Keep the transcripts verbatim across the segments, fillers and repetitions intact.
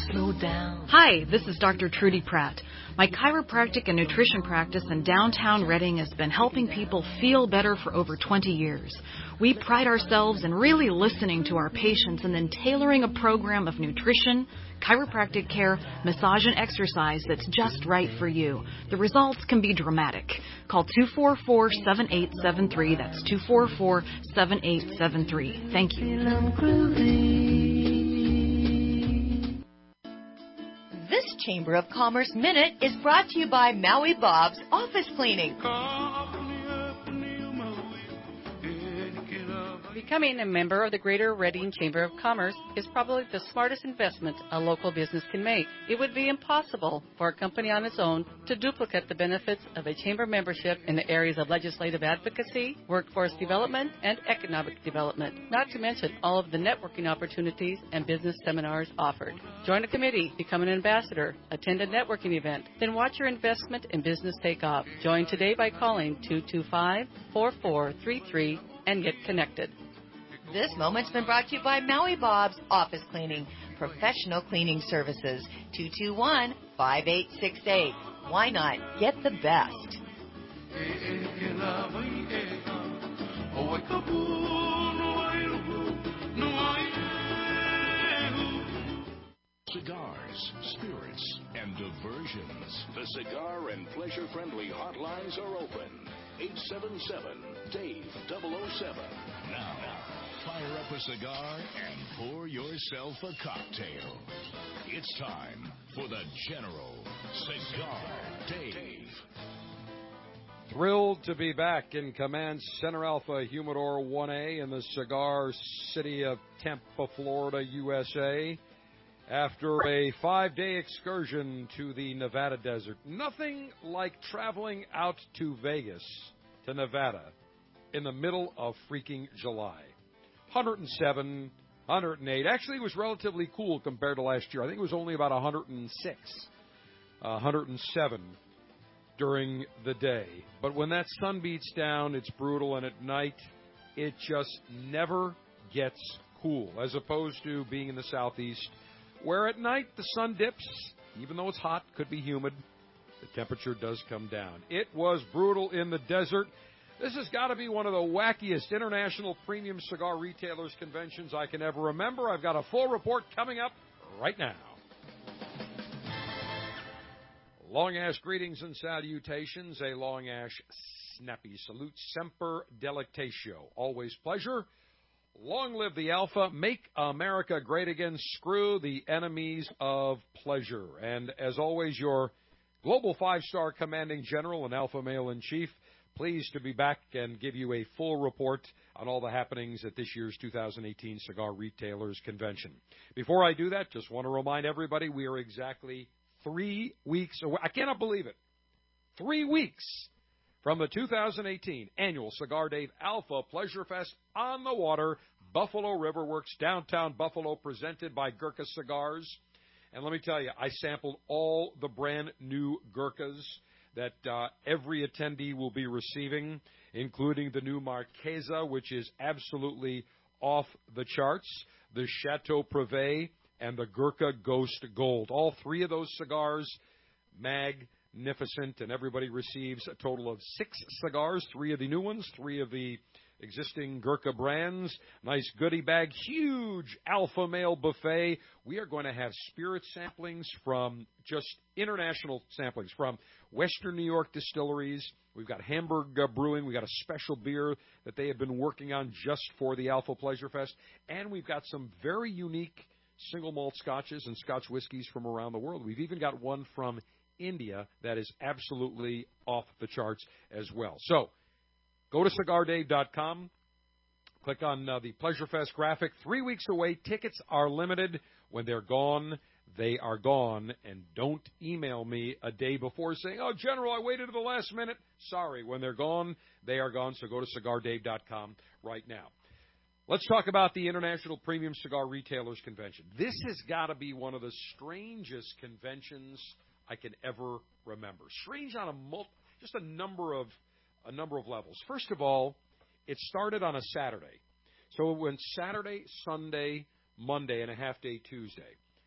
slow down. Hi, this is Doctor Trudy Pratt. My chiropractic and nutrition practice in downtown Reading has been helping people feel better for over twenty years. We pride ourselves in really listening to our patients and then tailoring a program of nutrition, chiropractic care, massage, and exercise that's just right for you. The results can be dramatic. Call two four four, seven eight seven three. That's two four four, seven eight seven three. Thank you. This Chamber of Commerce Minute is brought to you by Maui Bob's Office Cleaning. Becoming a member of the Greater Reading Chamber of Commerce is probably the smartest investment a local business can make. It would be impossible for a company on its own to duplicate the benefits of a chamber membership in the areas of legislative advocacy, workforce development, and economic development, not to mention all of the networking opportunities and business seminars offered. Join a committee, become an ambassador, attend a networking event, then watch your investment in business take off. Join today by calling two two five, four four three three and get connected. This moment's been brought to you by Maui Bob's Office Cleaning, professional cleaning services. two two one, five eight six eight. Why not get the best? Cigars, spirits, and diversions. The cigar and pleasure-friendly hotlines are open. eight seven seven, Dave double oh seven. Now, fire up a cigar and pour yourself a cocktail. It's time for the General Cigar Dave. Thrilled to be back in Command Center Alpha Humidor one A in the cigar city of Tampa, Florida, U S A. After a five-day excursion to the Nevada desert. Nothing like traveling out to Vegas, to Nevada, in the middle of freaking July. one hundred seven, one hundred eight. Actually, it was relatively cool compared to last year. I think it was only about one hundred six, uh, one hundred seven during the day. But when that sun beats down, it's brutal, and at night, it just never gets cool, as opposed to being in the southeast, where at night the sun dips, even though it's hot, could be humid, the temperature does come down. It was brutal in the desert. This has got to be one of the wackiest international premium cigar retailers conventions I can ever remember. I've got a full report coming up right now. Long Ash greetings and salutations. A Long Ash snappy salute. Semper Delectatio. Always pleasure. Long live the Alpha. Make America great again. Screw the enemies of pleasure. And as always, your global five-star commanding general and Alpha male in chief, pleased to be back and give you a full report on all the happenings at this year's two thousand eighteen Cigar Retailers Convention. Before I do that, just want to remind everybody we are exactly three weeks away. I cannot believe it. Three weeks from the two thousand eighteen Annual Cigar Dave Alpha Pleasure Fest on the water, Buffalo River Works, downtown Buffalo, presented by Gurkha Cigars. And let me tell you, I sampled all the brand new Gurkhas that uh, every attendee will be receiving, including the new Marquesa, which is absolutely off the charts, the Chateau Privé, and the Gurkha Ghost Gold. All three of those cigars, magnificent, and everybody receives a total of six cigars, three of the new ones, three of the existing Gurkha brands, nice goodie bag, huge Alpha Male buffet. We are going to have spirit samplings from just international samplings from Western New York distilleries. We've got Hamburg uh, Brewing. We've got a special beer that they have been working on just for the Alpha Pleasure Fest. And we've got some very unique single malt scotches and Scotch whiskeys from around the world. We've even got one from India that is absolutely off the charts as well. So, go to cigar dave dot com, click on uh, the Pleasure Fest graphic. Three weeks away. Tickets are limited. When they're gone, they are gone. And don't email me a day before saying, oh, General, I waited to the last minute. Sorry. When they're gone, they are gone. So go to cigar dave dot com right now. Let's talk about the International Premium Cigar Retailers Convention. This has got to be one of the strangest conventions I can ever remember. Strange on a mul- just a number of a number of levels. First of all, it started on a Saturday. So it went Saturday, Sunday, Monday, and a half-day Tuesday.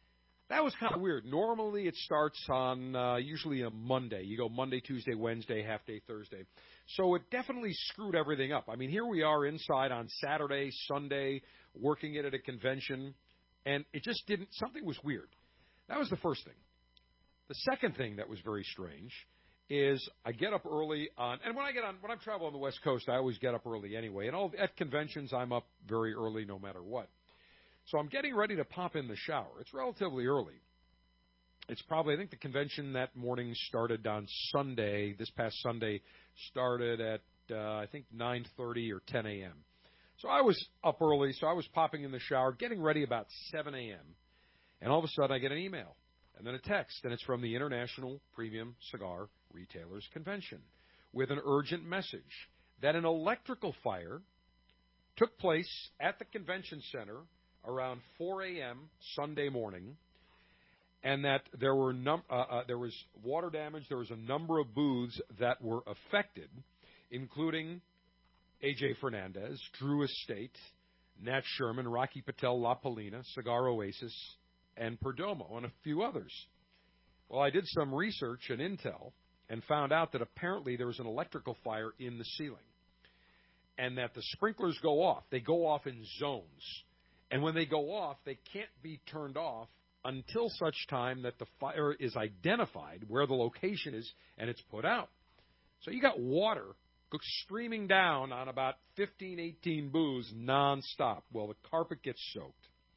that was kind of weird. Normally it starts on uh, usually a Monday. You go Monday, Tuesday, Wednesday, half day Thursday. So it definitely screwed everything up. I mean, here we are inside on Saturday, Sunday, working it at a convention, and it just didn't, something was weird. That was the first thing. The second thing that was very strange is I get up early on, and when I get on, when I'm traveling on the West Coast, I always get up early anyway. And all, at conventions, I'm up very early no matter what. So I'm getting ready to pop in the shower. It's relatively early. It's probably, I think the convention that morning started on Sunday, this past Sunday, started at, uh, I think, nine thirty or ten a.m. So I was up early, so I was popping in the shower, getting ready about seven a.m., and all of a sudden I get an email and then a text, and it's from the International Premium Cigar Retailers Convention with an urgent message that an electrical fire took place at the convention center around four a.m. Sunday morning, and that there were num- uh, uh, there was water damage. There was a number of booths that were affected, including A J Fernandez, Drew Estate, Nat Sherman, Rocky Patel, La Polina, Cigar Oasis, and Perdomo, and a few others. Well, I did some research and intel and found out that apparently there was an electrical fire in the ceiling, and that the sprinklers go off. They go off in zones. And when they go off, they can't be turned off until such time that the fire is identified, where the location is, and it's put out. So you got water streaming down on about fifteen, eighteen booths nonstop. Well, the carpet gets soaked.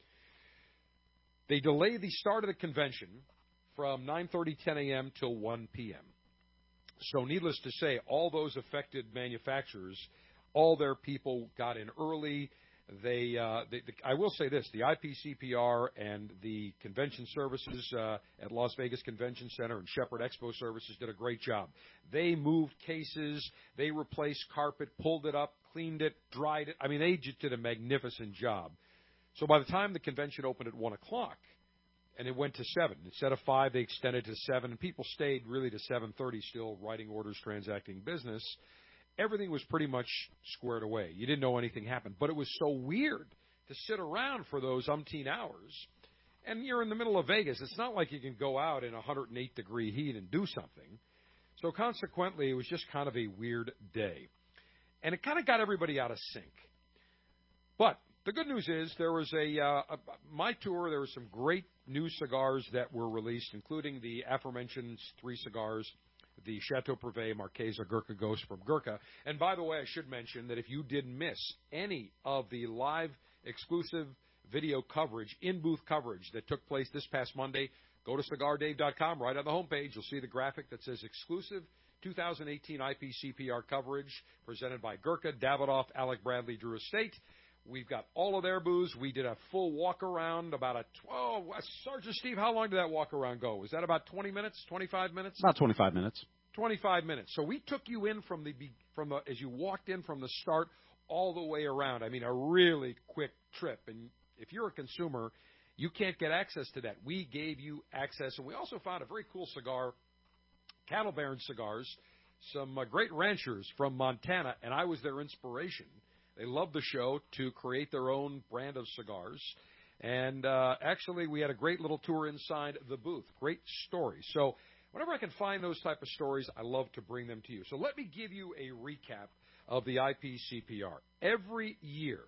They delay the start of the convention from nine thirty, ten a.m. till one p.m. So needless to say, all those affected manufacturers, all their people got in early. They, uh, they the, I will say this, the I P C P R and the convention services uh, at Las Vegas Convention Center and Shepherd Expo Services did a great job. They moved cases, they replaced carpet, pulled it up, cleaned it, dried it. I mean, they just did a magnificent job. So by the time the convention opened at one o'clock, and it went to seven. Instead of five, they extended to seven, and people stayed really to seven thirty still writing orders, transacting business. Everything was pretty much squared away. You didn't know anything happened. But it was so weird to sit around for those umpteen hours. And you're in the middle of Vegas. It's not like you can go out in one hundred eight degree heat and do something. So consequently, it was just kind of a weird day. And it kind of got everybody out of sync. But the good news is there was a, uh, a my tour, there were some great new cigars that were released, including the aforementioned three cigars, the Chateau Privé Marquesa Gurkha Ghost from Gurkha. And by the way, I should mention that if you did miss any of the live exclusive video coverage, in-booth coverage that took place this past Monday, go to cigar dave dot com. Right on the homepage, you'll see the graphic that says exclusive two thousand eighteen I P C P R coverage presented by Gurkha, Davidoff, Alec Bradley, Drew Estate. We've got all of their booths. We did a full walk-around, about a twelve. Oh, Sergeant Steve, how long did that walk-around go? Was that about twenty minutes, twenty-five minutes? About twenty-five minutes. twenty-five minutes. So we took you in from the, from the, as you walked in from the start all the way around. I mean, a really quick trip. And if you're a consumer, you can't get access to that. We gave you access. And we also found a very cool cigar, Cattle Baron Cigars, some uh, great ranchers from Montana, and I was their inspiration. They loved the show to create their own brand of cigars. And uh, actually, we had a great little tour inside the booth. Great story. So whenever I can find those type of stories, I love to bring them to you. So let me give you a recap of the I P C P R. Every year,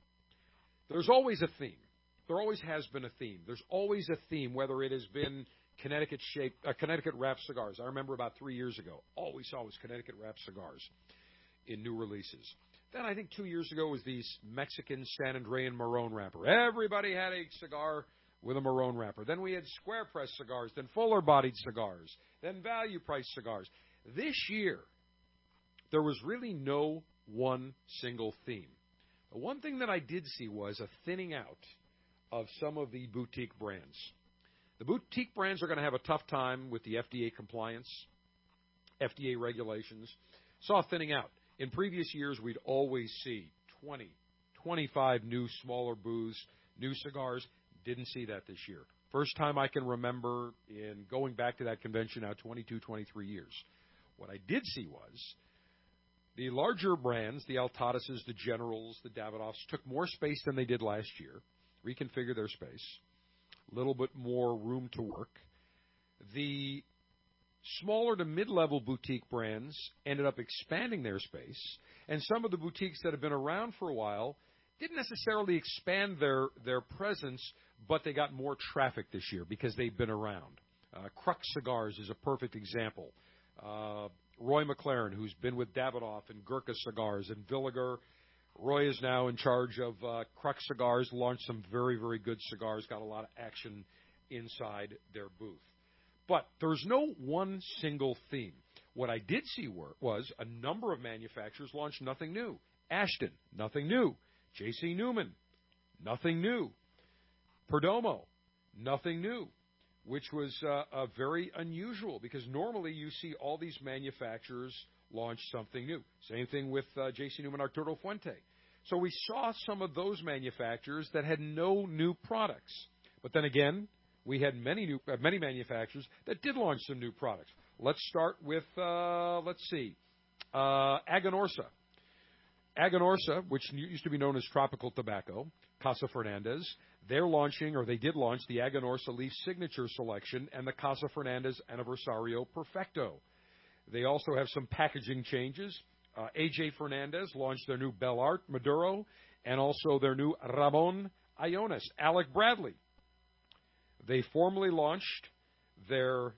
there's always a theme. There always has been a theme. There's always a theme, whether it has been Connecticut-shaped, uh, Connecticut-wrapped cigars. I remember about three years ago, all we saw was Connecticut-wrapped cigars in new releases. Then I think two years ago was these Mexican San Andrean Marron wrapper. Everybody had a cigar with a Marron wrapper. Then we had square press cigars, then fuller bodied cigars, then value price cigars. This year, there was really no one single theme. The one thing that I did see was a thinning out of some of the boutique brands. The boutique brands are going to have a tough time with the F D A compliance, F D A regulations. Saw thinning out. In previous years, we'd always see twenty, twenty-five new smaller booths, new cigars. Didn't see that this year. First time I can remember in going back to that convention now twenty-two, twenty-three years. What I did see was the larger brands, the Altadis's, the Generals, the Davidoffs, took more space than they did last year, reconfigured their space. a little bit more room to work. The smaller to mid-level boutique brands ended up expanding their space, and some of the boutiques that have been around for a while didn't necessarily expand their, their presence, but they got more traffic this year because they've been around. Uh, Crux Cigars is a perfect example. Uh, Roy McLaren, who's been with Davidoff and Gurkha Cigars and Villiger. Roy is now in charge of uh, Crux Cigars, launched some very, very good cigars, got a lot of action inside their booth. But there's no one single theme. What I did see were, was a number of manufacturers launched nothing new. Ashton, nothing new. J C. Newman, nothing new. Perdomo, nothing new, which was uh, uh, very unusual because normally you see all these manufacturers launch something new. Same thing with uh, J C. Newman Arturo Fuente. So we saw some of those manufacturers that had no new products. But then again, we had many new, uh, many manufacturers that did launch some new products. Let's start with, uh, let's see, uh, Aganorsa. Aganorsa, which used to be known as Tropical Tobacco, Casa Fernandez, they're launching, or they did launch, the Aganorsa Leaf Signature Selection and the Casa Fernandez Aniversario Perfecto. They also have some packaging changes. Uh, A J Fernandez launched their new Bel Art Maduro and also their new Ramon Iones. Alec Bradley. They formally launched their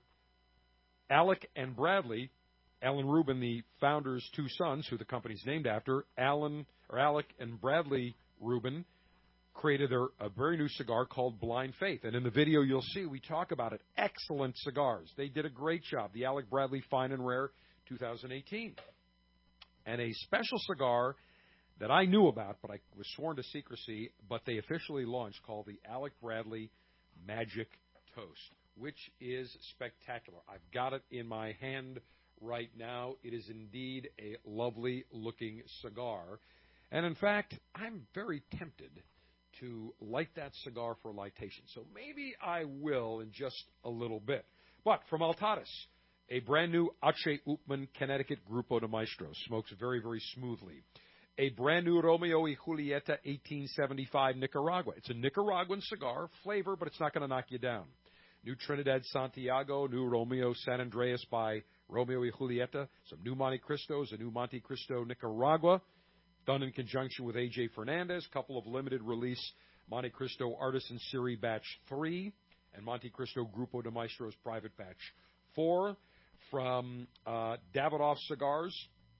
Alec and Bradley, Alan Rubin, the founder's two sons, who the company's named after, Alan or Alec and Bradley Rubin, created their, a very new cigar called Blind Faith. And in the video you'll see, we talk about it. Excellent cigars. They did a great job. The Alec Bradley Fine and Rare two thousand eighteen. And a special cigar that I knew about, but I was sworn to secrecy, but they officially launched, called the Alec Bradley Magic Toast, which is spectacular. I've got it in my hand right now. It is indeed a lovely-looking cigar. And, in fact, I'm very tempted to light that cigar for lightation. So maybe I will in just a little bit. But from Altadis, a brand-new Ache Upmann Connecticut Grupo de Maestros. Smokes very, very smoothly. A brand-new Romeo y Julieta eighteen seventy-five Nicaragua. It's a Nicaraguan cigar, flavor, but it's not going to knock you down. New Trinidad Santiago, new Romeo San Andreas by Romeo y Julieta, some new Monte Cristos, a new Monte Cristo Nicaragua, done in conjunction with A J Fernandez, a couple of limited release Monte Cristo Artisan Series Batch three, and Monte Cristo Grupo de Maestros Private Batch four. From uh, Davidoff Cigars,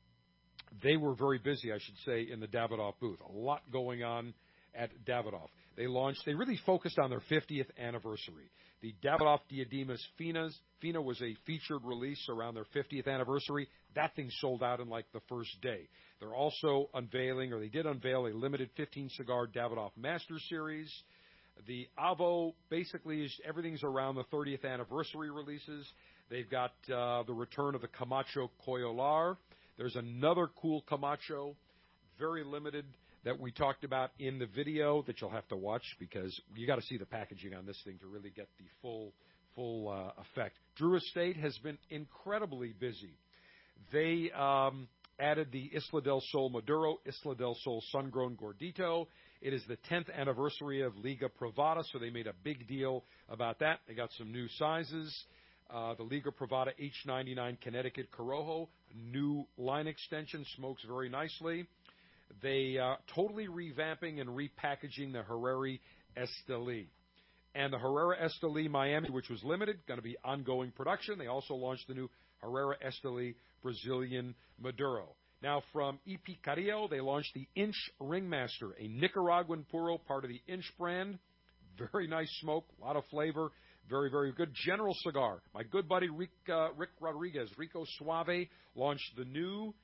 they were very busy, I should say, in the Davidoff booth. A lot going on at Davidoff. They launched, they really focused on their fiftieth anniversary. The Davidoff Diademas Finas, Fina was a featured release around their fiftieth anniversary. That thing sold out in like the first day. They're also unveiling, or they did unveil, a limited fifteen cigar Davidoff Master Series. The Avo basically is everything's around the thirtieth anniversary releases. They've got uh, the return of the Camacho Coyolar. There's another cool Camacho, very limited, that we talked about in the video that you'll have to watch because you got to see the packaging on this thing to really get the full full uh, effect. Drew Estate has been incredibly busy. They um, added the Isla del Sol Maduro, Isla del Sol Sun-Grown Gordito. It is the tenth anniversary of Liga Privada, so they made a big deal about that. They got some new sizes. Uh, the Liga Privada H ninety-nine Connecticut Corojo, new line extension, smokes very nicely. They are uh, totally revamping and repackaging the Herrera Esteli. And the Herrera Esteli Miami, which was limited, going to be ongoing production. They also launched the new Herrera Esteli Brazilian Maduro. Now, from E P Carrillo, they launched the Inch Ringmaster, a Nicaraguan Puro, part of the Inch brand. Very nice smoke, a lot of flavor. Very, very good. General Cigar. My good buddy Rick, uh, Rick Rodriguez, Rico Suave, launched the new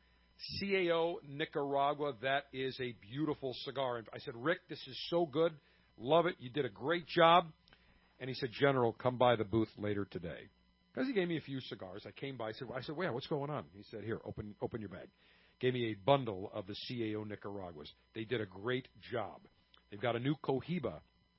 C A O Nicaragua. That is a beautiful cigar. And I said, Rick, this is so good. Love it. You did a great job. And he said, General, come by the booth later today. Because he gave me a few cigars. I came by. I said, I said, well, what's going on? He said, here, open, open your bag. Gave me a bundle of the C A O Nicaraguas. They did a great job. They've got a new Cohiba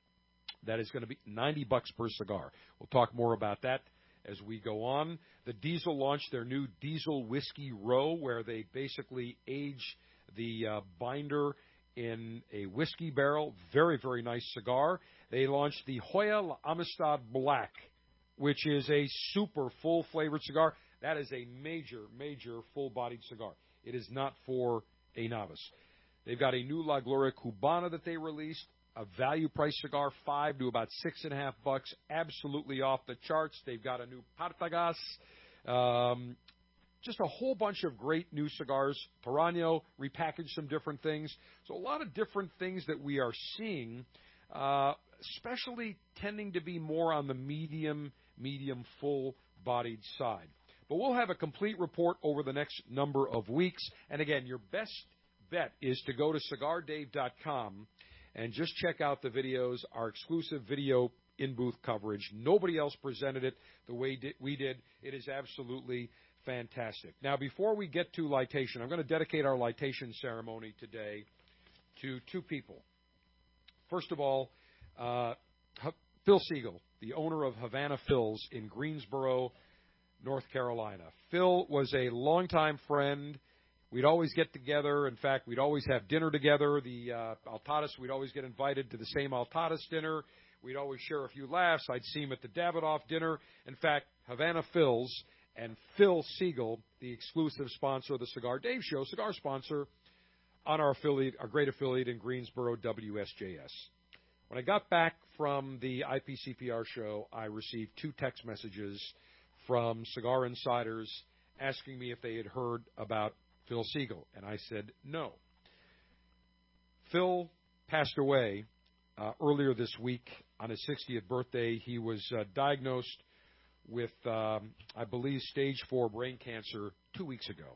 that is going to be ninety bucks per cigar. We'll talk more about that as we go on. The Diesel launched their new Diesel Whiskey Row, where they basically age the uh, binder in a whiskey barrel. Very, very nice cigar. They launched the Hoya La Amistad Black, which is a super full-flavored cigar. That is a major, major full-bodied cigar. It is not for a novice. They've got a new La Gloria Cubana that they released, a value price cigar, five to about six and a half bucks, absolutely off the charts. They've got a new Partagas, um, just a whole bunch of great new cigars. Tarano repackaged some different things. So a lot of different things that we are seeing, uh, especially tending to be more on the medium, medium full-bodied side. But we'll have a complete report over the next number of weeks. And again, your best bet is to go to cigar dave dot com and just check out the videos, our exclusive video in-booth coverage. Nobody else presented it the way we did. It is absolutely fantastic. Now, before we get to litation, I'm going to dedicate our litation ceremony today to two people. First of all, uh, Phil Siegel, the owner of Havana Phil's in Greensboro, North Carolina. Phil was a longtime friend. We'd always get together. In fact, we'd always have dinner together. The uh, Altadas, we'd always get invited to the same Altadas dinner. We'd always share a few laughs. I'd see him at the Davidoff dinner. In fact, Havana Phil's and Phil Siegel, the exclusive sponsor of the Cigar Dave Show, cigar sponsor on our affiliate, our great affiliate in Greensboro, W S J S. When I got back from the I P C P R show, I received two text messages from cigar insiders asking me if they had heard about Phil Siegel, and I said no. Phil passed away uh, earlier this week on his sixtieth birthday. He was uh, diagnosed with, um, I believe, stage four brain cancer two weeks ago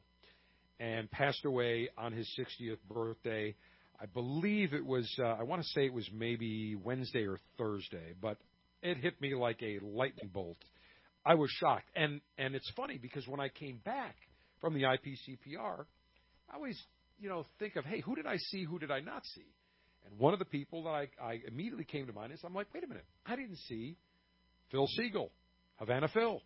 and passed away on his sixtieth birthday. I believe it was, uh, I want to say it was maybe Wednesday or Thursday, but it hit me like a lightning bolt. I was shocked. And and it's funny because when I came back from the I P C P R, I always, you know, think of, hey, who did I see, who did I not see? And one of the people that I, I immediately came to mind is, I'm like, wait a minute, I didn't see Phil Siegel, Havana Phil.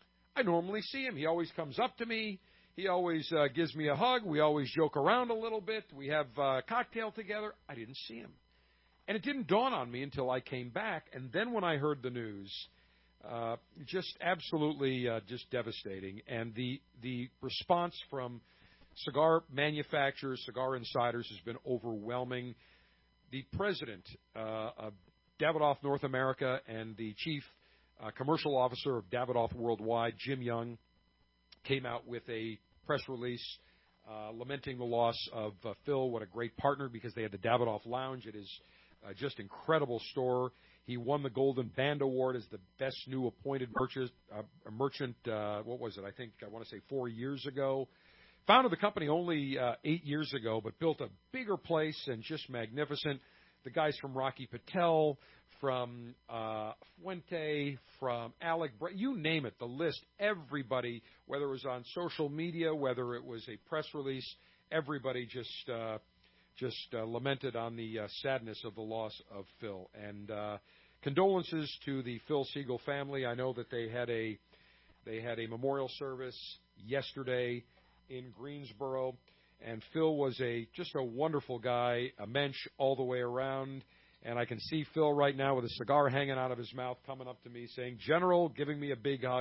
I normally see him. He always comes up to me. He always uh, gives me a hug. We always joke around a little bit. We have uh, a cocktail together. I didn't see him. And it didn't dawn on me until I came back. And then when I heard the news, uh, just absolutely uh, just devastating. And the the response from cigar manufacturers, cigar insiders has been overwhelming. The president uh, of Davidoff North America and the chief uh, commercial officer of Davidoff Worldwide, Jim Young, came out with a press release uh, lamenting the loss of uh, Phil. What a great partner, because they had the Davidoff Lounge. It is uh, just incredible store. He won the Golden Band Award as the best new appointed merchant, uh, merchant uh, what was it, I think, I want to say four years ago. Founded the company only uh, eight years ago, but built a bigger place and just magnificent. The guys from Rocky Patel, from uh, Fuente, from Alec, you name it, the list, everybody, whether it was on social media, whether it was a press release, everybody just uh, just uh, lamented on the uh, sadness of the loss of Phil. And uh, condolences to the Phil Siegel family. I know that they had a they had a memorial service yesterday in Greensboro, and Phil was a just a wonderful guy, a mensch all the way around. And I can see Phil right now with a cigar hanging out of his mouth coming up to me saying, General, giving me a big hug.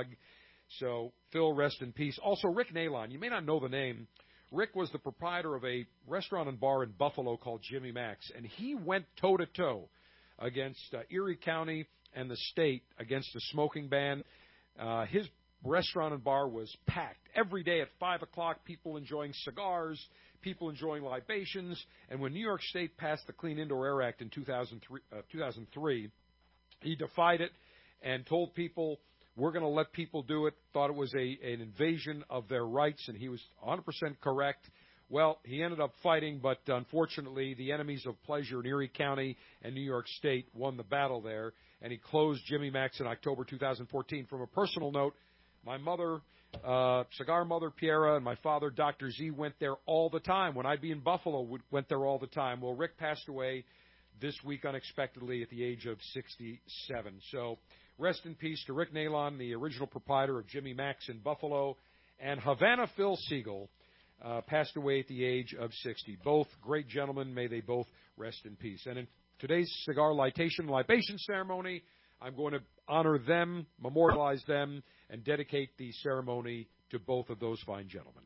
So, Phil, rest in peace. Also, Rick Nalon. You may not know the name. Rick was the proprietor of a restaurant and bar in Buffalo called Jimmy Mac's, and he went toe-to-toe against uh, Erie County and the state against the smoking ban. Uh, his restaurant and bar was packed. Every day at five o'clock, people enjoying cigars, people enjoying libations. And when New York State passed the Clean Indoor Air Act in two thousand three, uh, two thousand three, he defied it and told people, we're going to let people do it, thought it was a an invasion of their rights, and he was one hundred percent correct. Well, he ended up fighting, but unfortunately, the enemies of pleasure in Erie County and New York State won the battle there, and he closed Jimmy Mac's in October two thousand fourteen. From a personal note, my mother, uh, Cigar Mother Piera, and my father, Doctor Z, went there all the time. When I'd be in Buffalo, we went there all the time. Well, Rick passed away this week unexpectedly at the age of sixty-seven. So rest in peace to Rick Nalon, the original proprietor of Jimmy Mac's in Buffalo, and Havana Phil Siegel, uh, passed away at the age of sixty. Both great gentlemen. May they both rest in peace. And in today's cigar litation libation ceremony, I'm going to honor them, memorialize them, and dedicate the ceremony to both of those fine gentlemen.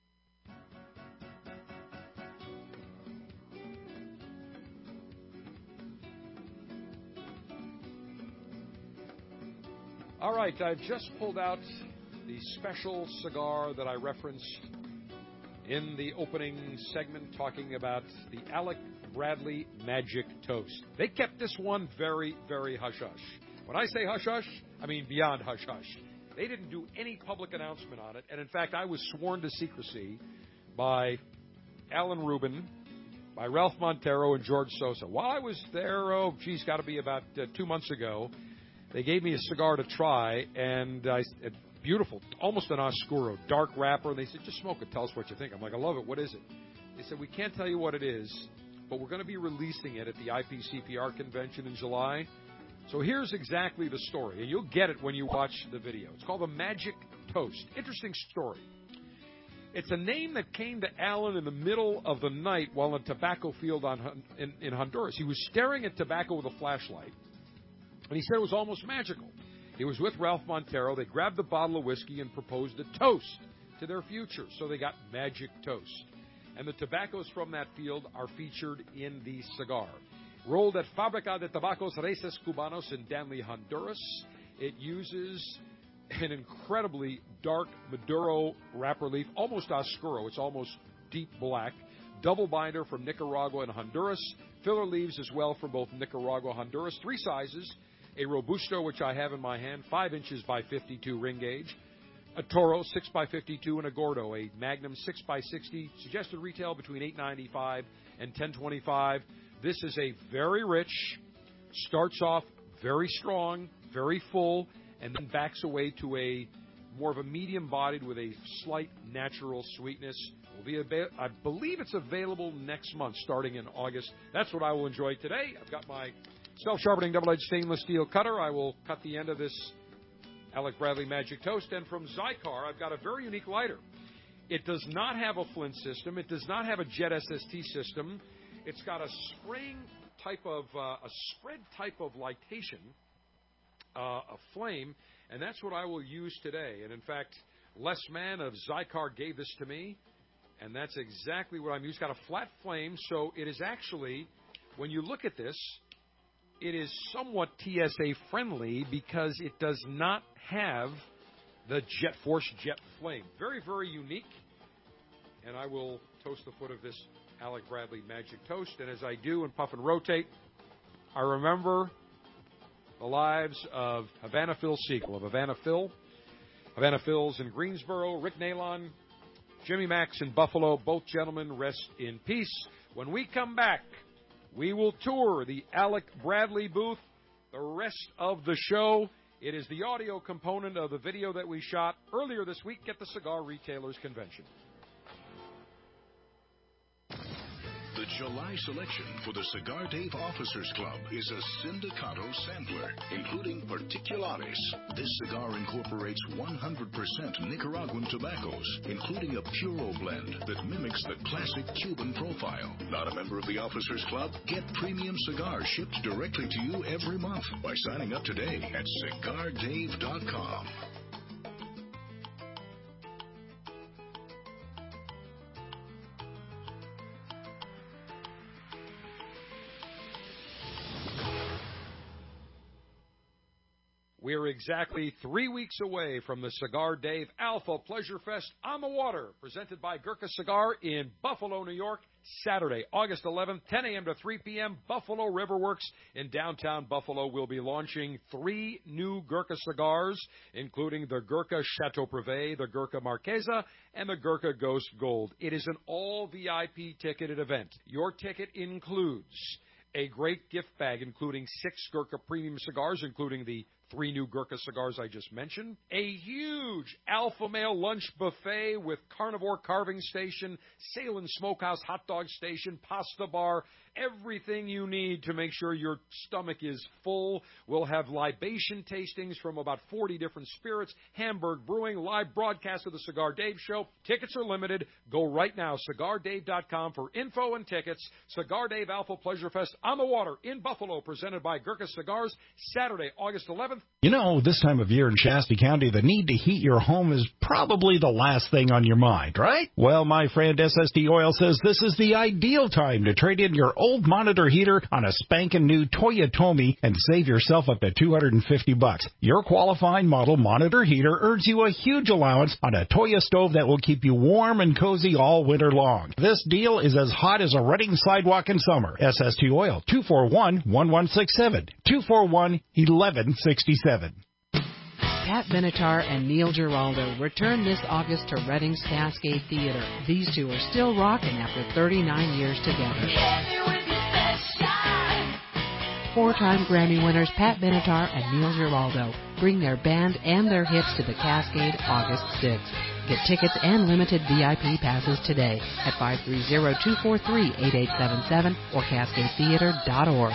All right, I've just pulled out the special cigar that I referenced in the opening segment talking about the Alec Bradley Magic Toast. They kept this one very, very hush-hush. When I say hush-hush, I mean beyond hush-hush. They didn't do any public announcement on it, and in fact, I was sworn to secrecy by Alan Rubin, by Ralph Montero, and George Sosa. While I was there, oh, geez, got to be about uh, two months ago, they gave me a cigar to try, and I, it, beautiful, almost an Oscuro, dark wrapper. And they said, just smoke it, tell us what you think. I'm like, I love it. What is it? They said, we can't tell you what it is, but we're going to be releasing it at the I P C P R convention in July. So here's exactly the story, and you'll get it when you watch the video. It's called the Magic Toast. Interesting story. It's a name that came to Alan in the middle of the night while in a tobacco field on, in, in Honduras. He was staring at tobacco with a flashlight. And he said it was almost magical. He was with Ralph Montero. They grabbed a bottle of whiskey and proposed a toast to their future. So they got Magic Toast. And the tobaccos from that field are featured in the cigar. Rolled at Fábrica de Tabacos Raíces Cubanos in Danlí, Honduras. It uses an incredibly dark Maduro wrapper leaf, almost Oscuro. It's almost deep black. Double binder from Nicaragua and Honduras. Filler leaves as well from both Nicaragua and Honduras. Three sizes. A Robusto, which I have in my hand, five inches by fifty-two ring gauge. A Toro, six by fifty-two, and a Gordo, a Magnum, six by sixty. Suggested retail between eight ninety-five and ten twenty-five. This is a very rich, starts off very strong, very full, and then backs away to a more of a medium-bodied with a slight natural sweetness. Will be ava- I believe it's available next month, starting in August. That's what I will enjoy today. I've got my self-sharpening double-edged stainless steel cutter. I will cut the end of this Alec Bradley Magic Toast. And from Zycar, I've got a very unique lighter. It does not have a flint system. It does not have a jet S S T system. It's got a spraying type of, uh, a spread type of lightation, uh, a flame, and that's what I will use today. And in fact, Les Mann of Zycar gave this to me, and that's exactly what I'm using. It's got a flat flame, so it is actually, when you look at this, it is somewhat T S A friendly because it does not have the Jet Force Jet flame. Very, very unique. And I will toast the foot of this Alec Bradley Magic Toast. And as I do and puff and rotate, I remember the lives of Havana Phil Siegel, of Havana Phil, Havana Phil's in Greensboro, Rick Nalon, Jimmy Max in Buffalo. Both gentlemen rest in peace. When we come back, we will tour the Alec Bradley booth. The rest of the show, it is the audio component of the video that we shot earlier this week at the Cigar Retailers Convention. The July selection for the Cigar Dave Officers Club is a Sindicato sampler, including Particulares. This cigar incorporates one hundred percent Nicaraguan tobaccos, including a Puro blend that mimics the classic Cuban profile. Not a member of the Officers Club? Get premium cigars shipped directly to you every month by signing up today at cigar dave dot com. We're exactly three weeks away from the Cigar Dave Alpha Pleasure Fest on the Water, presented by Gurkha Cigar in Buffalo, New York, Saturday, August eleventh, ten a.m. to three p.m., Buffalo River Works in downtown Buffalo will be launching three new Gurkha cigars, including the Gurkha Chateau Privé, the Gurkha Marquesa, and the Gurkha Ghost Gold. It is an all-V I P ticketed event. Your ticket includes a great gift bag, including six Gurkha premium cigars, including the three new Gurkha cigars I just mentioned, a huge alpha male lunch buffet with carnivore carving station, Salem Smokehouse hot dog station, pasta bar, everything you need to make sure your stomach is full. We'll have libation tastings from about forty different spirits, Hamburg Brewing, live broadcast of the Cigar Dave Show. Tickets are limited. Go right now, cigar dave dot com for info and tickets. Cigar Dave Alpha Pleasure Fest on the water in Buffalo, presented by Gurkha Cigars, Saturday, August eleventh. You know, this time of year in Shasta County, the need to heat your home is probably the last thing on your mind, right? Well, my friend S S T Oil says this is the ideal time to trade in your old monitor heater on a spanking new Toyotomi and save yourself up to two hundred fifty bucks. Your qualifying model monitor heater earns you a huge allowance on a Toyo stove that will keep you warm and cozy all winter long. This deal is as hot as a running sidewalk in summer. S S T Oil, two four one, one one six seven, two four one, one one six seven. Pat Benatar and Neil Giraldo return this August to Reading's Cascade Theater. These two are still rocking after thirty-nine years together. Four-time Grammy winners Pat Benatar and Neil Giraldo bring their band and their hits to the Cascade August sixth. Get tickets and limited V I P passes today at five three zero, two four three, eight eight seven seven or cascade theater dot org.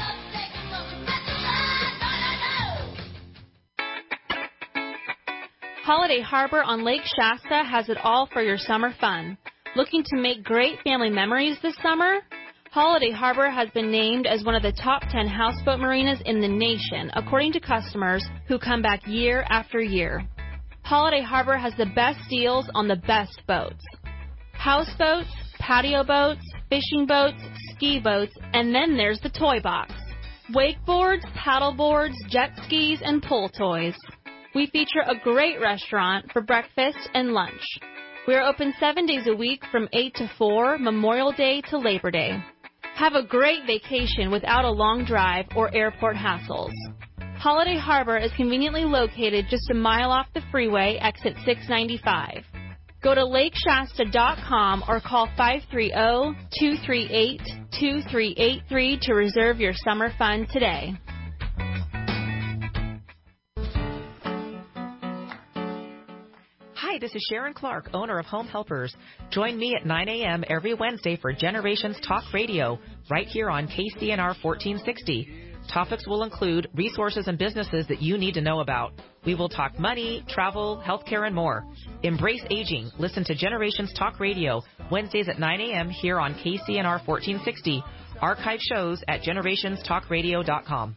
Holiday Harbor on Lake Shasta has it all for your summer fun. Looking to make great family memories this summer? Holiday Harbor has been named as one of the top ten houseboat marinas in the nation, according to customers who come back year after year. Holiday Harbor has the best deals on the best boats. Houseboats, patio boats, fishing boats, ski boats, and then there's the toy box. Wakeboards, paddle boards, jet skis, and pull toys. We feature a great restaurant for breakfast and lunch. We are open seven days a week from eight to four, Memorial Day to Labor Day. Have a great vacation without a long drive or airport hassles. Holiday Harbor is conveniently located just a mile off the freeway, exit six ninety-five. Go to lake shasta dot com or call five three zero, two three eight, two three eight three to reserve your summer fun today. Hi, this is Sharon Clark, owner of Home Helpers. Join me at nine a.m. every Wednesday for Generations Talk Radio, right here on K C N R fourteen sixty. Topics will include resources and businesses that you need to know about. We will talk money, travel, healthcare, and more. Embrace aging. Listen to Generations Talk Radio, Wednesdays at nine a.m. here on K C N R fourteen sixty. Archive shows at generations talk radio dot com.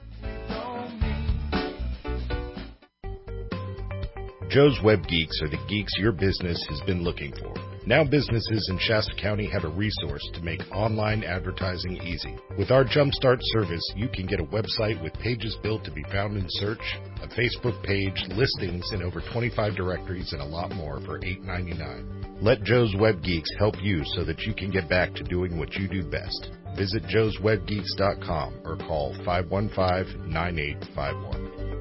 Joe's Web Geeks are the geeks your business has been looking for. Now businesses in Shasta County have a resource to make online advertising easy. With our Jumpstart service, you can get a website with pages built to be found in search, a Facebook page, listings in over twenty-five directories, and a lot more for eight ninety-nine. Let Joe's Web Geeks help you so that you can get back to doing what you do best. Visit joes web geeks dot com or call five one five, nine eight five one.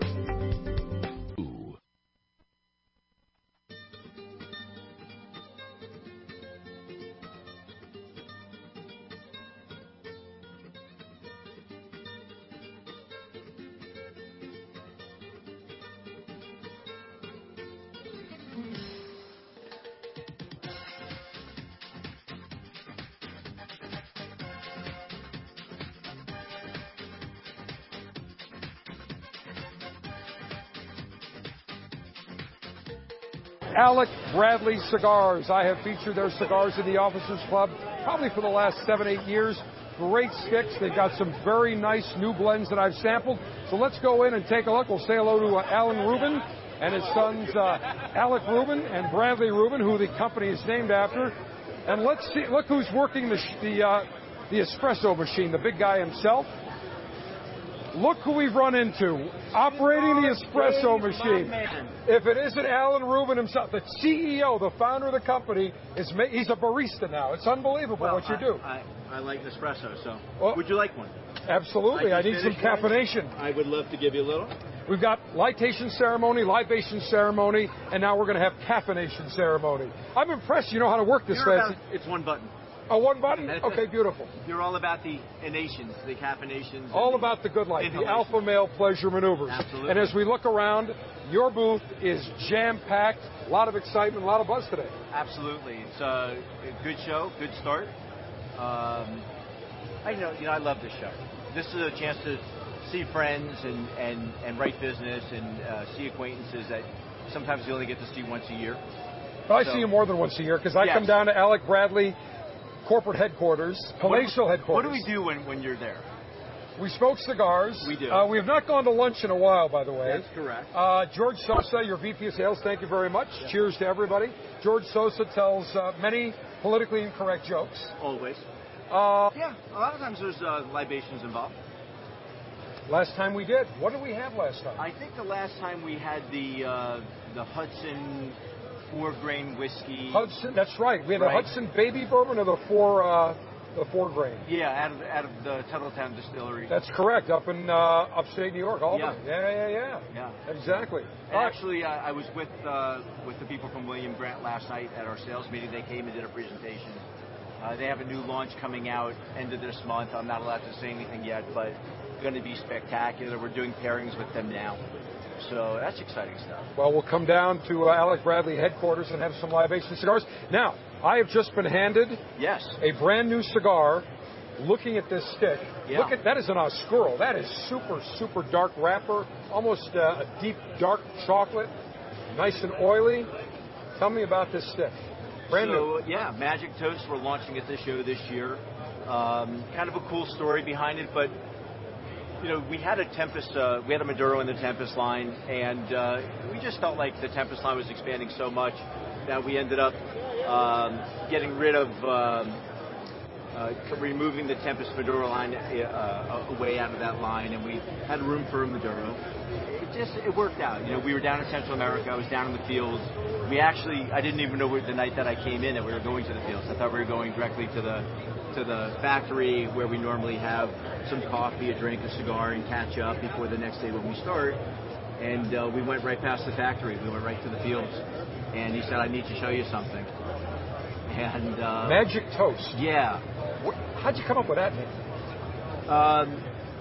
Alec Bradley Cigars. I have featured their cigars in the Officers Club probably for the last seven, eight years. Great sticks. They've got some very nice new blends that I've sampled. So let's go in and take a look. We'll say hello to uh, Alan Rubin and his sons uh, Alec Rubin and Bradley Rubin, who the company is named after. And let's see. Look who's working the the uh, the espresso machine. The big guy himself. Look who we've run into, operating the espresso machine. If it isn't Alan Rubin himself, the C E O, the founder of the company, is ma- he's a barista now. It's unbelievable well, what you I, do. I, I like espresso, so well, would you like one? Absolutely. I, I need some caffeination. I would love to give you a little. We've got lightation ceremony, libation ceremony, and now we're going to have caffeination ceremony. I'm impressed you know how to work this. About, it's one button. Oh, one button? Okay, beautiful. You're all about the innations, the caffeinations. All about the good life, the alpha male pleasure maneuvers. Absolutely. And as we look around, your booth is jam-packed, a lot of excitement, a lot of buzz today. Absolutely. It's a good show, good start. Um, I know, you know, I love this show. This is a chance to see friends and, and, and write business and uh, see acquaintances that sometimes you only get to see once a year. Well, I so, see you more than once a year because I yes. come down to Alec Bradley corporate headquarters, palatial what, headquarters. What do we do when, when you're there? We smoke cigars. We do. Uh, we have not gone to lunch in a while, by the way. That's correct. Uh, George Sosa, your V P of Sales, thank you very much. Yeah. Cheers to everybody. George Sosa tells uh, many politically incorrect jokes. Always. Uh, yeah, a lot of times there's uh, libations involved. Last time we did. What did we have last time? I think the last time we had the uh, the Hudson four-grain whiskey. Hudson, that's right. We had right. the Hudson Baby Bourbon or the four... Uh, The four grain. Yeah, out of out of the Tuttletown Distillery. That's correct, up in uh, upstate New York, Albany. Yeah, yeah, yeah, yeah. yeah. Exactly. And actually, uh, I was with uh, with the people from William Grant last night at our sales meeting. They came and did a presentation. Uh, they have a new launch coming out end of this month. I'm not allowed to say anything yet, but it's going to be spectacular. We're doing pairings with them now. So that's exciting stuff. Well, we'll come down to uh, Alec Bradley headquarters and have some libation cigars. Now, I have just been handed yes. a brand new cigar. Looking at this stick, yeah. look at that is an Oscuro. That is super, super dark wrapper, almost uh, a deep dark chocolate, nice and oily. Tell me about this stick. Brand so, new. yeah, Magic Toast. We're launching at this show this year. Um, kind of a cool story behind it, but you know, we had a Tempest, uh, we had a Maduro in the Tempest line, and uh, we just felt like the Tempest line was expanding so much that we ended up um, getting rid of, um, uh, removing the Tempest Maduro line uh, away out of that line, and we had room for a Maduro. It just, it worked out. You know, we were down in Central America, I was down in the fields. We actually, I didn't even know the night that I came in that we were going to the fields. I thought we were going directly to the to the factory where we normally have some coffee, a drink, a cigar, and catch up before the next day when we start. And uh, we went right past the factory. We went right to the fields. And he said, I need to show you something. And uh, Magic Toast. Yeah. What, how'd you come up with that name? Um,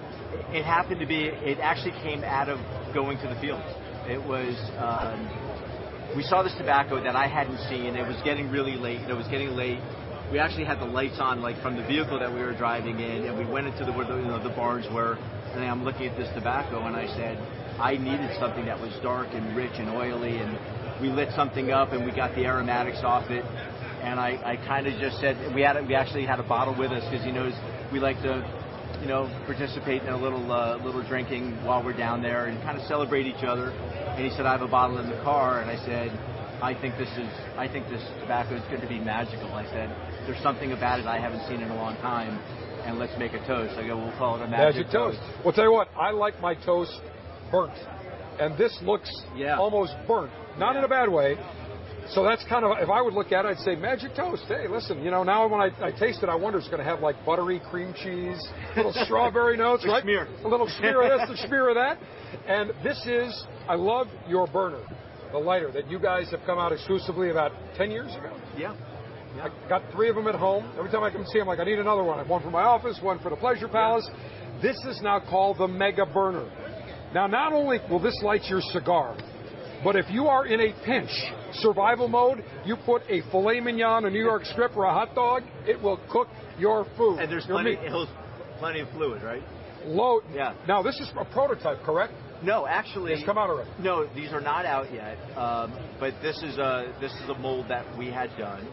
it happened to be, it actually came out of going to the fields. It was, um, we saw this tobacco that I hadn't seen. It was getting really late. It was getting late. We actually had the lights on, like from the vehicle that we were driving in, and we went into the where the, you know, the barns were, and I'm looking at this tobacco, and I said, I needed something that was dark and rich and oily, and we lit something up, and we got the aromatics off it, and I, I kind of just said, we had we actually had a bottle with us because he knows we like to, you know, participate in a little uh, little drinking while we're down there and kind of celebrate each other. And he said, I have a bottle in the car, and I said, I think this is, I think this tobacco is going to be magical. I said, there's something about it I haven't seen in a long time, and let's make a toast. I go, we'll call it a magic, magic toast. toast. Well, tell you what, I like my toast burnt, and this looks yeah. almost burnt, not yeah. in a bad way. So that's kind of, if I would look at it, I'd say magic toast. Hey, listen, you know, now when I, I taste it, I wonder if it's going to have like buttery cream cheese, little strawberry notes, right? Smear. A little smear of this, a smear of that. And this is, I love your burner, the lighter that you guys have come out exclusively about ten years ago. Yeah. yeah. I got three of them at home. Every time I come see them, I'm like, I need another one. I have one for my office, one for the Pleasure Palace. Yeah. This is now called the Mega Burner. Now, not only will this light your cigar, but if you are in a pinch, survival mode, you put a filet mignon, a New York strip, or a hot dog, it will cook your food. And there's your plenty, meat. plenty of fluid, right? Low. Yeah. Now, this is a prototype, correct? No, actually. It's come out already. No, these are not out yet. Um, but this is a this is a mold that we had done.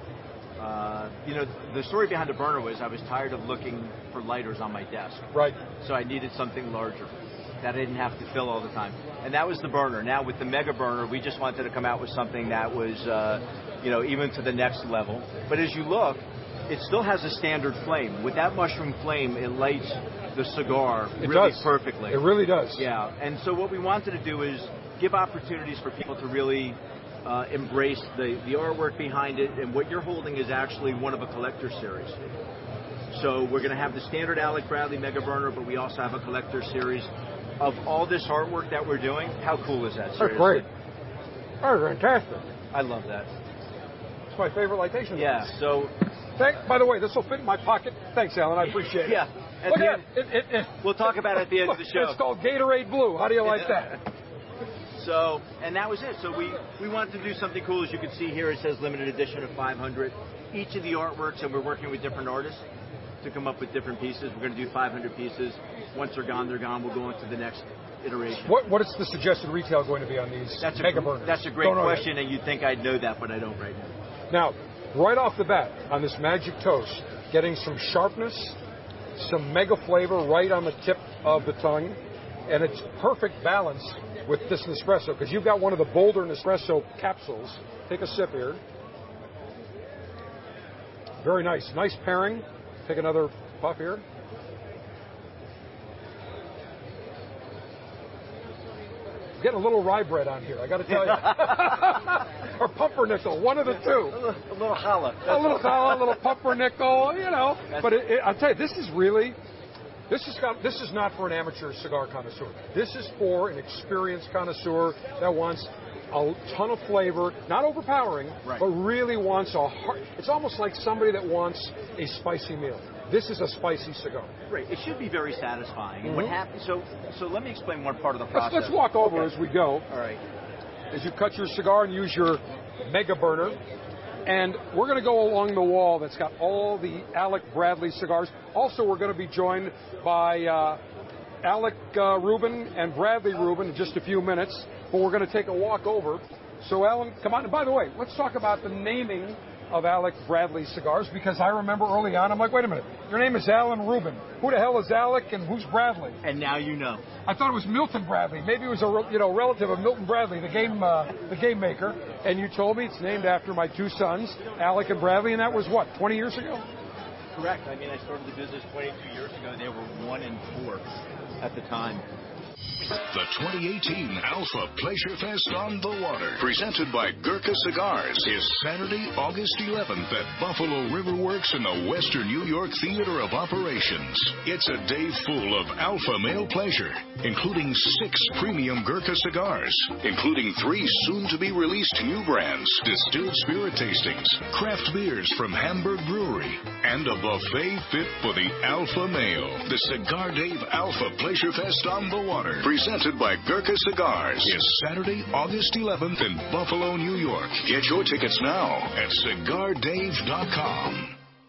Uh, you know, the story behind the burner was I was tired of looking for lighters on my desk. Right. So I needed something larger that I didn't have to fill all the time. And that was the burner. Now with the Mega Burner, we just wanted to come out with something that was, uh, you know, even to the next level. But as you look, it still has a standard flame. With that mushroom flame, it lights the cigar it really does. perfectly. It really does. Yeah. And so what we wanted to do is give opportunities for people to really uh, embrace the, the artwork behind it. And what you're holding is actually one of a collector series. So we're going to have the standard Alec Bradley Mega Burner, but we also have a collector series of all this artwork that we're doing. How cool is that, seriously? That's great. That's fantastic. I love that. It's my favorite lightation. Yeah, so... Thank, by the way, this will fit in my pocket. Thanks, Alan. I appreciate it. Yeah. Look at it, it, it. We'll talk about it at the end of the show. It's called Gatorade Blue. How do you like that? So, and that was it. So we, we wanted to do something cool. As you can see here, it says limited edition of five hundred. Each of the artworks, and we're working with different artists. to come up with different pieces. We're going to do five hundred pieces. Once they're gone, they're gone. We'll go into the next iteration. What What is the suggested retail going to be on these that's mega a, burners? That's a great question, and you'd think I'd know that, but I don't right now. Now, right off the bat, on this Magic Toast, getting some sharpness, some mega flavor right on the tip of the tongue, and it's perfect balance with this Nespresso, because you've got one of the bolder Nespresso capsules. Take a sip here. Very nice. Nice pairing. Take another puff here. Getting a little rye bread on here, I got to tell you. Or pumpernickel, one of the two. A little, a little challah. A little challah, a little pumpernickel, you know. That's but it, it, I'll tell you, this is really, this is, got, this is not for an amateur cigar connoisseur. This is for an experienced connoisseur that wants a ton of flavor, not overpowering, right. but really wants a heart. It's almost like somebody that wants a spicy meal. This is a spicy cigar. Right. It should be very satisfying. Mm-hmm. What happens? So, so let me explain one part of the process. Let's, let's walk over okay. as we go. All right. As you cut your cigar and use your mega burner, and we're going to go along the wall that's got all the Alec Bradley cigars. Also, we're going to be joined by uh, Alec uh, Rubin and Bradley Rubin in just a few minutes, but we're going to take a walk over. So, Alan, come on. And by the way, let's talk about the naming of Alec Bradley cigars, because I remember early on, I'm like, wait a minute, your name is Alan Rubin. Who the hell is Alec and who's Bradley? And now you know. I thought it was Milton Bradley. Maybe it was a you know relative of Milton Bradley, the game uh, the game maker. And you told me it's named after my two sons, Alec and Bradley, and that was what, twenty years ago? Correct. I mean, I started the business twenty-two years ago. They were one and four at the time. The twenty eighteen Alpha Pleasure Fest on the Water, presented by Gurkha Cigars, is Saturday, August eleventh at Buffalo River Works in the Western New York Theater of Operations. It's a day full of alpha male pleasure, including six premium Gurkha cigars, including three soon-to-be-released new brands, distilled spirit tastings, craft beers from Hamburg Brewery, and a buffet fit for the alpha male. The Cigar Dave Alpha Pleasure Fest on the Water, presented by Gurkha Cigars, is Saturday, August eleventh in Buffalo, New York. Get your tickets now at cigar dave dot com.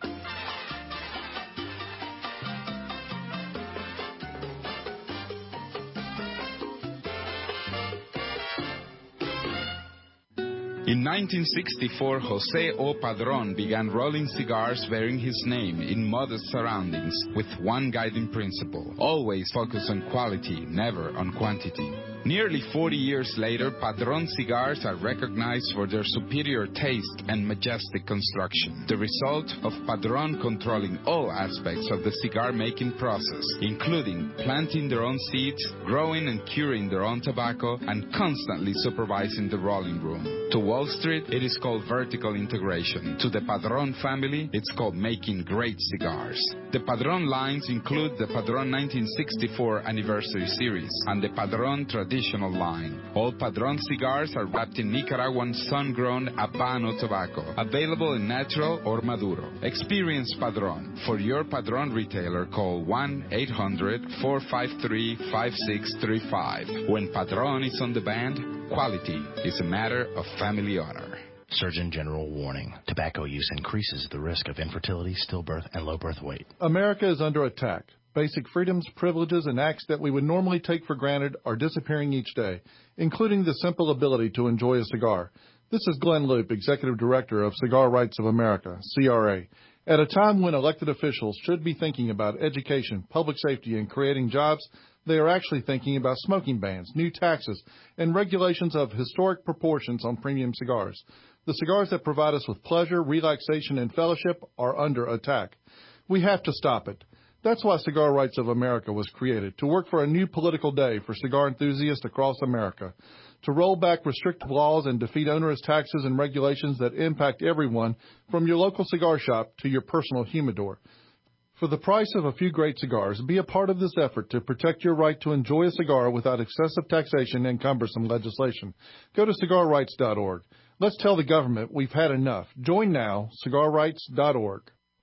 In nineteen sixty-four, Jose O. Padron began rolling cigars bearing his name in modest surroundings with one guiding principle: always focus on quality, never on quantity. Nearly forty years later, Padron cigars are recognized for their superior taste and majestic construction, the result of Padron controlling all aspects of the cigar-making process, including planting their own seeds, growing and curing their own tobacco, and constantly supervising the rolling room. To Wall Street, it is called vertical integration. To the Padron family, it's called making great cigars. The Padron lines include the Padron nineteen sixty-four Anniversary Series and the Padron Traditional line. All Padron cigars are wrapped in Nicaraguan sun-grown Habano tobacco, available in natural or Maduro. Experience Padron. For your Padron retailer, call one eight hundred, four five three, five six three five. When Padron is on the band, quality is a matter of family honor. Surgeon General warning. Tobacco use increases the risk of infertility, stillbirth, and low birth weight. America is under attack. Basic freedoms, privileges, and acts that we would normally take for granted are disappearing each day, including the simple ability to enjoy a cigar. This is Glenn Loop, Executive Director of Cigar Rights of America, C R A. At a time when elected officials should be thinking about education, public safety, and creating jobs, they are actually thinking about smoking bans, new taxes, and regulations of historic proportions on premium cigars. The cigars that provide us with pleasure, relaxation, and fellowship are under attack. We have to stop it. That's why Cigar Rights of America was created, to work for a new political day for cigar enthusiasts across America, to roll back restrictive laws and defeat onerous taxes and regulations that impact everyone from your local cigar shop to your personal humidor. For the price of a few great cigars, be a part of this effort to protect your right to enjoy a cigar without excessive taxation and cumbersome legislation. Go to cigar rights dot org. Let's tell the government we've had enough. Join now, cigar rights dot org.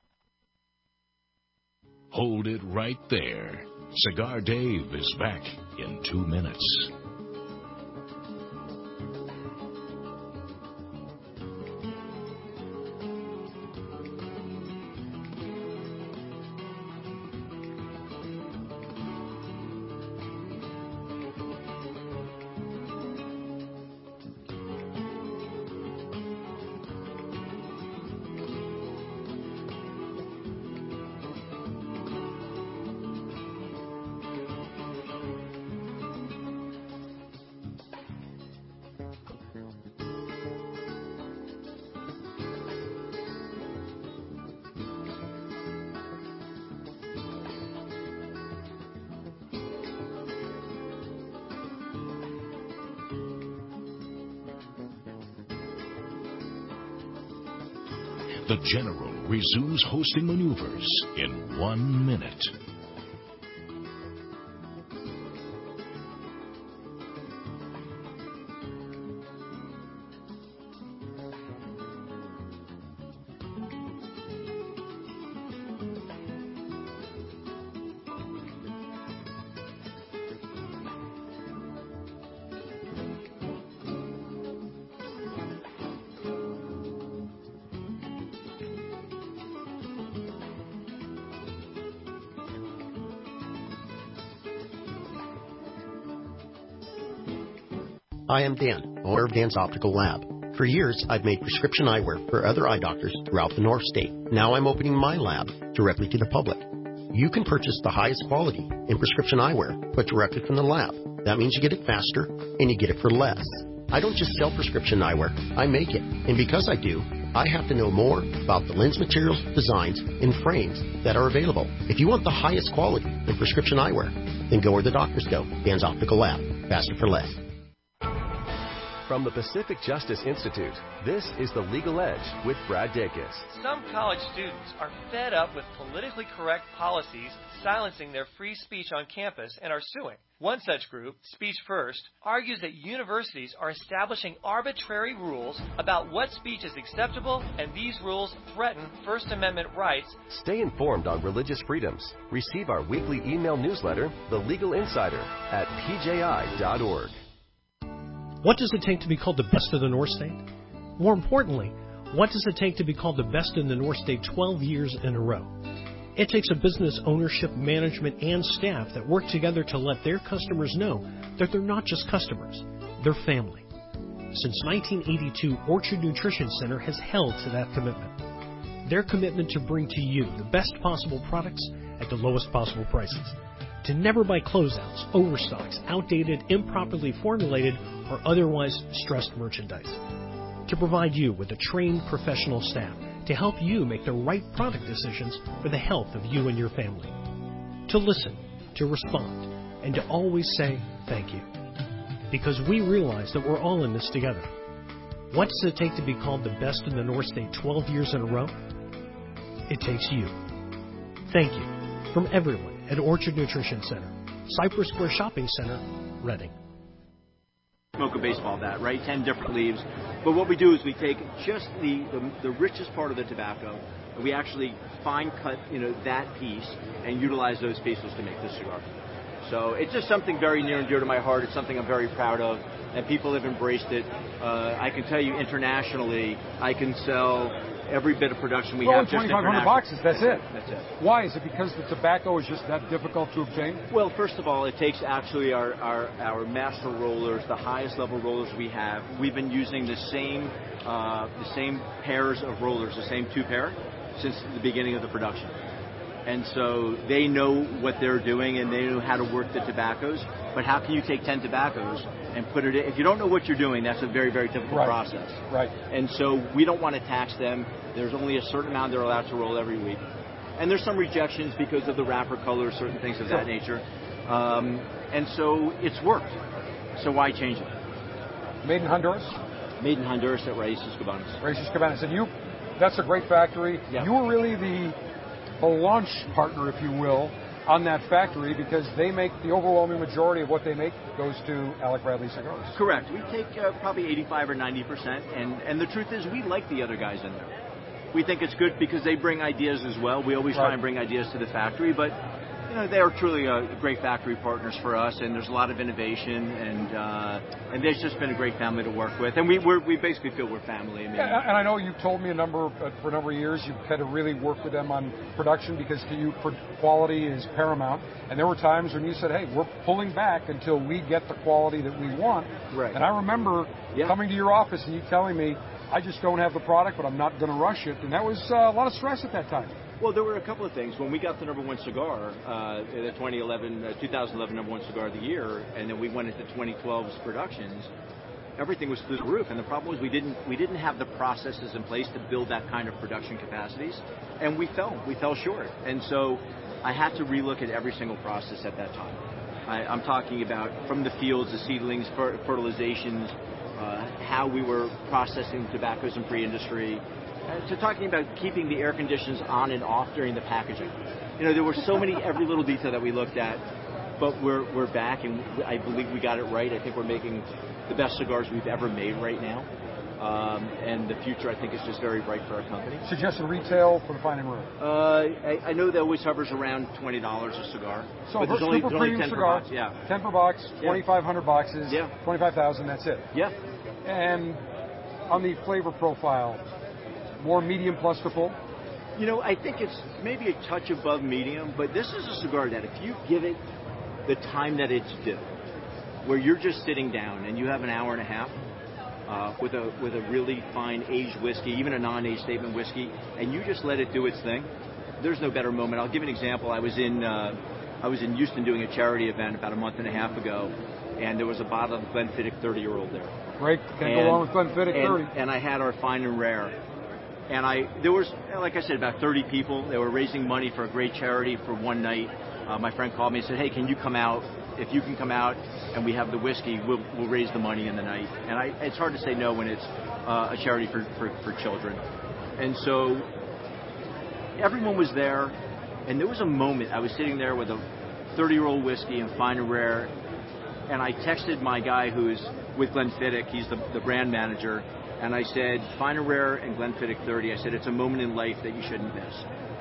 Hold it right there. Cigar Dave is back in two minutes. The General resumes hosting maneuvers in one minute. Hi, I'm Dan, owner of Dan's Optical Lab. For years, I've made prescription eyewear for other eye doctors throughout the North State. Now I'm opening my lab directly to the public. You can purchase the highest quality in prescription eyewear, but directly from the lab. That means you get it faster, and you get it for less. I don't just sell prescription eyewear, I make it. And because I do, I have to know more about the lens materials, designs, and frames that are available. If you want the highest quality in prescription eyewear, then go where the doctors go. Dan's Optical Lab. Faster for less. From the Pacific Justice Institute, this is The Legal Edge with Brad Dacus. Some college students are fed up with politically correct policies silencing their free speech on campus and are suing. One such group, Speech First, argues that universities are establishing arbitrary rules about what speech is acceptable, and these rules threaten First Amendment rights. Stay informed on religious freedoms. Receive our weekly email newsletter, The Legal Insider, at p j i dot org. What does it take to be called the best of the North State? More importantly, what does it take to be called the best in the North State twelve years in a row? It takes a business ownership, management, and staff that work together to let their customers know that they're not just customers, they're family. Since nineteen eighty-two, Orchard Nutrition Center has held to that commitment. Their commitment to bring to you the best possible products at the lowest possible prices. To never buy closeouts, overstocks, outdated, improperly formulated, or otherwise stressed merchandise. To provide you with a trained professional staff to help you make the right product decisions for the health of you and your family. To listen, to respond, and to always say thank you. Because we realize that we're all in this together. What does it take to be called the best in the North State twelve years in a row? It takes you. Thank you from everyone at Orchard Nutrition Center, Cypress Square Shopping Center, Reading. Smoke a baseball bat, right? Ten different leaves. But what we do is we take just the, the, the richest part of the tobacco, and we actually fine cut, you know, that piece and utilize those pieces to make this cigar. So it's just something very near and dear to my heart. It's something I'm very proud of, and people have embraced it. Uh, I can tell you internationally, I can sell every bit of production we well, have. twenty-five hundred boxes, that's it. That's it. Why? Is it because the tobacco is just that difficult to obtain? Well, first of all, it takes actually our, our, our master rollers, the highest level rollers we have. We've been using the same uh, the same pairs of rollers, the same two pair, since the beginning of the production. And so they know what they're doing and they know how to work the tobaccos. But how can you take ten tobaccos and put it in? If you don't know what you're doing, that's a very, very difficult right. process. Right. And so we don't want to tax them. There's only a certain amount they're allowed to roll every week. And there's some rejections because of the wrapper color, certain things of sure. that nature. Um, and so it's worked. So why change it? Made in Honduras? Made in Honduras at Raíces Cabanas. Raíces Cabanas. And you, that's a great factory. Yeah. You were really the, the launch partner, if you will, on that factory because they make the overwhelming majority of what they make goes to Alec Bradley Cigars. Correct. We take uh, probably eighty-five or ninety percent, and, and the truth is we like the other guys in there. We think it's good because they bring ideas as well. We always right. try and bring ideas to the factory, but you know, they are truly a great factory partners for us, and there's a lot of innovation, and uh, and they've just been a great family to work with, and we we're, we basically feel we're family. I mean, yeah, and I know you've told me a number of, uh, for a number of years you've had to really work with them on production because to you quality is paramount, and there were times when you said, hey, we're pulling back until we get the quality that we want. Right. And I remember yeah. coming to your office and you telling me, I just don't have the product, but I'm not going to rush it, and that was uh, a lot of stress at that time. Well, there were a couple of things. When we got the number one cigar, uh, the twenty eleven, uh, twenty eleven number one cigar of the year, and then we went into twenty twelve's productions, everything was through the roof. And the problem was we didn't we didn't have the processes in place to build that kind of production capacities, and we fell we fell short. And so I had to relook at every single process at that time. I, I'm talking about from the fields, the seedlings, fer- fertilizations, uh, how we were processing tobaccos in pre-industry. uh, to talking about keeping the air conditions on and off during the packaging. You know, there were so many, every little detail that we looked at, but we're we're back, and I believe we got it right. I think we're making the best cigars we've ever made right now. Um, and the future, I think, is just very bright for our company. Suggested retail for the Fine and Rare? Uh, I, I know that always hovers around twenty dollars a cigar. So but there's only, super there's only premium ten cigar, per box. Yeah. ten per box, twenty-five hundred boxes, yeah. twenty-five thousand, that's it. Yeah. And on the flavor profile, more medium plus to full? You know, I think it's maybe a touch above medium, but this is a cigar that if you give it the time that it's due, where you're just sitting down and you have an hour and a half, Uh, with a with a really fine aged whiskey, even a non-aged statement whiskey, and you just let it do its thing. There's no better moment. I'll give you an example. I was in uh, I was in Houston doing a charity event about a month and a half ago, and there was a bottle of Glenfiddich thirty-year-old there. Great, can't go wrong with Glenfiddich thirty. And, and I had our Fine and Rare, and I there was, like I said, about thirty people. They were raising money for a great charity for one night. Uh, my friend called me and said, "Hey, can you come out? If you can come out and we have the whiskey, we'll, we'll raise the money in the night." And I, it's hard to say no when it's uh, a charity for, for, for children. And so everyone was there, and there was a moment. I was sitting there with a thirty-year-old whiskey and Fine and Rare, and I texted my guy who's with Glenfiddich. He's the, the brand manager. And I said, Fine and Rare and Glenfiddich thirty. I said, it's a moment in life that you shouldn't miss.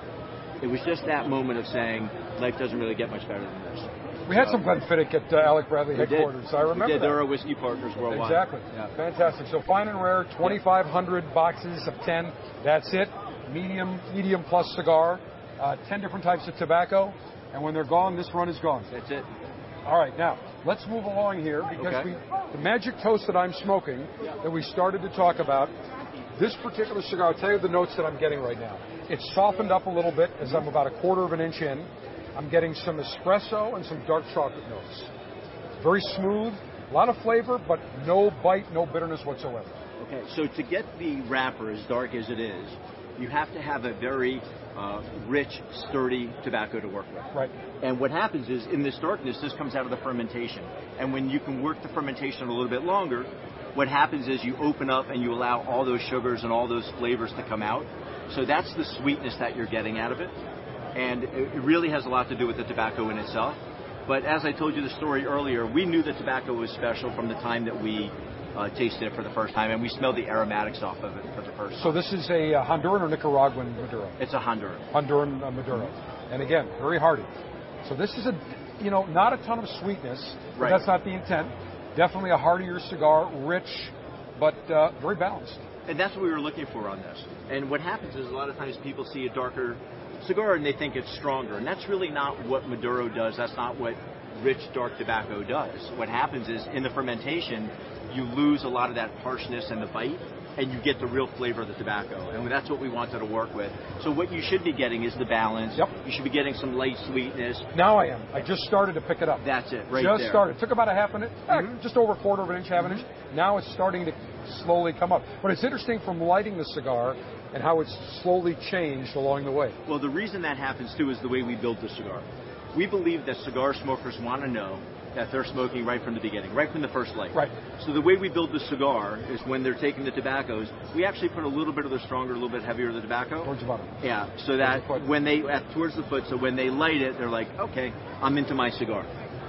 It was just that moment of saying, life doesn't really get much better than this. We had some Glenfiddich at uh, Alec Bradley we headquarters. Did. I remember we did. that. They're our whiskey partners worldwide. Exactly. Yeah. Fantastic. So Fine and Rare, twenty-five hundred boxes of ten. That's it. Medium, medium plus cigar. Uh, ten different types of tobacco. And when they're gone, this run is gone. That's it. All right. Now, let's move along here because okay. we, the Magic Toast that I'm smoking that we started to talk about, this particular cigar, I'll tell you the notes that I'm getting right now. It's softened up a little bit as I'm about a quarter of an inch in. I'm getting some espresso and some dark chocolate notes. Very smooth, a lot of flavor, but no bite, no bitterness whatsoever. Okay, so to get the wrapper as dark as it is, you have to have a very uh, rich, sturdy tobacco to work with. Right. And what happens is, in this darkness, this comes out of the fermentation. And when you can work the fermentation a little bit longer, what happens is you open up and you allow all those sugars and all those flavors to come out. So that's the sweetness that you're getting out of it. And it really has a lot to do with the tobacco in itself. But as I told you the story earlier, we knew the tobacco was special from the time that we uh, tasted it for the first time, and we smelled the aromatics off of it for the first time. So this is a uh, Honduran or Nicaraguan Maduro? It's a Honduran. Honduran uh, Maduro. And again, very hearty. So this is a, you know, not a ton of sweetness, but right. That's not the intent. Definitely a heartier cigar, rich, but uh, very balanced. And that's what we were looking for on this. And what happens is a lot of times people see a darker cigar and they think it's stronger, and that's really not what Maduro does. That's not what rich dark tobacco does. What happens is in the fermentation you lose a lot of that harshness and the bite, and you get the real flavor of the tobacco, and that's what we wanted to work with. So what you should be getting is the balance. Yep. You should be getting some light sweetness. Now I am. I just started to pick it up. That's it, right just there. started. Took about a half an inch, Mm-hmm. eh, just over a quarter of an inch, half an inch. Now it's starting to slowly come up. But it's interesting from lighting the cigar and how it's slowly changed along the way. Well, the reason that happens, too, is the way we build the cigar. We believe that cigar smokers want to know that they're smoking right from the beginning, right from the first light. Right. So the way we build the cigar is when they're taking the tobaccos, we actually put a little bit of the stronger, a little bit heavier of the tobacco. Towards the bottom. Yeah, so that the when they, at, towards the foot, so when they light it, they're like, okay, I'm into my cigar.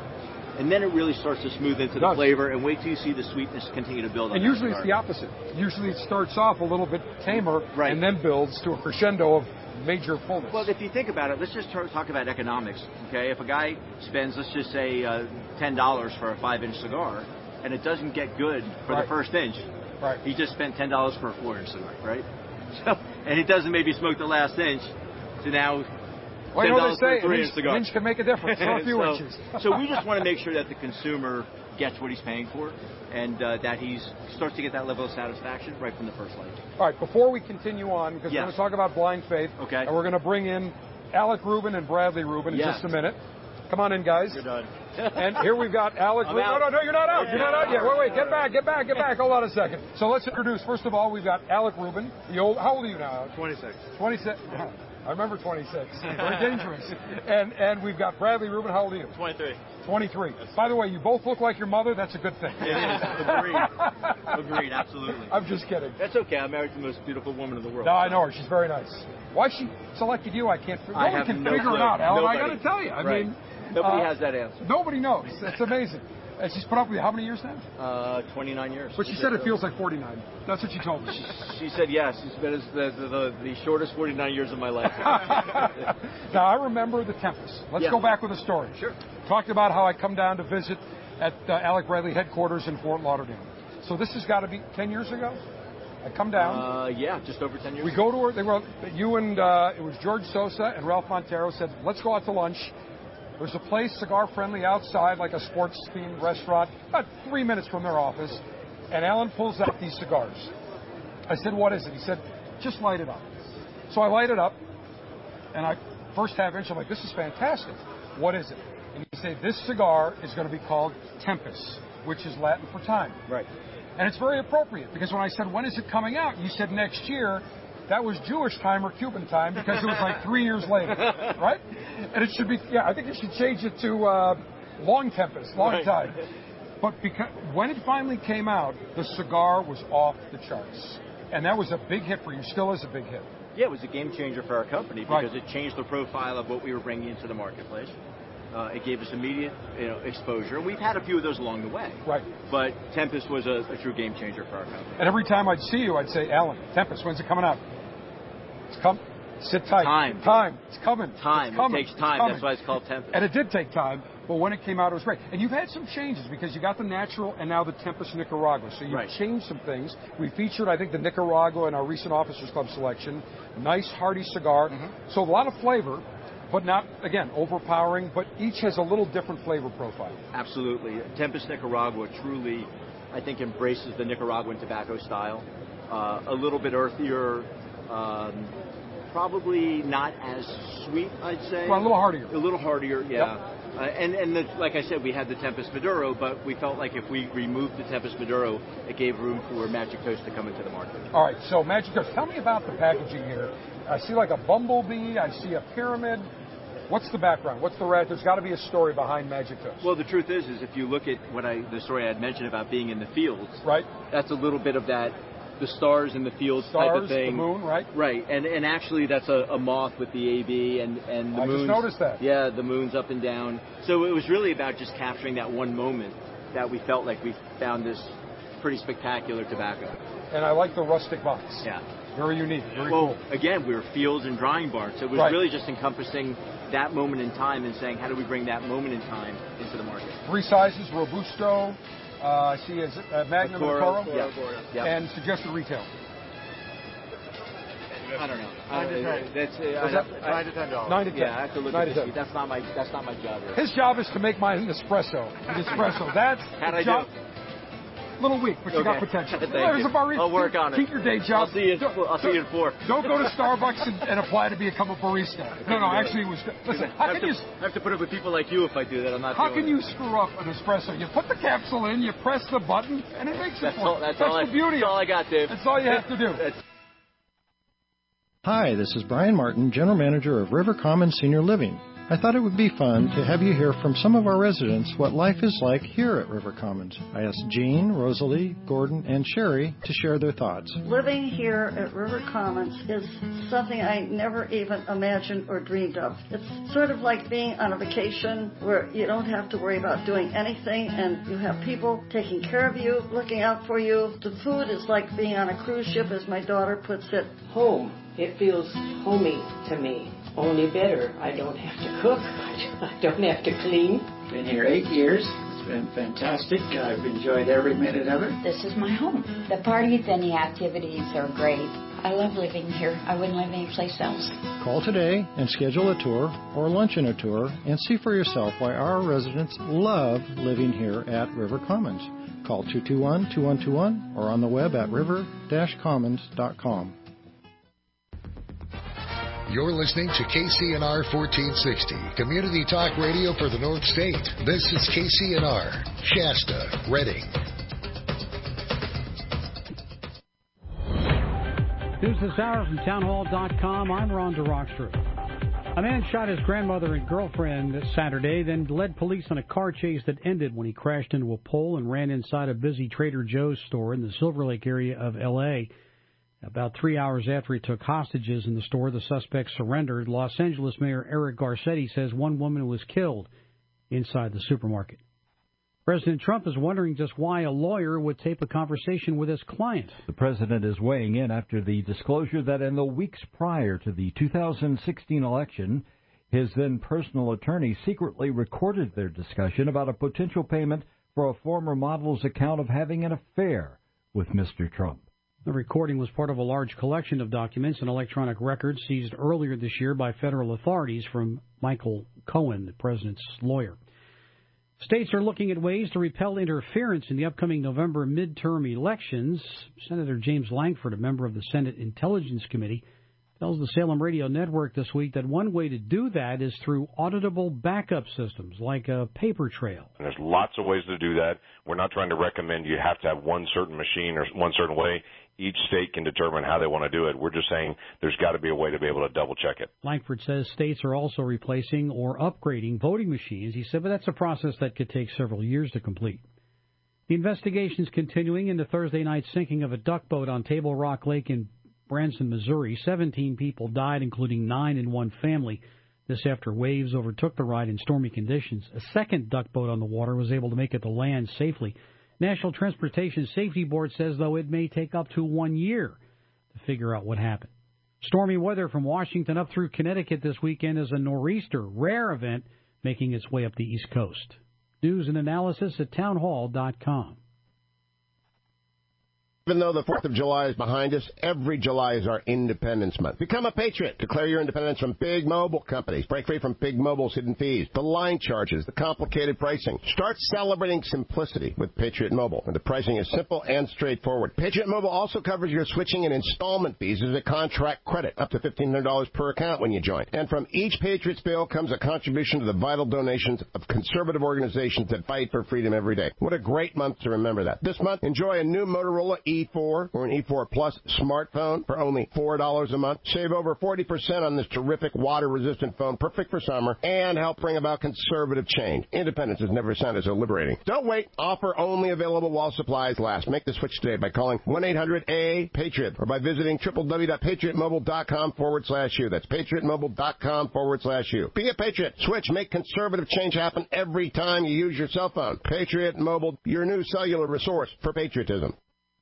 And then it really starts to smooth into the flavor, and wait till you see the sweetness continue to build. And usually it's the opposite. Usually it starts off a little bit tamer, right, and then builds to a crescendo of major fullness. Well, if you think about it, let's just talk about economics, okay? If a guy spends, let's just say, uh, ten dollars for a five-inch cigar, and it doesn't get good for right. the first inch, right. he just spent ten dollars for a four-inch cigar, right? So, and he doesn't maybe smoke the last inch, so now well, you know what they say, an inch, cigar. an inch can make a difference, not a few so, inches. So we just want to make sure that the consumer gets what he's paying for, and uh, that he starts to get that level of satisfaction right from the first light. All right, before we continue on, because yes. we're going to talk about Blind Faith, okay. and we're going to bring in Alec Rubin and Bradley Rubin yes. in just a minute. Come on in, guys. You're done. And here we've got Alec Rubin. No, no, no, you're not out. You're not out yet. Wait, wait, get back, get back, get back. Hold on a second. So let's introduce, first of all, we've got Alec Rubin. The old, how old are you now, Alec? twenty-six. twenty-six. I remember twenty-six. Very dangerous. And and we've got Bradley Rubin. How old are you? twenty-three. twenty-three. By the way, you both look like your mother. That's a good thing. It is. Agreed. Agreed. Absolutely. I'm just kidding. That's okay. I'm married to the most beautiful woman in the world. No, I know her. She's very nice. Why she selected you, I can't figure I No one have can no figure clue. it out, Alan. Nobody. I got to tell you. I Right. mean, Nobody uh, has that answer. Nobody knows. It's amazing. And she's put up with you how many years now? Uh, twenty-nine years. But she said it feels like forty-nine. That's what she told me. She said yes. It's been the, the, the, the shortest forty-nine years of my life. Now, I remember the Tempest. Let's Yeah. go back with a story. Sure. Talked about how I come down to visit at uh, Alec Bradley headquarters in Fort Lauderdale. So this has got to be ten years ago? I come down. Uh, yeah, just over ten years. We go to her. They were, you and, uh, it was George Sosa and Ralph Montero said, let's go out to lunch. There's a place, cigar-friendly, outside, like a sports-themed restaurant, about three minutes from their office. And Alan pulls out these cigars. I said, what is it? He said, just light it up. So I light it up, and I first half inch, I'm like, this is fantastic. What is it? And you say, this cigar is going to be called Tempest, which is Latin for time. Right. And it's very appropriate, because when I said, when is it coming out? You said next year. That was Jewish time or Cuban time, because it was like three years later, right? And it should be, yeah, I think you should change it to uh, Long Tempest, long Right. time. But because when it finally came out, the cigar was off the charts. And that was a big hit for you, still is a big hit. Yeah, it was a game changer for our company because Right. it changed the profile of what we were bringing into the marketplace. Uh, it gave us immediate you know, exposure, and we've had a few of those along the way. Right. But Tempest was a, a true game changer for our company. And every time I'd see you, I'd say, Alan, Tempest, when's it coming out? It's come. Sit tight. Time. Time. It's coming. Time. It's coming. It takes time. It's coming. That's why it's called Tempest. And it did take time, but when it came out, it was great. And you've had some changes because you got the natural and now the Tempest Nicaragua. So you've Right. changed some things. We featured, I think, the Nicaragua in our recent Officers Club selection. Nice, hearty cigar. Mm-hmm. So a lot of flavor, but not, again, overpowering, but each has a little different flavor profile. Absolutely. Tempest Nicaragua truly, I think, embraces the Nicaraguan tobacco style. Uh, a little bit earthier, um, probably not as sweet, I'd say. Well, a little heartier. A little heartier, yeah. Yep. Uh, and and the, like I said, we had the Tempest Maduro, but we felt like if we removed the Tempest Maduro, it gave room for Magic Toast to come into the market. All right, so Magic Toast, tell me about the packaging here. I see like a bumblebee. I see a pyramid. What's the background? What's the rat? There's got to be a story behind Magic Toast. Well, the truth is, is if you look at what I, the story I had mentioned about being in the fields, right? That's a little bit of that, the stars in the fields Stars, type of thing. the moon, right? Right, and and actually that's a, a moth with the A B and and the I just moon's, noticed that. Yeah, the moon's up and down. So it was really about just capturing that one moment that we felt like we found this pretty spectacular tobacco. And I like the rustic box. Yeah. Very unique. Very well, cool. again, we were fields and drying barns, so it was Right. really just encompassing that moment in time and saying, how do we bring that moment in time into the market? Three sizes: Robusto. Uh, I see is it, uh, Magnum and Toro, Toro. yeah. Yeah. And suggested retail. I don't know. Nine to I- ten. That's, uh, Is I- that- I- nine to ten dollars. Nine to ten. Yeah, I have to look Nine at to this. ten. That's not my. That's not my job here. His job is to make mine an espresso. An espresso. That's How'd the I job. do? Little weak, but you got Okay. potential. Thank There's you. a barista. I'll work on it. Keep your day job. I'll see you. I'll see you in four. Don't go to Starbucks and, and apply to become a barista. No, no, actually, it was. Listen, I how have, can to, you? I have to put up with people like you if I do that. I'm not. How doing can it. you screw up an espresso? You put the capsule in, you press the button, and it makes That's it for all. you. That's, That's all. the I, beauty. That's all of I it. got, Dave. That's all you have to do. That's, Hi, this is Brian Martin, General Manager of River Commons Senior Living. I thought it would be fun to have you hear from some of our residents what life is like here at River Commons. I asked Jean, Rosalie, Gordon, and Sherry to share their thoughts. Living here at River Commons is something I never even imagined or dreamed of. It's sort of like being on a vacation where you don't have to worry about doing anything and you have people taking care of you, looking out for you. The food is like being on a cruise ship, as my daughter puts it. Home. It feels homey to me. Only better. I don't have to cook. I don't have to clean. Been here eight years. It's been fantastic. I've enjoyed every minute of it. This is my home. The parties and the activities are great. I love living here. I wouldn't live anyplace else. Call today and schedule a tour or lunch and a tour and see for yourself why our residents love living here at River Commons. Call two two one, two one two one or on the web at river dash commons dot com. You're listening to K C N R fourteen sixty, Community Talk Radio for the North State. This is K C N R, Shasta, Redding. News this hour from townhall dot com. I'm Ron DeRockstra. A man shot his grandmother and girlfriend Saturday, then led police on a car chase that ended when he crashed into a pole and ran inside a busy Trader Joe's store in the Silver Lake area of L A. About three hours after he took hostages in the store, the suspect surrendered. Los Angeles Mayor Eric Garcetti says one woman was killed inside the supermarket. President Trump is wondering just why a lawyer would tape a conversation with his client. The president is weighing in after the disclosure that in the weeks prior to the two thousand sixteen election, his then personal attorney secretly recorded their discussion about a potential payment for a former model's account of having an affair with Mister Trump. The recording was part of a large collection of documents and electronic records seized earlier this year by federal authorities from Michael Cohen, the president's lawyer. States are looking at ways to repel interference in the upcoming November midterm elections. Senator James Lankford, a member of the Senate Intelligence Committee, tells the Salem Radio Network this week that one way to do that is through auditable backup systems like a paper trail. And there's lots of ways to do that. We're not trying to recommend you have to have one certain machine or one certain way. Each state can determine how they want to do it. We're just saying there's got to be a way to be able to double-check it. Lankford says states are also replacing or upgrading voting machines. He said, but that's a process that could take several years to complete. The investigation is continuing into Thursday night's sinking of a duck boat on Table Rock Lake in Branson, Missouri. Seventeen people died, including nine in one family. This after waves overtook the ride in stormy conditions. A second duck boat on the water was able to make it to land safely. National Transportation Safety Board says, though, it may take up to one year to figure out what happened. Stormy weather from Washington up through Connecticut this weekend is a nor'easter, rare event making its way up the East Coast. News and analysis at townhall dot com. Even though the fourth of July is behind us, every July is our Independence Month. Become a patriot. Declare your independence from big mobile companies. Break free from big mobile's hidden fees, the line charges, the complicated pricing. Start celebrating simplicity with Patriot Mobile. And the pricing is simple and straightforward. Patriot Mobile also covers your switching and installment fees as a contract credit, up to fifteen hundred dollars per account when you join. And from each Patriot's bill comes a contribution to the vital donations of conservative organizations that fight for freedom every day. What a great month to remember that. This month, enjoy a new Motorola E four or an E four Plus smartphone for only four dollars a month. Save over forty percent on this terrific water-resistant phone, perfect for summer, and help bring about conservative change. Independence has never sounded so liberating. Don't wait. Offer only available while supplies last. Make the switch today by calling one eight hundred A Patriot or by visiting www.patriotmobile.com forward slash you. That's patriotmobile.com forward slash you. Be a patriot. Switch. Make conservative change happen every time you use your cell phone. Patriot Mobile, your new cellular resource for patriotism.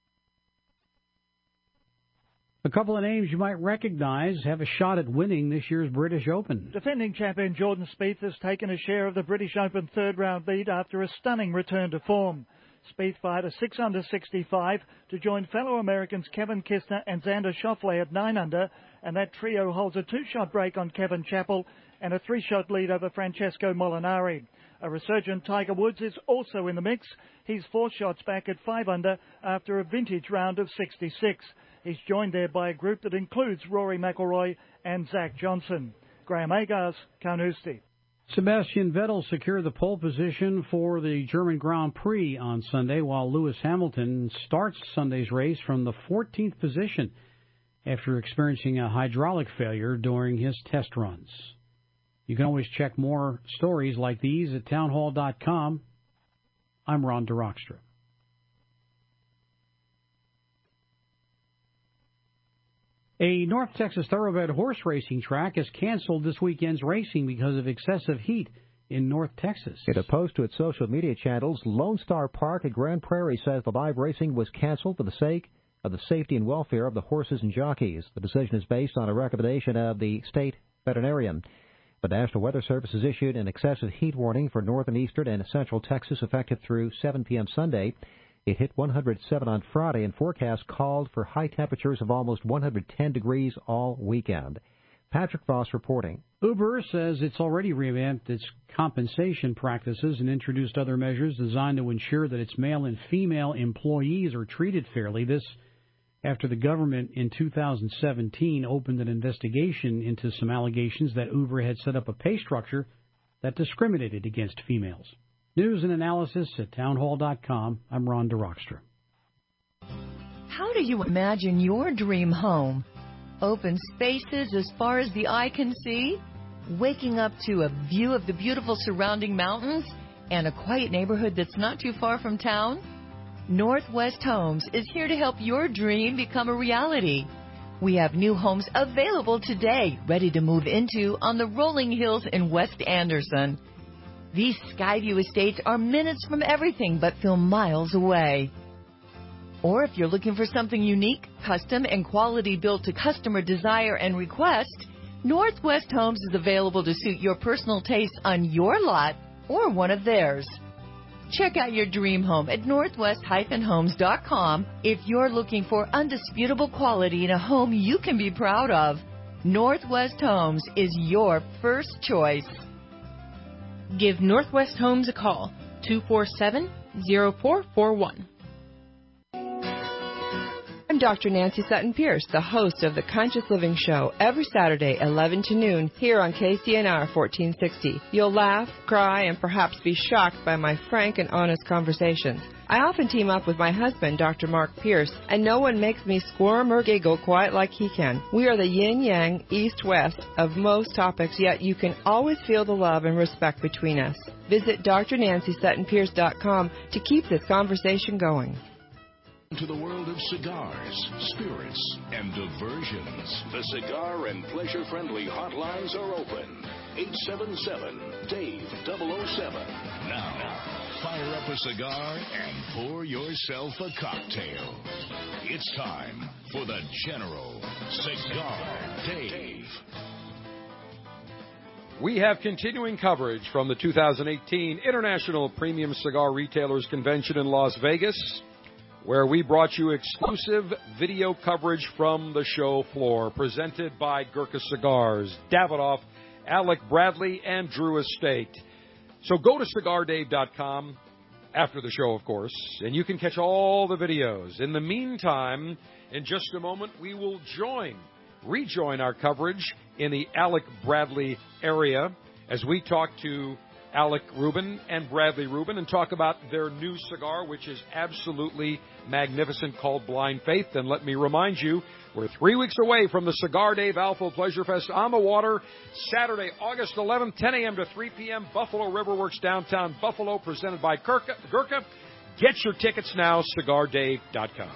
A couple of names you might recognize have a shot at winning this year's British Open. Defending champion Jordan Spieth has taken a share of the British Open third-round lead after a stunning return to form. Spieth fired a six under sixty-five to join fellow Americans Kevin Kisner and Xander Schauffele at nine under, and that trio holds a two-shot break on Kevin Chappell and a three-shot lead over Francesco Molinari. A resurgent Tiger Woods is also in the mix. He's four shots back at five under after a vintage round of sixty-six. He's joined there by a group that includes Rory McIlroy and Zach Johnson. Graham Agars, Carnoustie. Sebastian Vettel secured the pole position for the German Grand Prix on Sunday, while Lewis Hamilton starts Sunday's race from the fourteenth position after experiencing a hydraulic failure during his test runs. You can always check more stories like these at townhall dot com. I'm Ron DeRockstra. A North Texas thoroughbred horse racing track has canceled this weekend's racing because of excessive heat in North Texas. In a post to its social media channels, Lone Star Park at Grand Prairie says the live racing was canceled for the sake of the safety and welfare of the horses and jockeys. The decision is based on a recommendation of the state veterinarian. The National Weather Service has issued an excessive heat warning for northern, eastern, and central Texas effective through seven p.m. Sunday. It hit one hundred seven on Friday, and forecasts called for high temperatures of almost one hundred ten degrees all weekend. Patrick Voss reporting. Uber says it's already revamped its compensation practices and introduced other measures designed to ensure that its male and female employees are treated fairly. This after the government in two thousand seventeen opened an investigation into some allegations that Uber had set up a pay structure that discriminated against females. News and analysis at townhall dot com. I'm Ron DeRockstra. How do you imagine your dream home? Open spaces as far as the eye can see? Waking up to a view of the beautiful surrounding mountains? And a quiet neighborhood that's not too far from town? Northwest Homes is here to help your dream become a reality. We have new homes available today, ready to move into on the rolling hills in West Anderson. These Skyview estates are minutes from everything but feel miles away. Or if you're looking for something unique, custom, and quality built to customer desire and request, Northwest Homes is available to suit your personal taste on your lot or one of theirs. Check out your dream home at northwest dash homes dot com if you're looking for undisputable quality in a home you can be proud of. Northwest Homes is your first choice. Give Northwest Homes a call, two four seven, zero four four one. I'm Doctor Nancy Sutton-Pierce, the host of the Conscious Living Show, every Saturday, eleven to noon, here on K C N R fourteen sixty. You'll laugh, cry, and perhaps be shocked by my frank and honest conversations. I often team up with my husband, Doctor Mark Pierce, and no one makes me squirm or giggle quite like he can. We are the yin-yang, east-west of most topics, yet you can always feel the love and respect between us. Visit D R Nancy Sutton Pierce dot com to keep this conversation going. To the world of cigars, spirits, and diversions. The Cigar and Pleasure Friendly hotlines are open. eight seven seven, Dave double oh seven. Now, fire up a cigar and pour yourself a cocktail. It's time for the General Cigar Dave. We have continuing coverage from the two thousand eighteen International Premium Cigar Retailers Convention in Las Vegas, where we brought you exclusive video coverage from the show floor, presented by Gurkha Cigars, Davidoff, Alec Bradley, and Drew Estate. So go to cigar dave dot com after the show, of course, and you can catch all the videos. In the meantime, in just a moment, we will join, rejoin our coverage in the Alec Bradley area as we talk to Alec Rubin and Bradley Rubin and talk about their new cigar, which is absolutely magnificent, called Blind Faith. And let me remind you, we're three weeks away from the Cigar Dave Alpha Pleasure Fest on the water, Saturday, August eleventh, ten a.m. to three p.m., Buffalo River Works, downtown Buffalo, presented by Gurkha. Gurkha. Get your tickets now, cigar dave dot com.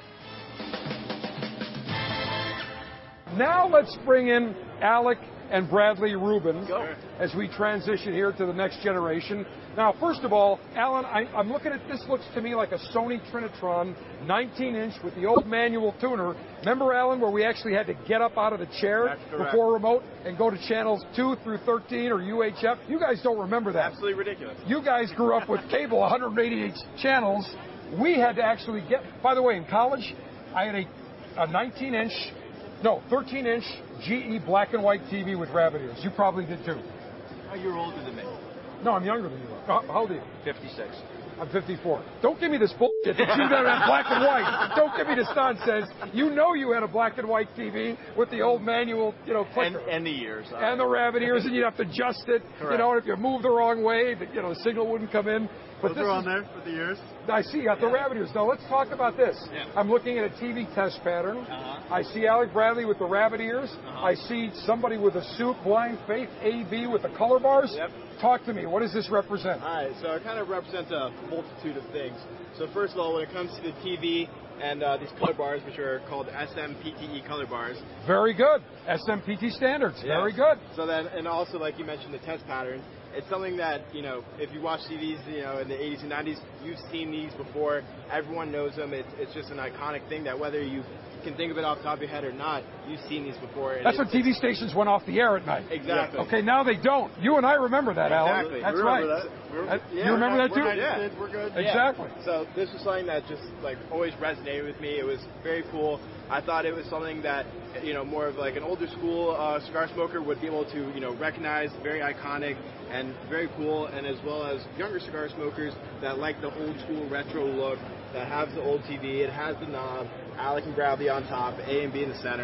Now let's bring in Alec and Bradley Rubin as we transition here to the next generation. Now, first of all, Alan, I, I'm looking at this. Looks to me like a Sony Trinitron nineteen inch with the old manual tuner. Remember, Alan, where we actually had to get up out of the chair before remote and go to channels two through thirteen or U H F? You guys don't remember that. Absolutely ridiculous. You guys grew up with cable, one hundred eighty-eight channels. We had to actually get, by the way, in college, I had a, a nineteen inch, no, thirteen inch G E black and white T V with rabbit ears. You probably did too. Oh, you're older than me. No, I'm younger than you. How old are you? fifty-six. I'm fifty-four. Don't give me this bullshit that you don't have black and white. Don't give me this nonsense. You know you had a black and white T V with the old manual, you know, clicker. And, and the ears. Uh, and the rabbit ears, and you'd have to adjust it. Correct. You know, if you moved the wrong way, the, you know, the signal wouldn't come in. But Those are on there for the ears? I see. You got the rabbit ears. Now, let's talk about this. Yeah. I'm looking at a T V test pattern. Uh-huh. I see Alec Bradley with the rabbit ears. Uh-huh. I see somebody with a suit, Blind Faith A B with the color bars. Yep. Talk to me. What does this represent? All right, so it kind of represents a multitude of things. So first of all, when it comes to the T V and uh, these color bars, which are called S M P T E color bars. Very good. S M P T standards. Yes. Very good. So then, and also, like you mentioned, the test pattern. It's something that, you know, if you watch T Vs, you know, in the eighties and nineties, you've seen these before. Everyone knows them. It's, it's just an iconic thing that whether you can think of it off the top of your head or not, you've seen these before. And That's when T V stations went off the air at night. Exactly. Okay, now they don't. You and I remember that, Alan. Exactly. That's we right. That. Uh, yeah, you remember that too? We're yeah, we're good. Exactly. Yeah. So this was something that just like always resonated with me. It was very cool. I thought it was something that, you know, more of like an older school uh, cigar smoker would be able to, you know, recognize. Very iconic and very cool, and as well as younger cigar smokers that like the old school retro look, that have the old T V. It has the knob, Alec and Bradley on top, A and B in the center.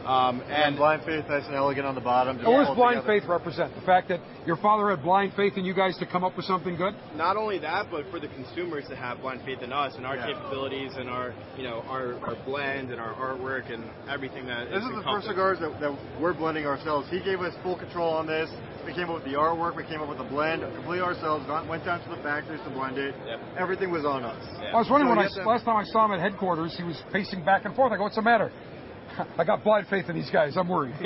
Um, and Blind Faith, nice and elegant on the bottom. What does Blind together. Faith represent? The fact that your father had blind faith in you guys to come up with something good? Not only that, but for the consumers to have blind faith in us and our yeah. capabilities and our, you know, our, our blend and our artwork and everything that This is, is the first cigars that, that we're blending ourselves. He gave us full control on this. We came up with the artwork. We came up with the blend completely ourselves. Got, went down to the factories to blend it. Yep. Everything was on us. Yeah. I was wondering so when I, to... last time I saw him at headquarters, he was pacing back and forth. I go, what's the matter? I got blind faith in these guys. I'm worried.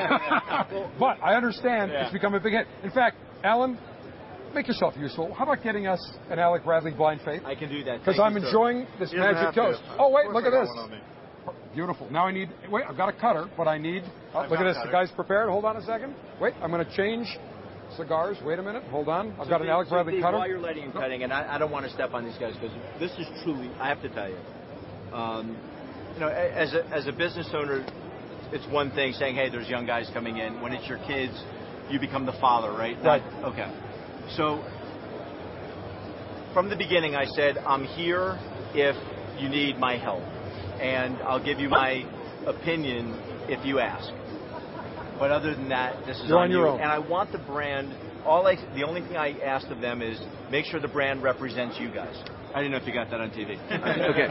But I understand yeah. it's become a big hit. In fact, Alan, make yourself useful. How about getting us an Alec Bradley blind faith? I can do that. Because I'm enjoying this magic toast. To. Oh, wait, look at this. On Beautiful. Now I need, wait, I've got a cutter, but I need, oh, look at this. The guy's prepared. Hold on a second. Wait, I'm going to change cigars. Wait a minute. Hold on. I've so got an Alec so Bradley cutter. While you're lighting and cutting, and I, I don't want to step on these guys because this is truly, I have to tell you, um, you know, as a, as a business owner, it's one thing saying, hey, there's young guys coming in. When it's your kids, you become the father, right? Right. Not, okay. So from the beginning, I said, I'm here if you need my help. And I'll give you my opinion if you ask. But other than that, this is You're on, on your you. own. And I want the brand, all I, the only thing I asked of them is make sure the brand represents you guys. I didn't know if you got that on T V. Okay.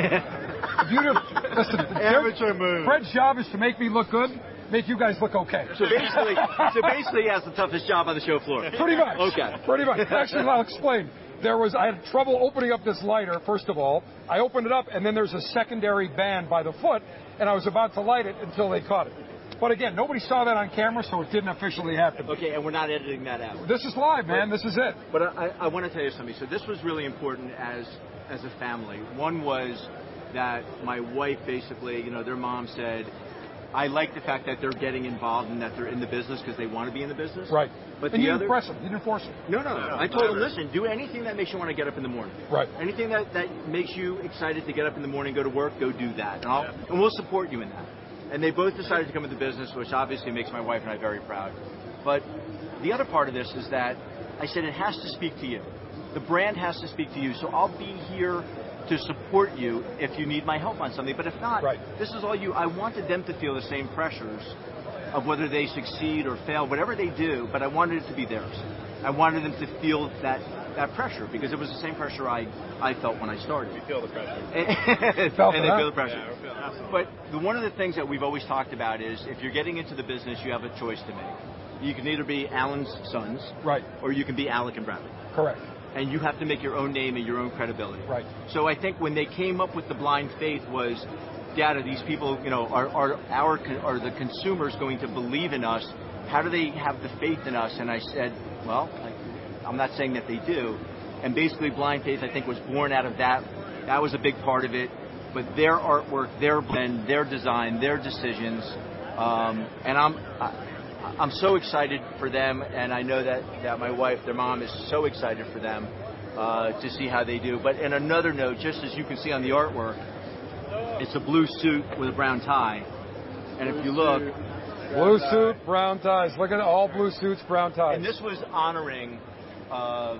Beautiful. Listen, amateur move. Fred's job is to make me look good, make you guys look okay. So basically, so basically, he has the toughest job on the show floor. Pretty much. Okay. Pretty much. Actually, I'll explain. There was I had trouble opening up this lighter. First of all, I opened it up, and then there's a secondary band by the foot, and I was about to light it until they caught it. But again, nobody saw that on camera, so it didn't officially happen. Okay, and we're not editing that out. This is live, man. But, this is it. But I, I want to tell you something. So this was really important as as a family. One was that my wife basically, you know, their mom said, I like the fact that they're getting involved and that they're in the business because they want to be in the business. Right. But and the you other, didn't press them. You didn't force them. No, no, no. I told them, listen, do anything that makes you want to get up in the morning. Right. Anything that, that makes you excited to get up in the morning, go to work, go do that. And, I'll, and we'll support you in that. And they both decided to come into the business, which obviously makes my wife and I very proud. But the other part of this is that I said it has to speak to you. The brand has to speak to you. So I'll be here to support you if you need my help on something. But if not, right. this is all you. I wanted them to feel the same pressures of whether they succeed or fail, whatever they do, but I wanted it to be theirs. I wanted them to feel that that pressure because it was the same pressure I, I felt when I started. We feel the pressure. and felt and they feel the pressure. Yeah, feel but the, one of the things that we've always talked about is if you're getting into the business, you have a choice to make. You can either be Alan's sons, right, or you can be Alec and Bradley. Correct. And you have to make your own name and your own credibility. Right. So I think when they came up with the blind faith was, Dad, are these people, you know, are, are our are the consumers going to believe in us? How do they have the faith in us? And I said, well, I, I'm not saying that they do. And basically, blind faith, I think, was born out of that. That was a big part of it. But their artwork, their blend, their design, their decisions, um, and I'm. I, I'm so excited for them, and I know that, that my wife, their mom, is so excited for them uh, to see how they do. But in another note, just as you can see on the artwork, it's a blue suit with a brown tie. And if you look... Blue suit, brown ties. Look at it, all blue suits, brown ties. And this was honoring uh,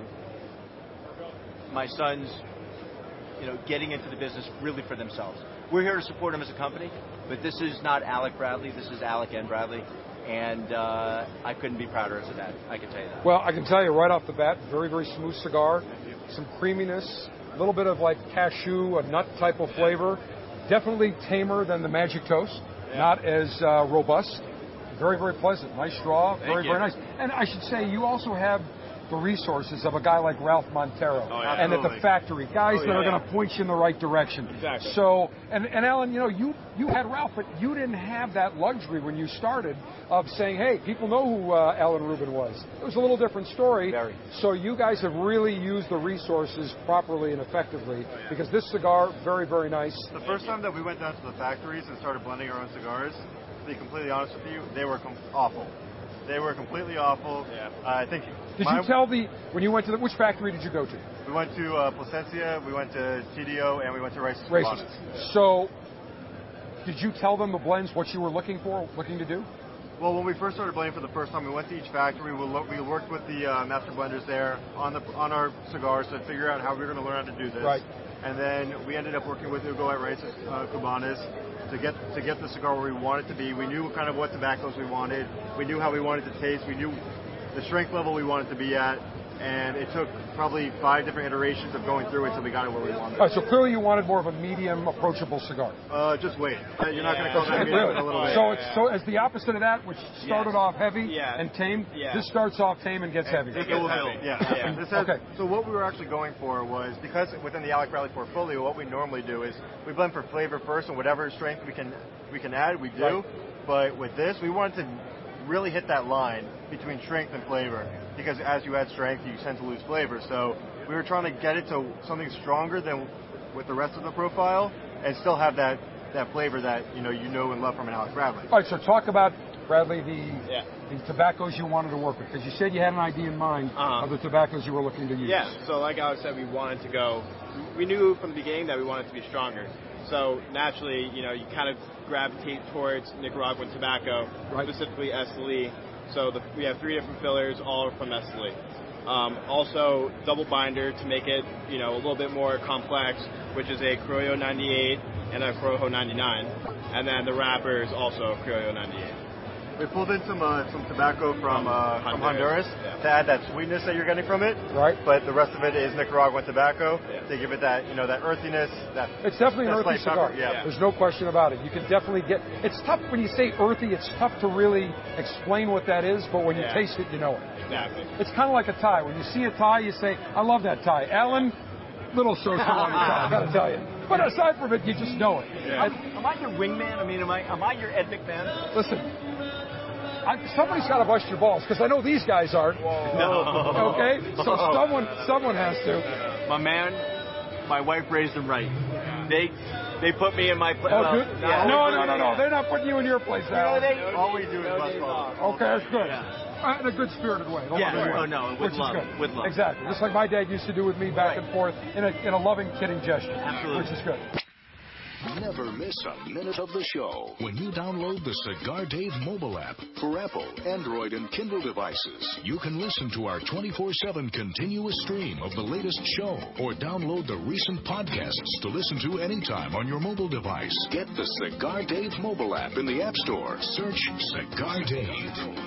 my sons, you know, getting into the business really for themselves. We're here to support them as a company, but this is not Alec Bradley. This is Alec and Bradley. And uh, I couldn't be prouder as a dad. I can tell you that. Well, I can tell you right off the bat, very, very smooth cigar. Some creaminess, a little bit of like cashew, a nut type of flavor. Definitely tamer than the Magic Toast. Yeah. Not as uh, robust. Very, very pleasant. Nice straw. Thank very, you. very nice. And I should say, you also have the resources of a guy like Ralph Montero. Oh, yeah, and totally. at the factory, guys oh, that yeah, are yeah. going to point you in the right direction. Exactly. So, and, and Alan, you know, you, you had Ralph, but you didn't have that luxury when you started of saying, hey, people know who uh, Alan Rubin was. It was a little different story. Very. So you guys have really used the resources properly and effectively oh, yeah. because this cigar, very, very nice. The first time that we went down to the factories and started blending our own cigars, to be completely honest with you, they were com- awful. They were completely awful. Yeah. Uh, I think. Did my, you tell the when you went to the which factory did you go to? We went to uh, Placencia, we went to T D O, and we went to Rice's. Rice's. Yeah. So, did you tell them the blends what you were looking for, looking to do? Well, when we first started blending for the first time, we went to each factory. We, lo- we worked with the uh, master blenders there on the on our cigars to figure out how we were going to learn how to do this. Right. And then we ended up working with Hugo at Rice's uh, Cubanas to get to get the cigar where we want it to be. We knew kind of what tobaccos we wanted. We knew how we wanted it to taste. We knew the strength level we wanted to be at. And it took probably five different iterations of going through it until we got it where we wanted. All right, so clearly you wanted more of a medium, approachable cigar. Uh, just wait. You're not going to call that medium really? in a little bit. So it's so as the opposite of that, which started Yes. off heavy Yeah. and tame. Yeah. This starts off tame and gets heavy. It gets heavy. Yeah. yeah. This has, Okay. So what we were actually going for was, because within the Alec Bradley portfolio, what we normally do is we blend for flavor first, and whatever strength we can we can add, we do. Right. But with this, we wanted to really hit that line between strength and flavor, because as you add strength, you tend to lose flavor. So we were trying to get it to something stronger than with the rest of the profile, and still have that, that flavor that you know you know and love from an Alec Bradley. All right, so talk about, Bradley, the Yeah. the tobaccos you wanted to work with, because you said you had an idea in mind Uh-huh. of the tobaccos you were looking to use. Yeah, so like Alex said, we wanted to go, we knew from the beginning that we wanted to be stronger. So naturally, you know, you kind of gravitate towards Nicaraguan tobacco, right. specifically Esteli. So the, we have three different fillers, all from Esteli. Um, also, double binder to make it, you know, a little bit more complex, which is a Criollo ninety-eight and a Corojo ninety-nine. And then the wrapper is also Criollo ninety-eight. We pulled in some uh, some tobacco from uh, from Honduras Yeah. to add that sweetness that you're getting from it. Right. But the rest of it is Nicaraguan tobacco to give it that you know that earthiness. That It's definitely an that earthy slight cigar. pepper. Yeah. There's no question about it. You can definitely get. It's tough when you say earthy. It's tough to really explain what that is, but when you Yeah. taste it, you know it. Exactly. It's kind of like a tie. When you see a tie, you say, "I love that tie." Alan, little so-so on the tie, I gotta tell you. But aside from it, you just know it. Yeah. And- Am I your wingman? I mean, am I am I your Ed McMahon? Listen, I, somebody's got to bust your balls, because I know these guys aren't. No. Okay, so someone someone has to. My man, my wife raised him right. They they put me in my place. Oh, good. No, no, no, no. They're not putting you in your place, Alan. All we do is bust balls. Okay, that's good. Uh, in a good spirited way. Don't Yeah, let me oh, win. no, with Which love, is good. with love. Exactly. Just like my dad used to do with me back and forth in a in a loving, kidding gesture. Absolutely. Which is good. Never miss a minute of the show when you download the Cigar Dave mobile app for Apple, Android, and Kindle devices. You can listen to our twenty-four seven continuous stream of the latest show or download the recent podcasts to listen to anytime on your mobile device. Get the Cigar Dave mobile app in the App Store. Search Cigar Dave.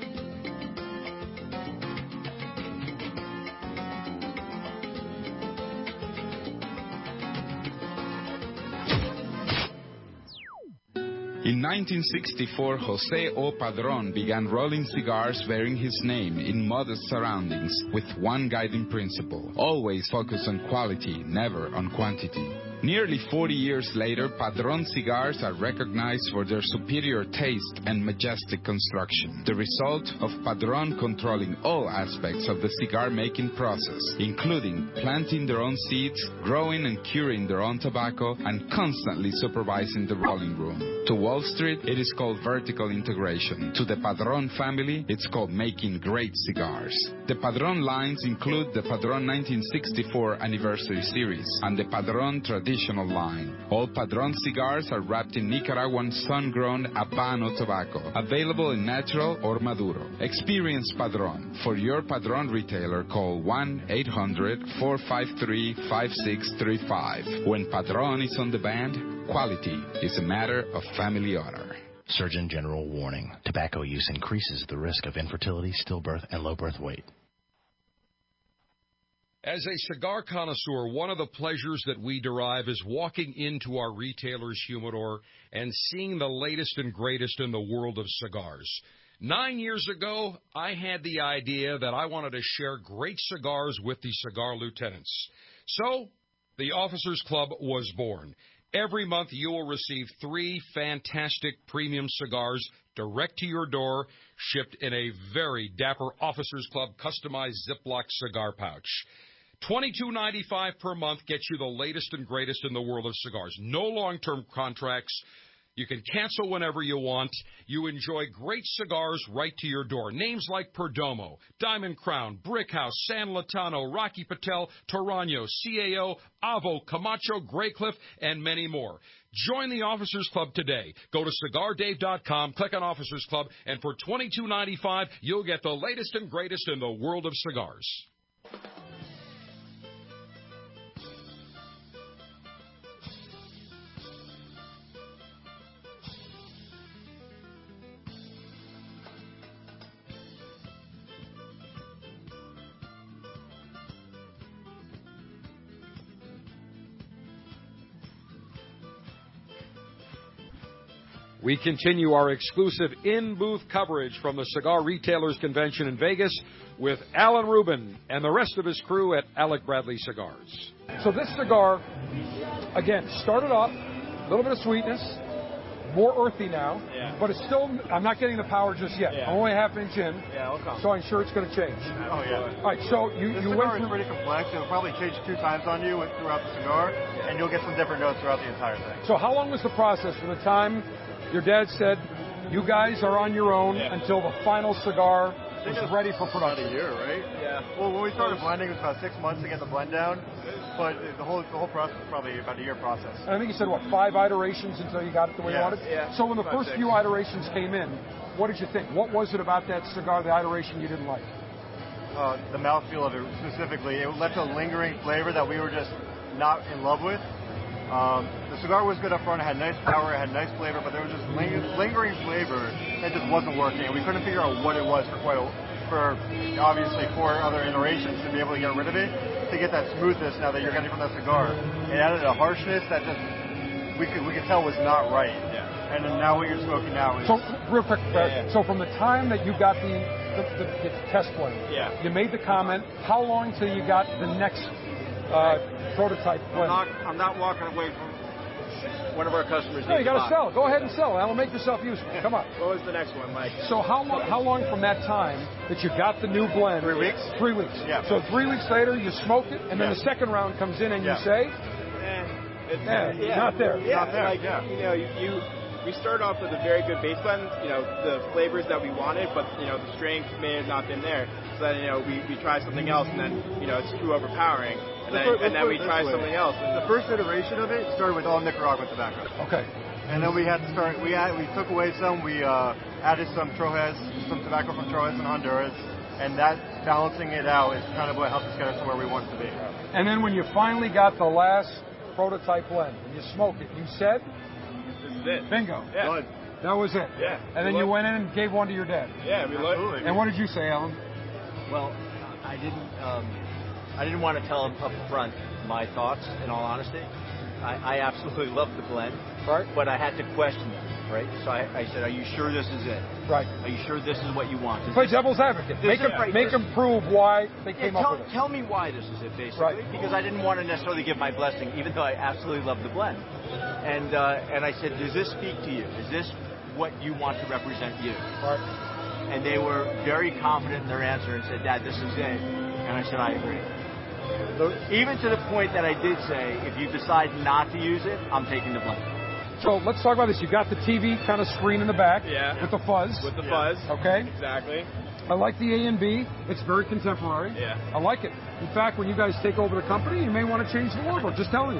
In nineteen sixty-four, Jose O. Padron began rolling cigars bearing his name in modest surroundings with one guiding principle: always focus on quality, never on quantity. Nearly forty years later, Padron cigars are recognized for their superior taste and majestic construction, the result of Padron controlling all aspects of the cigar-making process, including planting their own seeds, growing and curing their own tobacco, and constantly supervising the rolling room. To Wall Street, it is called vertical integration. To the Padron family, it's called making great cigars. The Padron lines include the Padron nineteen sixty-four Anniversary Series and the Padron Traditional line. All Padron cigars are wrapped in Nicaraguan sun-grown Habano tobacco, available in natural or Maduro. Experience Padron. For your Padron retailer, call one eight hundred, four five three, five six three five. When Padron is on the band, quality is a matter of family honor. Surgeon General warning. Tobacco use increases the risk of infertility, stillbirth, and low birth weight. As a cigar connoisseur, one of the pleasures that we derive is walking into our retailer's humidor and seeing the latest and greatest in the world of cigars. Nine years ago, I had the idea that I wanted to share great cigars with the cigar lieutenants. So, the Officers Club was born. Every month, you will receive three fantastic premium cigars direct to your door, shipped in a very dapper Officers Club customized Ziploc cigar pouch. twenty-two ninety-five per month gets you the latest and greatest in the world of cigars. No long-term contracts. You can cancel whenever you want. You enjoy great cigars right to your door. Names like Perdomo, Diamond Crown, Brickhouse, San Latano, Rocky Patel, Torano, C A O, Avo, Camacho, Graycliff, and many more. Join the Officers Club today. Go to cigar dave dot com, click on Officers Club, and for twenty-two ninety-five, you'll get the latest and greatest in the world of cigars. We continue our exclusive in-booth coverage from the Cigar Retailers Convention in Vegas with Alan Rubin and the rest of his crew at Alec Bradley Cigars. So this cigar, again, started off a little bit of sweetness, more earthy now, yeah. but it's still, I'm not getting the power just yet. Yeah. I'm only half an inch in, yeah, okay. so I'm sure it's going to change. Oh, yeah. All right, so you, this you cigar went through... is pretty complex. It'll probably change two times on you throughout the cigar, yeah. and you'll get some different notes throughout the entire thing. So how long was the process from the time your dad said, you guys are on your own yeah. until the final cigar was ready for production? About a year, right? Yeah. Well, when we started blending, it was about six months to get the blend down, but the whole the whole process was probably about a year process. And I think you said, what, five iterations until you got it the way yeah. you wanted? Yeah. So when the about first six. few iterations came in, what did you think? What was it about that cigar, the iteration you didn't like? Uh, the mouthfeel of it specifically. It left a lingering flavor that we were just not in love with. Um, the cigar was good up front. It had nice power. It had nice flavor, but there was just ling- lingering flavor that just wasn't working. And we couldn't figure out what it was for quite a, for obviously four other iterations to be able to get rid of it, to get that smoothness now that you're getting from that cigar. It added a harshness that just we could we could tell was not right. Yeah. And then now what you're smoking now is... So, real quick, yeah, yeah. so from the time that you got the, the, the, the test blend, yeah. you made the comment, how long till you got the next uh, prototype blend? I'm not, I'm not walking away from one of our customers. No, you got to sell. Go ahead and sell. Alan, make yourself useful. Come on. What was the next one, Mike? So how long, how long from that time that you got the new blend? Three weeks. Three weeks. Yeah. So three weeks later, you smoke it, and then yeah. the second round comes in, and yeah. you say, eh, it's, eh, yeah, not there. Yeah, not there. Like, yeah. you know, you, you we started off with a very good base blend, you know, the flavors that we wanted, but, you know, the strength may have not been there. So then, you know, we, we try something else, and then, you know, it's too overpowering. And then, let's and then we try way. something else. The first iteration of it started with all Nicaraguan tobacco. Okay. And then we had to start, we had, we took away some, we uh, added some Trojes, some tobacco from Trojes and Honduras, and that balancing it out is kind of what helped us get us to where we want to be. And then when you finally got the last prototype blend, and you smoked it, you said, this is it. Bingo. Yeah. Good. That was it. Yeah. And then you went in and gave one to your dad. Yeah, we Absolutely. And what did you say, Alan? Well, I didn't. Um, I didn't want to tell him up front my thoughts. In all honesty, I, I absolutely love the blend. Right. But I had to question them. Right. So I, I said, "Are you sure this is it? Right. Are you sure this is what you want?" Is Play this, devil's advocate. Make them, right, make this, them prove why they yeah, came tell, up with it. Tell me why this is it, basically. Right. Because I didn't want to necessarily give my blessing, even though I absolutely love the blend. And uh, and I said, "Does this speak to you? Is this what you want to represent you?" Right. And they were very confident in their answer and said, "Dad, this is it." And I said, "I agree." So even to the point that I did say, if you decide not to use it, I'm taking the blend. So let's talk about this. You've got the T V kind of screen in the back yeah. with the fuzz. With the yeah. fuzz. Okay. Exactly. I like the A and B. It's very contemporary. Yeah. I like it. In fact, when you guys take over the company, you may want to change the logo. Just telling you.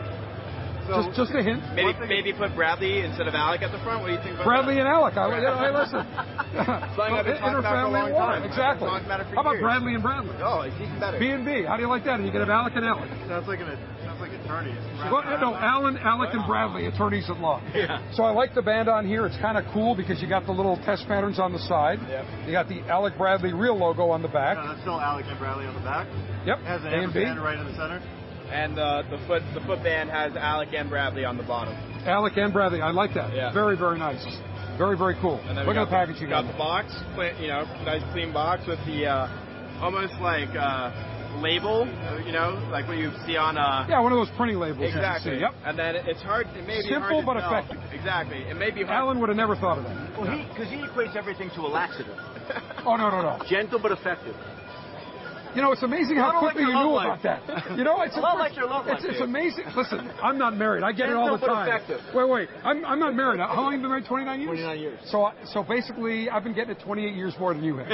So just, just a hint. Maybe maybe put Bradley instead of Alec at the front. What do you think about Bradley that? and Alec. I, you know, hey, listen. Something I've been talking about for a long time. Exactly. About How about years. Bradley and Bradley? Oh, it's even better. B and B. How do you like that? And you get Alec and Alec. Sounds like an sounds like attorneys. Well, no, Alan, Alec, and Bradley, attorneys at law. Yeah. So I like the band on here. It's kind of cool because you got the little test patterns on the side. Yep. You got the Alec Bradley real logo on the back. No, that's still Alec and Bradley on the back. Yep. It has an A and B. ampersand right in the center. And uh, the foot the foot band has Alec and Bradley on the bottom. Alec and Bradley, I like that. Yeah. Very, very nice. Very, very cool. And then Look we at got the package you got. got. the box, you know, nice clean box with the uh, almost like uh, label, you know, like what you see on a. Yeah, one of those printing labels. Exactly. You see. Yep. And then it's hard. It may be Simple hard to but tell. effective. Exactly. It may be hard. Alan would have never thought of that. Well, he because he equates everything to a laxative. Oh no, no, no. Gentle but effective. You know, it's amazing how like quickly you knew about that. You know, it's a lot like your love life. It's, it's amazing. Listen, I'm not married. I get it all the Gentle but time. effective. Wait, wait. I'm I'm not married. How long have you been married? twenty-nine years. twenty-nine years. So so basically, I've been getting it twenty-eight years more than you have.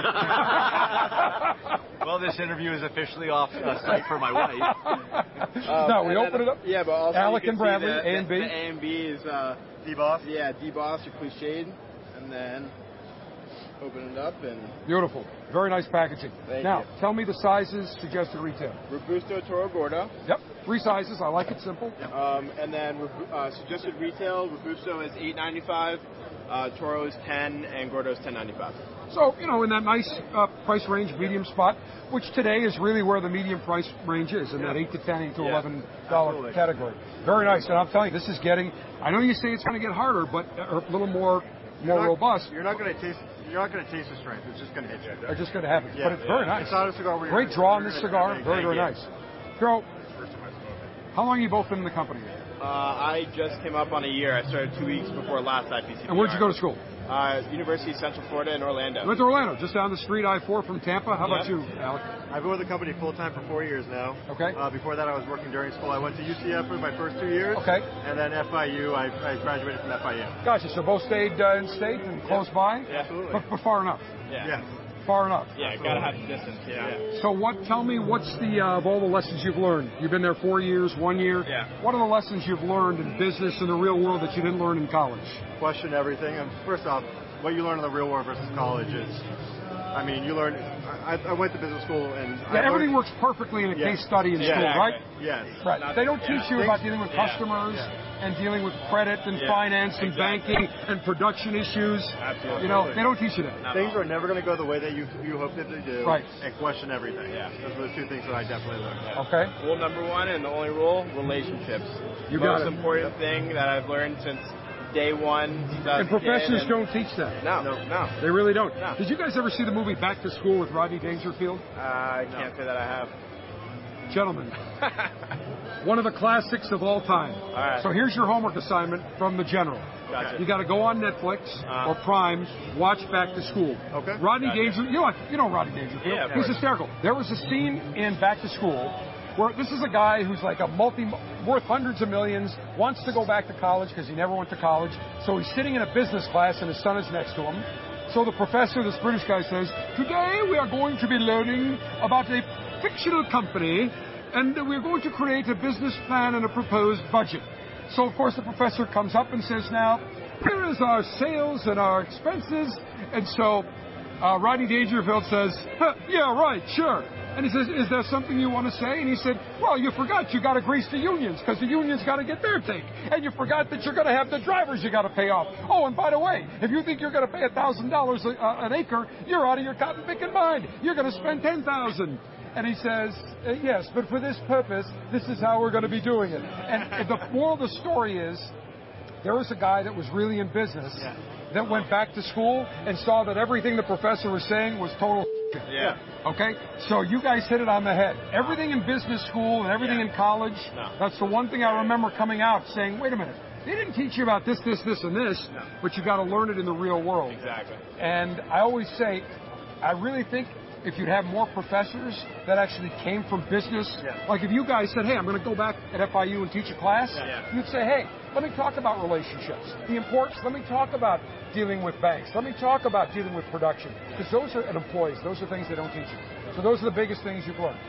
Well, this interview is officially off uh, site for my wife. Um, no, we and open then, it up. Yeah, but also Alec you can and Bradley, see the, A and B. The, the A and B is uh, D-Boss. Yeah, D-Boss or Cliched, and then open it up and. Beautiful, very nice packaging. Thank now, you. tell me the sizes suggested retail. Robusto, Toro Gordo. Yep, three sizes. I like it simple. Um, and then uh, suggested retail, Robusto is eight ninety-five, uh, Toro is ten, and Gordo is ten ninety-five. So, you know, in that nice uh, price range, medium spot, which today is really where the medium price range is, in yeah. that eight to ten, eight to eleven dollar Absolutely. category. Very nice, and I'm telling you, this is getting. I know you say it's going to get harder, but a little more more not, robust. You're not going to taste. You're not going to taste the strength. It's just going to hit you. It's just going to happen. Yeah. But it's very nice. It's not a cigar where Great you're draw on you're this gonna, cigar. Gonna, very, very yeah. nice. Joe, how long have you both been in the company? Uh, I just came up on a year. I started two weeks before last I P C P R. And where'd you go to school? Uh, University of Central Florida in Orlando. You went to Orlando, just down the street, I four from Tampa. How about Yep. you, Alec? I've been with the company full time for four years now. Okay. Uh, before that, I was working during school. I went to U C F for my first two years. Okay. And then F I U. I, I graduated from F I U. Gotcha. So both stayed uh, in state and close by? Yeah, absolutely. But, but far enough? Yeah. Yes. Far enough? Yeah, gotta have the distance. Yeah. yeah. So what? Tell me, what's the uh, of all the lessons you've learned? You've been there four years, one year. Yeah. What are the lessons you've learned in business in the real world that you didn't learn in college? Question everything. And first off, what you learn in the real world versus college is, I mean, you learn. I, I went to business school and Yeah, I everything learned, works perfectly in a Yes. case study in Yeah, school, exactly. right? Yes. Right. They don't teach you Things- about dealing with yeah. customers Yeah. and dealing with credit and Yeah. finance and Exactly. banking and production issues. Absolutely. You know, they don't teach you that. Things are never going to go the way that you you hoped that they do. Right. And question everything. Yeah. Those are the two things that I definitely learned. Okay. Rule number one and the only rule: relationships. You Most got it. important thing that I've learned since day one. since I was And a kid, professors and- don't teach that. No, no, no. They really don't. No. Did you guys ever see the movie Back to School with Rodney Dangerfield? Uh, I can't say that I have. Gentlemen, one of the classics of all time. All right. So here's your homework assignment from the general. Gotcha. You got to go on Netflix Uh-huh. or Prime, watch Back to School. Okay. Rodney Gotcha. Dangerfield, you know, you know Rodney Dangerfield. Yeah, of He's course. hysterical. There was a scene in Back to School where this is a guy who's like a multi, worth hundreds of millions, wants to go back to college because he never went to college. So he's sitting in a business class and his son is next to him. So the professor, this British guy, says, "Today we are going to be learning about a fictional company, and we're going to create a business plan and a proposed budget." So, of course, the professor comes up and says, "Now, here is our sales and our expenses." And so uh, Rodney Dangerfield says, huh, "Yeah, right, sure." And he says, "Is there something you want to say?" And he said, "Well, you forgot you got to grease the unions because the unions got to get their take. And you forgot that you're going to have the drivers you got to pay off. Oh, and by the way, if you think you're going to pay one thousand dollars an acre, you're out of your cotton picking mind. You're going to spend ten thousand dollars. And he says, uh, "Yes, but for this purpose, this is how we're going to be doing it." And the moral of the story is, there was a guy that was really in business Yeah. that went back to school and saw that everything the professor was saying was total shit. Yeah. Okay? So you guys hit it on the head. Everything in business school and everything Yeah. in college, No. that's the one thing I remember coming out saying, wait a minute, they didn't teach you about this, this, this, and this, No. but you got to learn it in the real world. Exactly. And I always say, I really think if you'd have more professors that actually came from business, Yeah. like if you guys said, hey, I'm going to go back at F I U and teach a class, Yeah. you'd say, hey, let me talk about relationships, the importance, let me talk about dealing with banks, let me talk about dealing with production, because those are, and employees, those are things they don't teach you. So those are the biggest things you've learned.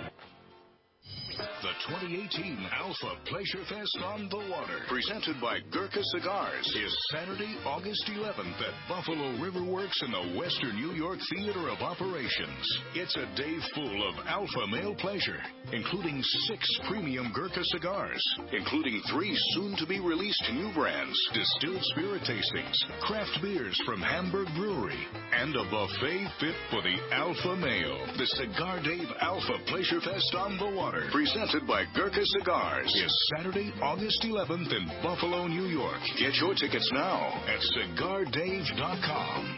The twenty eighteen Alpha Pleasure Fest on the Water, presented by Gurkha Cigars, is Saturday, August eleventh at Buffalo River Works in the Western New York Theater of Operations. It's a day full of alpha male pleasure, including six premium Gurkha cigars, including three soon-to-be-released new brands, distilled spirit tastings, craft beers from Hamburg Brewery, and a buffet fit for the alpha male. The Cigar Dave Alpha Pleasure Fest on the Water, presented by Gurkha Cigars, is Saturday, August eleventh in Buffalo, New York. Get your tickets now at cigar dave dot com.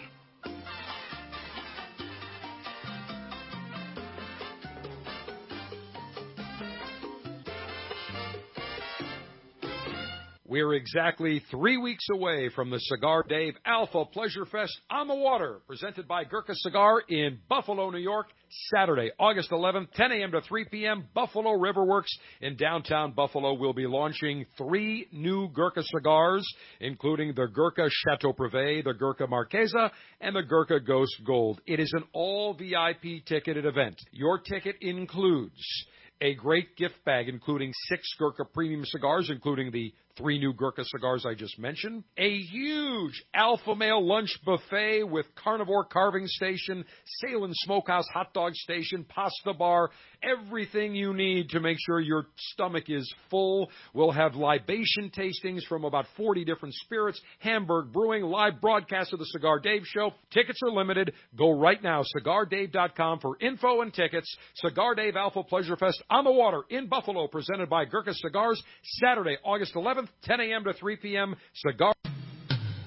We're exactly three weeks away from the Cigar Dave Alpha Pleasure Fest on the Water, presented by Gurkha Cigar in Buffalo, New York, Saturday, August eleventh, ten a.m. to three p.m., Buffalo River Works in downtown Buffalo. We'll be launching three new Gurkha cigars, including the Gurkha Chateau Privé, the Gurkha Marquesa, and the Gurkha Ghost Gold. It is an all-V I P ticketed event. Your ticket includes a great gift bag, including six Gurkha premium cigars, including the three new Gurkha cigars I just mentioned, a huge alpha male lunch buffet with carnivore carving station, Salem Smokehouse hot dog station, pasta bar, everything you need to make sure your stomach is full. We'll have libation tastings from about forty different spirits, Hamburg Brewing, live broadcast of the Cigar Dave Show. Tickets are limited. Go right now, cigar dave dot com for info and tickets. Cigar Dave Alpha Pleasure Fest on the Water in Buffalo, presented by Gurkha Cigars, Saturday, August eleventh, ten a.m. to three p.m. Cigar.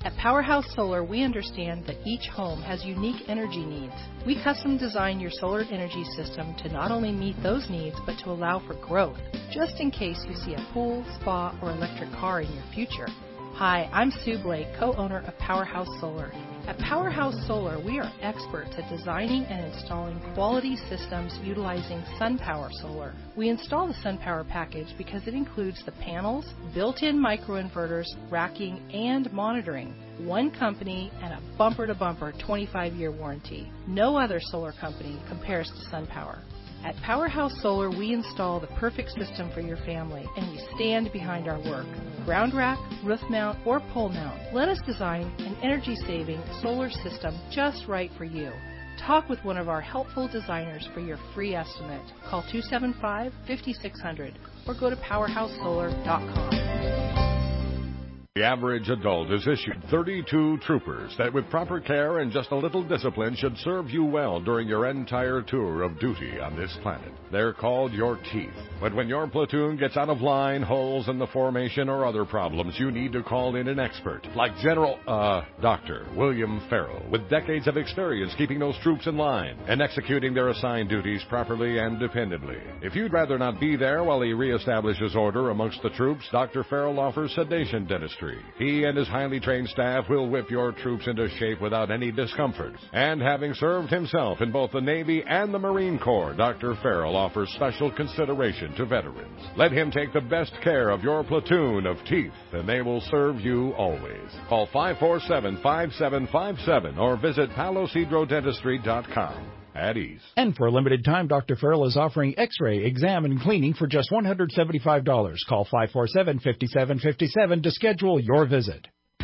At Powerhouse Solar, we understand that each home has unique energy needs. We custom design your solar energy system to not only meet those needs, but to allow for growth, just in case you see a pool, spa, or electric car in your future. Hi, I'm Sue Blake, co-owner of Powerhouse Solar. At Powerhouse Solar, we are experts at designing and installing quality systems utilizing SunPower Solar. We install the SunPower package because it includes the panels, built-in microinverters, racking, and monitoring. One company and a bumper-to-bumper twenty-five year warranty. No other solar company compares to SunPower. At Powerhouse Solar, we install the perfect system for your family, and we stand behind our work. Ground rack, roof mount, or pole mount, let us design an energy-saving solar system just right for you. Talk with one of our helpful designers for your free estimate. Call two seven five, five six zero zero or go to powerhouse solar dot com. The average adult is issued thirty-two troopers that with proper care and just a little discipline should serve you well during your entire tour of duty on this planet. They're called your teeth. But when your platoon gets out of line, holes in the formation, or other problems, you need to call in an expert like General, uh, Doctor William Farrell, with decades of experience keeping those troops in line and executing their assigned duties properly and dependably. If you'd rather not be there while he reestablishes order amongst the troops, Doctor Farrell offers sedation dentistry. He and his highly trained staff will whip your troops into shape without any discomfort. And having served himself in both the Navy and the Marine Corps, Doctor Farrell offers special consideration to veterans. Let him take the best care of your platoon of teeth, and they will serve you always. Call five four seven, five seven five seven or visit palosidro dentistry dot com. At ease. And for a limited time, Doctor Farrell is offering X-ray, exam, and cleaning for just one hundred seventy-five dollars. Call five four seven, five seven five seven to schedule your visit.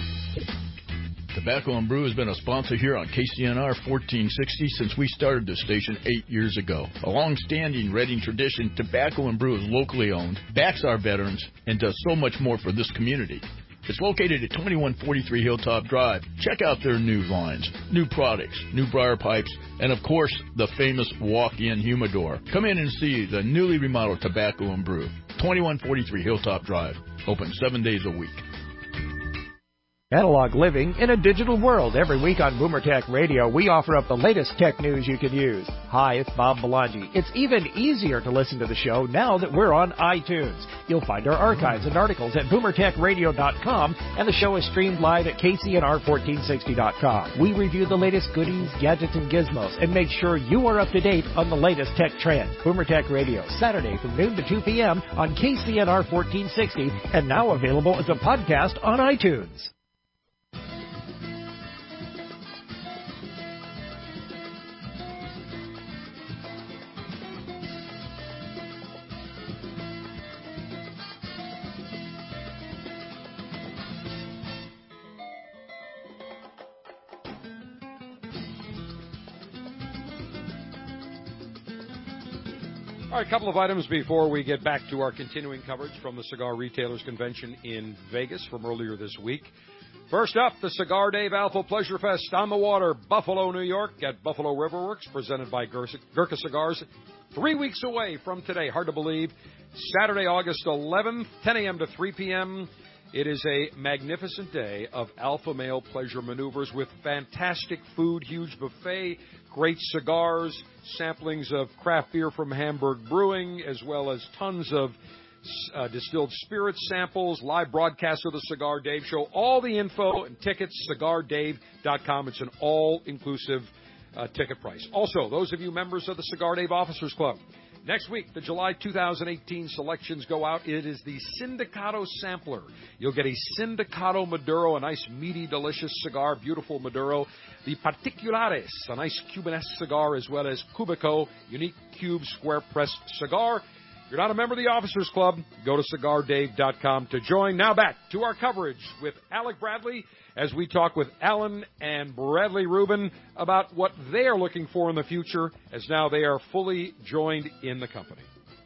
Tobacco and Brew has been a sponsor here on K C N R fourteen sixty since we started the station eight years ago. A long-standing Reading tradition, Tobacco and Brew is locally owned, backs our veterans, and does so much more for this community. It's located at twenty-one forty-three Hilltop Drive. Check out their new lines, new products, new briar pipes, and of course, the famous walk-in humidor. Come in and see the newly remodeled Tobacco and Brew. twenty-one forty-three Hilltop Drive. Open seven days a week. Analog living in a digital world. Every week on Boomer Tech Radio, we offer up the latest tech news you can use. Hi, it's Bob Belangi. It's even easier to listen to the show now that we're on iTunes. You'll find our archives and articles at boomer tech radio dot com, and the show is streamed live at K C N R fourteen sixty dot com. We review the latest goodies, gadgets, and gizmos, and make sure you are up to date on the latest tech trends. Boomer Tech Radio, Saturday from noon to two p.m. on K C N R fourteen sixty, and now available as a podcast on iTunes. All right, a couple of items before we get back to our continuing coverage from the Cigar Retailers Convention in Vegas from earlier this week. First up, the Cigar Dave Alpha Pleasure Fest on the water, Buffalo, New York, at Buffalo Riverworks, presented by Gurkha Cigars. Three weeks away from today, hard to believe. Saturday, August eleventh, ten a.m. to three p.m. It is a magnificent day of alpha male pleasure maneuvers with fantastic food, huge buffet, great cigars, samplings of craft beer from Hamburg Brewing, as well as tons of uh, distilled spirits samples, live broadcast of the Cigar Dave Show. All the info and tickets, cigar dave dot com. It's an all-inclusive uh, ticket price. Also, those of you members of the Cigar Dave Officers Club, next week, the July two thousand eighteen selections go out. It is the Sindicato Sampler. You'll get a Sindicato Maduro, a nice, meaty, delicious cigar, beautiful Maduro. The Particulares, a nice Cubanesque cigar, as well as Cubico, unique cube square-pressed cigar. If you're not a member of the Officers Club, go to cigar dave dot com to join. Now back to our coverage with Alec Bradley as we talk with Alan and Bradley Rubin about what they are looking for in the future, as now they are fully joined in the company.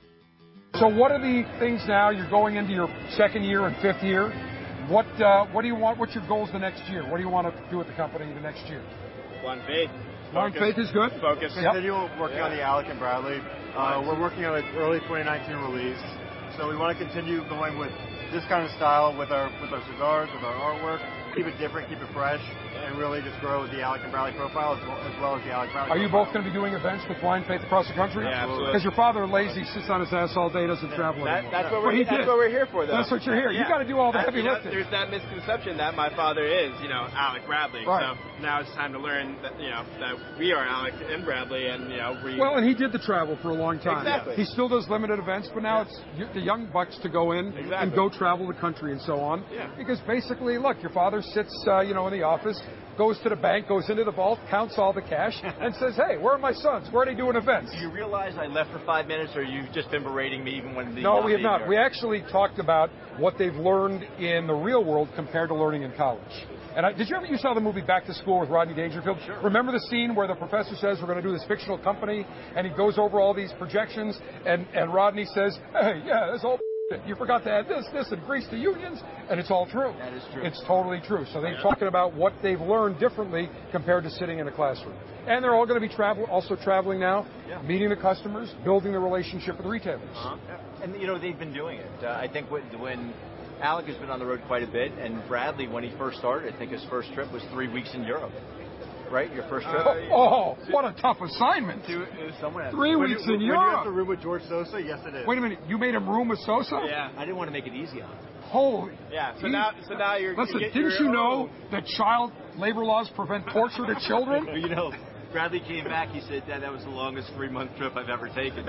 So what are the things now? You're going into your second year and fifth year. What uh, what do you want? What's your goals the next year? What do you want to do with the company the next year? One faith. One faith is good. Focus. Continue yep. working on the Alec and Bradley. Uh, we're working on an early twenty nineteen release, so we want to continue going with this kind of style with our with our cigars, with our artwork, keep it different, keep it fresh, and really just grow the Alec and Bradley profile as well as, well as the Alec Bradley Are you profile. both going to be doing events with Blind Faith across the country? Yeah, absolutely. Because your father lazy, sits on his ass all day, doesn't travel That, anymore. that's what Well, we're he that's did. what we're here for, though. That's what you're here. Yeah. You got to do all the I- heavy you know, lifting. There's that misconception that my father is, you know, Alec Bradley. Right. So now it's time to learn that, you know, that we are Alec and Bradley, and you know, we. Well, and he did the travel for a long time. Exactly. He still does limited events, but now it's the young bucks to go in Exactly. and go travel the country and so on. Yeah. Because basically, look, your father sits, uh, you know, in the office, goes to the bank, goes into the vault, counts all the cash, and says, "Hey, where are my sons? Where are they doing events?" Do you realize I left for five minutes, or you've just been berating me even when the No, not we have being not. here? We actually talked about what they've learned in the real world compared to learning in college. And I, did you ever you saw the movie Back to School with Rodney Dangerfield? Sure. Remember the scene where the professor says we're going to do this fictional company, and he goes over all these projections, and, and Rodney says, "Hey, yeah, that's all bullshit. You forgot to add this, this, and grease the unions," and it's all true. That is true. It's totally true. So they're talking about what they've learned differently compared to sitting in a classroom. And they're all going to be travel, also traveling now, Yeah. meeting the customers, building the relationship with the retailers. Uh-huh. And, you know, they've been doing it. Uh, I think when, when Alec has been on the road quite a bit, and Bradley, when he first started, I think his first trip was three weeks in Europe. Right? Your first trip? Oh, oh, what a tough assignment. Two, it was someone Three when weeks you, in when Europe. you have to room with George Sosa? Yes, it is. Wait a minute, you made him room with Sosa? Yeah. I didn't want to make it easy on him. Holy. Yeah. So He- now, so now you're. Listen, you're, didn't you're, you know that child labor laws prevent torture to children? You know, Bradley came back, he said, "Dad, that was the longest three-month trip I've ever taken."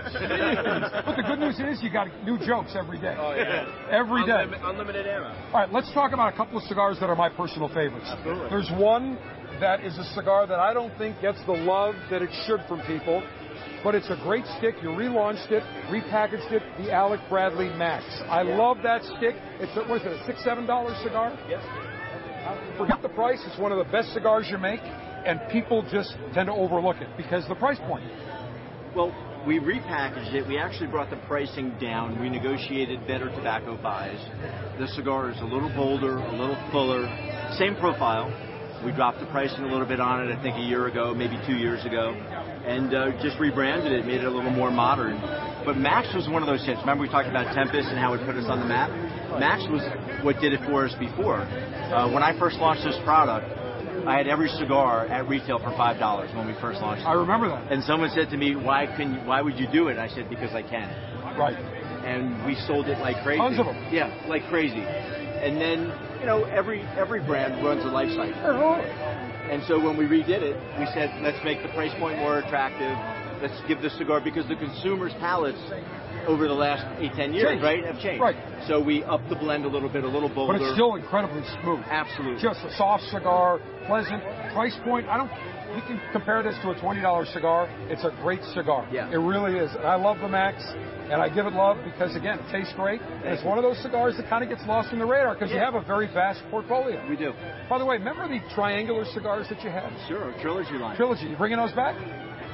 But the good news is you got new jokes every day. Oh yeah. Every day. Unlimited, unlimited ammo. All right, let's talk about a couple of cigars that are my personal favorites. Absolutely. There's one that is a cigar that I don't think gets the love that it should from people, but it's a great stick. You relaunched it, repackaged it, the Alec Bradley Max. I Yeah. love that stick. It's a, what is it, a six, seven dollar cigar? Yes. Forget the price. It's one of the best cigars you make, and people just tend to overlook it because of the price point. Well, we repackaged it. We actually brought the pricing down. We negotiated better tobacco buys. The cigar is a little bolder, a little fuller. Same profile. We dropped the pricing a little bit on it, I think, a year ago, maybe two years ago, and uh, just rebranded it, made it a little more modern. But Max was one of those hits. Remember we talked about Tempest and how it put us on the map? Max was what did it for us before. Uh, when I first launched this product, I had every cigar at retail for five dollars when we first launched it. I remember that. And someone said to me, "Why can? You, why would you do it?" I said, "Because I can." Right. And we sold it like crazy. Tons of them. Yeah, like crazy. And then, you know, every every brand runs a life cycle. And so when we redid it, we said, let's make the price point more attractive. Let's give the cigar, because the consumer's palates over the last eight, ten years, Changed. right, have changed. Right. So we upped the blend a little bit, a little bolder. But it's still incredibly smooth. Absolutely. Just a soft cigar, pleasant price point. I don't. You can compare this to a twenty dollar cigar. It's a great cigar. Yeah. It really is. And I love the Max, and I give it love because, again, it tastes great. And it's one of those cigars that kind of gets lost in the radar because you Yeah. have a very vast portfolio. We do. By the way, remember the triangular cigars that you had? Sure, trilogy line. Trilogy. You bringing those back?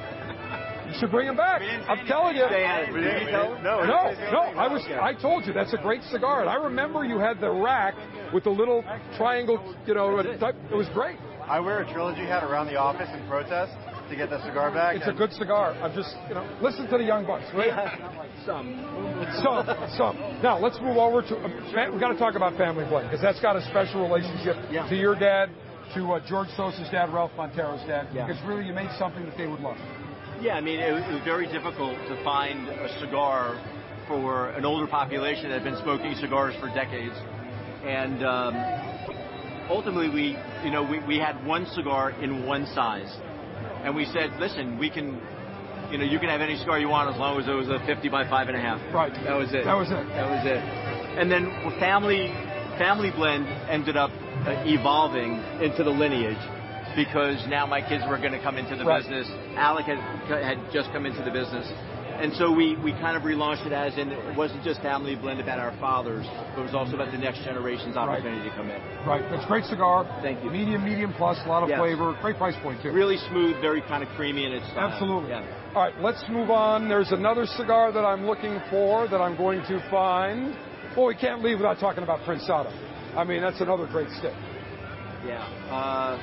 You should bring them back. I'm telling you. They had it. We didn't- No, no, No, it's- no, I was. I told you that's a great cigar, and I remember you had the rack with the little triangle. You know, type. It was great. I wear a Trilogy hat around the office in protest to get the cigar back. It's a good cigar. I'm just, you know, listen to the young bucks, right? Some. Some, some. Now let's move over to. Uh, fa- we got to talk about Family Blend because that's got a special relationship Yeah. to your dad, to uh, George Sosa's dad, Ralph Montero's dad. Yeah. Because really, you made something that they would love. Yeah, I mean, it, it was very difficult to find a cigar for an older population that had been smoking cigars for decades. And um, ultimately, we, you know, we, we had one cigar in one size. And we said, listen, we can, you know, you can have any cigar you want as long as it was a fifty by five and a half. Right. That was it. That was it. That was it. And then family, family blend ended up uh, evolving into the lineage, because now my kids were going to come into the Right. business. Alec had had just come into the business. And so we, we kind of relaunched it as in, it wasn't just Family Blend about our fathers, but it was also about the next generation's opportunity to come in. Right. It's a great cigar. Thank you. Medium, medium plus, a lot of Yes. flavor. Great price point, too. Really smooth, very kind of creamy in its style. Absolutely. Yeah. All right, let's move on. There's another cigar that I'm looking for that I'm going to find. Well, we can't leave without talking about Prensado. I mean, that's another great stick. Yeah. Uh,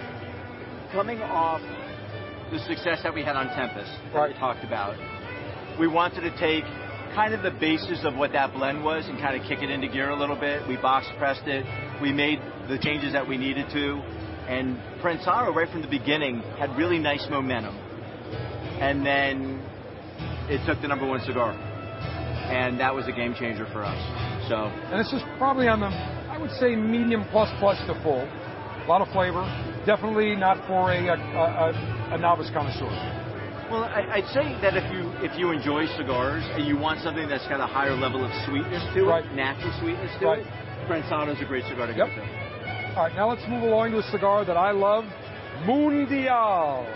coming off the success that we had on Tempest, that Right. we talked about, we wanted to take kind of the basis of what that blend was and kind of kick it into gear a little bit. We box pressed it. We made the changes that we needed to. And Prensado, right from the beginning, had really nice momentum. And then it took the number one cigar. And that was a game changer for us. So, and this is probably on the, I would say, medium plus plus to full. A lot of flavor. Definitely not for a, a, a, a novice connoisseur. Well, I, I'd say that if you if you enjoy cigars and you want something that's got a higher level of sweetness to right. it, natural sweetness to right. it, Prensado is a great cigar to yep. go to. All right, now let's move along to a cigar that I love, Mundial.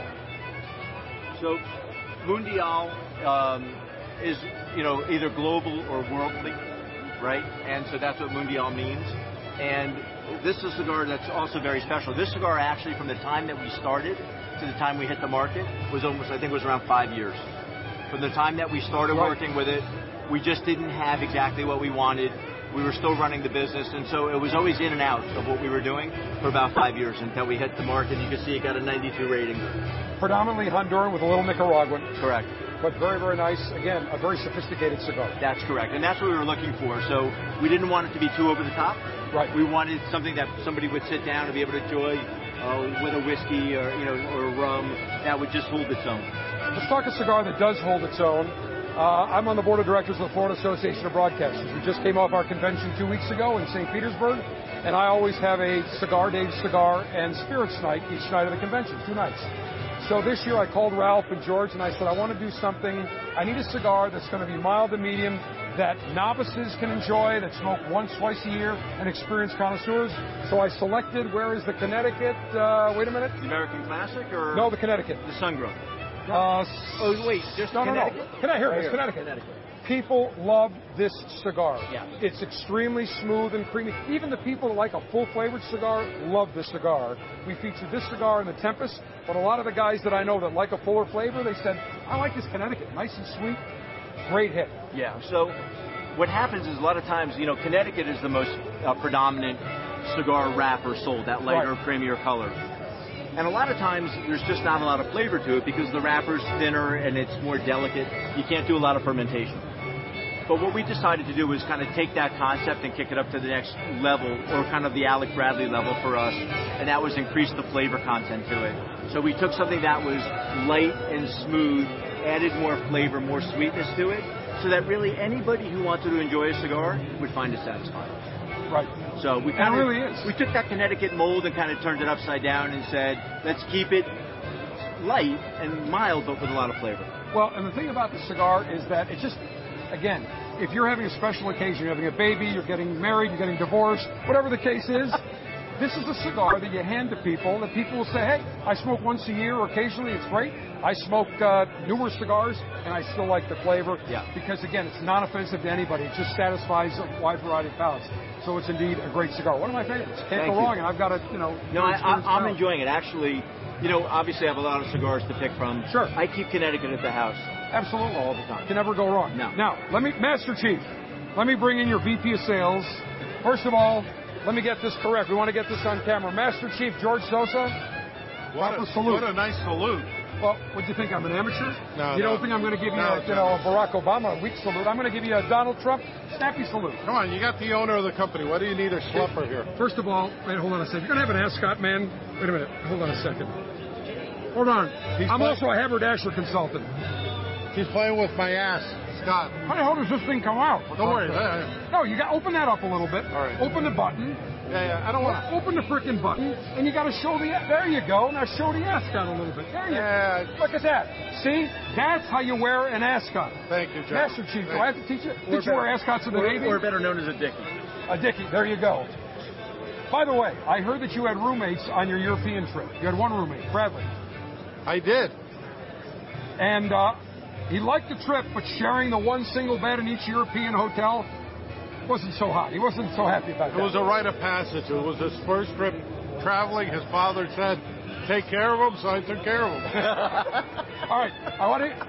So, Mundial um, is, you know, either global or worldly, right? And so that's what Mundial means. And this is a cigar that's also very special. This cigar actually, from the time that we started to the time we hit the market, was almost, I think it was around five years. From the time that we started right. working with it, we just didn't have exactly what we wanted. We were still running the business, and so it was always in and out of what we were doing for about five years until we hit the market. You can see it got a ninety-two rating. Predominantly Honduran with a little Nicaraguan. Correct. But very, very nice. Again, a very sophisticated cigar. That's correct, and that's what we were looking for. So we didn't want it to be too over the top. Right. We wanted something that somebody would sit down and be able to enjoy uh, with a whiskey or you know or a rum that would just hold its own. Let's talk a cigar that does hold its own. Uh, I'm on the board of directors of the Florida Association of Broadcasters. We just came off our convention two weeks ago in Saint Petersburg, and I always have a cigar, Dave's Cigar, and Spirits night each night of the convention, two nights. So this year I called Ralph and George, and I said, I want to do something. I need a cigar that's going to be mild to medium, that novices can enjoy, that smoke once, twice a year, and experienced connoisseurs. So I selected, where is the Connecticut? Uh, wait a minute. The American Classic or? No, the Connecticut. The Sungrown. Uh, oh, wait, just no, Connecticut? No, no, Can I hear right this? Connecticut. Connecticut. People love this cigar. Yeah. It's extremely smooth and creamy. Even the people that like a full-flavored cigar love this cigar. We featured this cigar in the Tempest, but a lot of the guys that I know that like a fuller flavor, they said, I like this Connecticut. Nice and sweet. Great hit. Yeah, so what happens is a lot of times, you know, Connecticut is the most uh, predominant cigar wrapper sold, that lighter, right. creamier color. And a lot of times, there's just not a lot of flavor to it because the wrapper's thinner and it's more delicate. You can't do a lot of fermentation. But what we decided to do was kind of take that concept and kick it up to the next level, or kind of the Alec Bradley level for us, and that was increase the flavor content to it. So we took something that was light and smooth, added more flavor, more sweetness to it, so that really anybody who wanted to enjoy a cigar would find it satisfying. Right. So we kind of, it really is. We took that Connecticut mold and kind of turned it upside down and said, let's keep it light and mild, but with a lot of flavor. Well, and the thing about the cigar is that it's just, again, if you're having a special occasion, you're having a baby, you're getting married, you're getting divorced, whatever the case is, this is a cigar that you hand to people, that people will say, hey, I smoke once a year, or occasionally, it's great. I smoke uh, newer cigars, and I still like the flavor. Yeah. Because, again, it's not offensive to anybody. It just satisfies a wide variety of palates. So it's indeed a great cigar. One of my favorites. Can't Thank go you. wrong, and I've got a, you know... No, I, I, I'm enjoying it. Actually, you know, obviously I have a lot of cigars to pick from. Sure. I keep Connecticut at the house. Absolutely. All the time. Can never go wrong. No. Now, let me, Master Chief, let me bring in your V P of Sales. First of all, let me get this correct. We want to get this on camera. Master Chief George Sosa. What a, salute. What a nice salute. Well, what do you think? I'm an amateur? No, You no. don't think I'm going to give you, no, a, you know, a Barack Obama a weak salute? I'm going to give you a Donald Trump snappy salute. Come on, you got the owner of the company. What do you need a schlepper here? First of all, wait, hold on a second. You're going to have an ascot, man. Wait a minute. Hold on a second. Hold on. He's I'm play- also a haberdasher consultant. He's playing with my ass, Scott. How the hell does this thing come out? Don't worry. Uh, No, you got open that up a little bit. All right. Open the button. Yeah, yeah. I don't want to. Open the frickin' button, and you got to show the. There you go. Now show the ascot a little bit. There you Yeah. go. Look at that. See, that's how you wear an ascot. Thank you, John. Master Chief, do Thank I have to teach you? Did you wear ascots in the or, Navy? or better known as a dickie. A dickie. There you go. By the way, I heard that you had roommates on your European trip. You had one roommate, Bradley. I did. And uh, he liked the trip, but sharing the one single bed in each European hotel wasn't so hot. He wasn't so happy about It that. was a rite of passage. It was his first trip traveling. His father said, take care of him, so I took care of him. All right. I want to...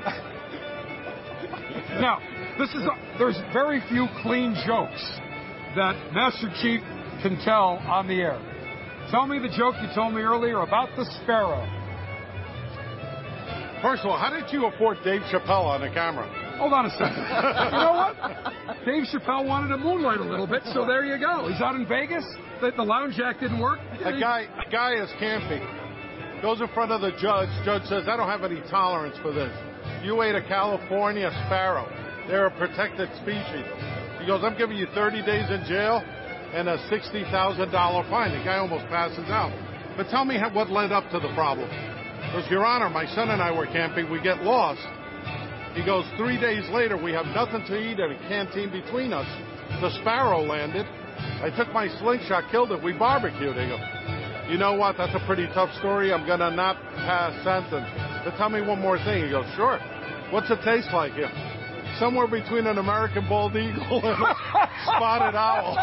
Now, this is a, there's very few clean jokes that Master Chief can tell on the air. Tell me the joke you told me earlier about the sparrow. First of all, how did you afford Dave Chappelle on the camera? Hold on a second. You know what? Dave Chappelle wanted to moonlight a little bit, so there you go. He's out in Vegas. The, the lounge jack didn't work. A guy, a guy is camping. Goes in front of the judge. Judge says, I don't have any tolerance for this. You ate a California sparrow. They're a protected species. He goes, I'm giving you thirty days in jail and a sixty thousand dollars fine. The guy almost passes out. But tell me how, what led up to the problem. Because, Your Honor, my son and I were camping. We get lost. He goes, three days later, we have nothing to eat and a canteen between us. The sparrow landed. I took my slingshot, killed it. We barbecued. He goes, you know what? That's a pretty tough story. I'm going to not pass sentence. But tell me one more thing. He goes, sure. What's it taste like here? Somewhere between an American bald eagle and a spotted owl.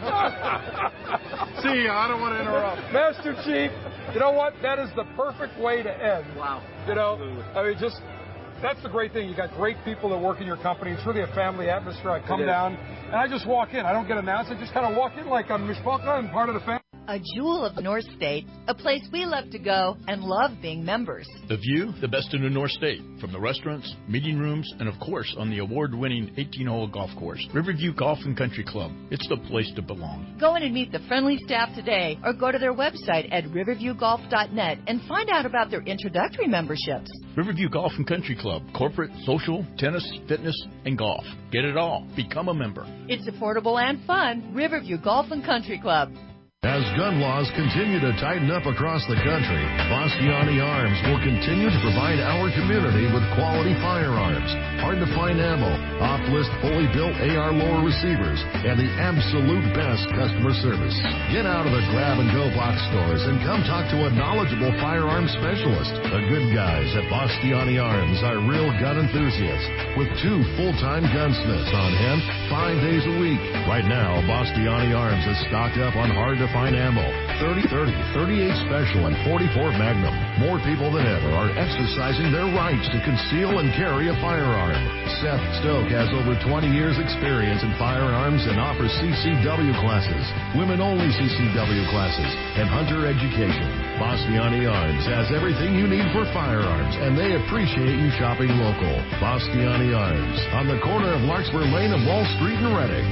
See, I don't want to interrupt. Master Chief, you know what? That is the perfect way to end. Wow. You know, Absolutely. I mean, just, that's the great thing. You got great people that work in your company. It's really a family atmosphere. I come down, and I just walk in. I don't get announced. I just kind of walk in like I'm Mishpalka and part of the family. A jewel of North State, a place we love to go and love being members. The view, the best in the North State, from the restaurants, meeting rooms, and of course on the award-winning eighteen-hole golf course, Riverview Golf and Country Club. It's the place to belong. Go in and meet the friendly staff today or go to their website at riverview golf dot net and find out about their introductory memberships. Riverview Golf and Country Club, corporate, social, tennis, fitness, and golf. Get it all. Become a member. It's affordable and fun. Riverview Golf and Country Club. As gun laws continue to tighten up across the country, Bastiani Arms will continue to provide our community with quality firearms, hard-to-find ammo, off-list fully built A R lower receivers, and the absolute best customer service. Get out of the grab-and-go box stores and come talk to a knowledgeable firearms specialist. The good guys at Bastiani Arms are real gun enthusiasts with two full-time gunsmiths on hand five days a week. Right now, Bastiani Arms is stocked up on hard-to Fine ammo, thirty thirty, thirty-eight Special, and forty-four Magnum. More people than ever are exercising their rights to conceal and carry a firearm. Seth Stoke has over twenty years experience in firearms and offers C C W classes, women-only C C W classes, and hunter education. Bastiani Arms has everything you need for firearms, and they appreciate you shopping local. Bastiani Arms, on the corner of Larkspur Lane and Wall Street in Reading.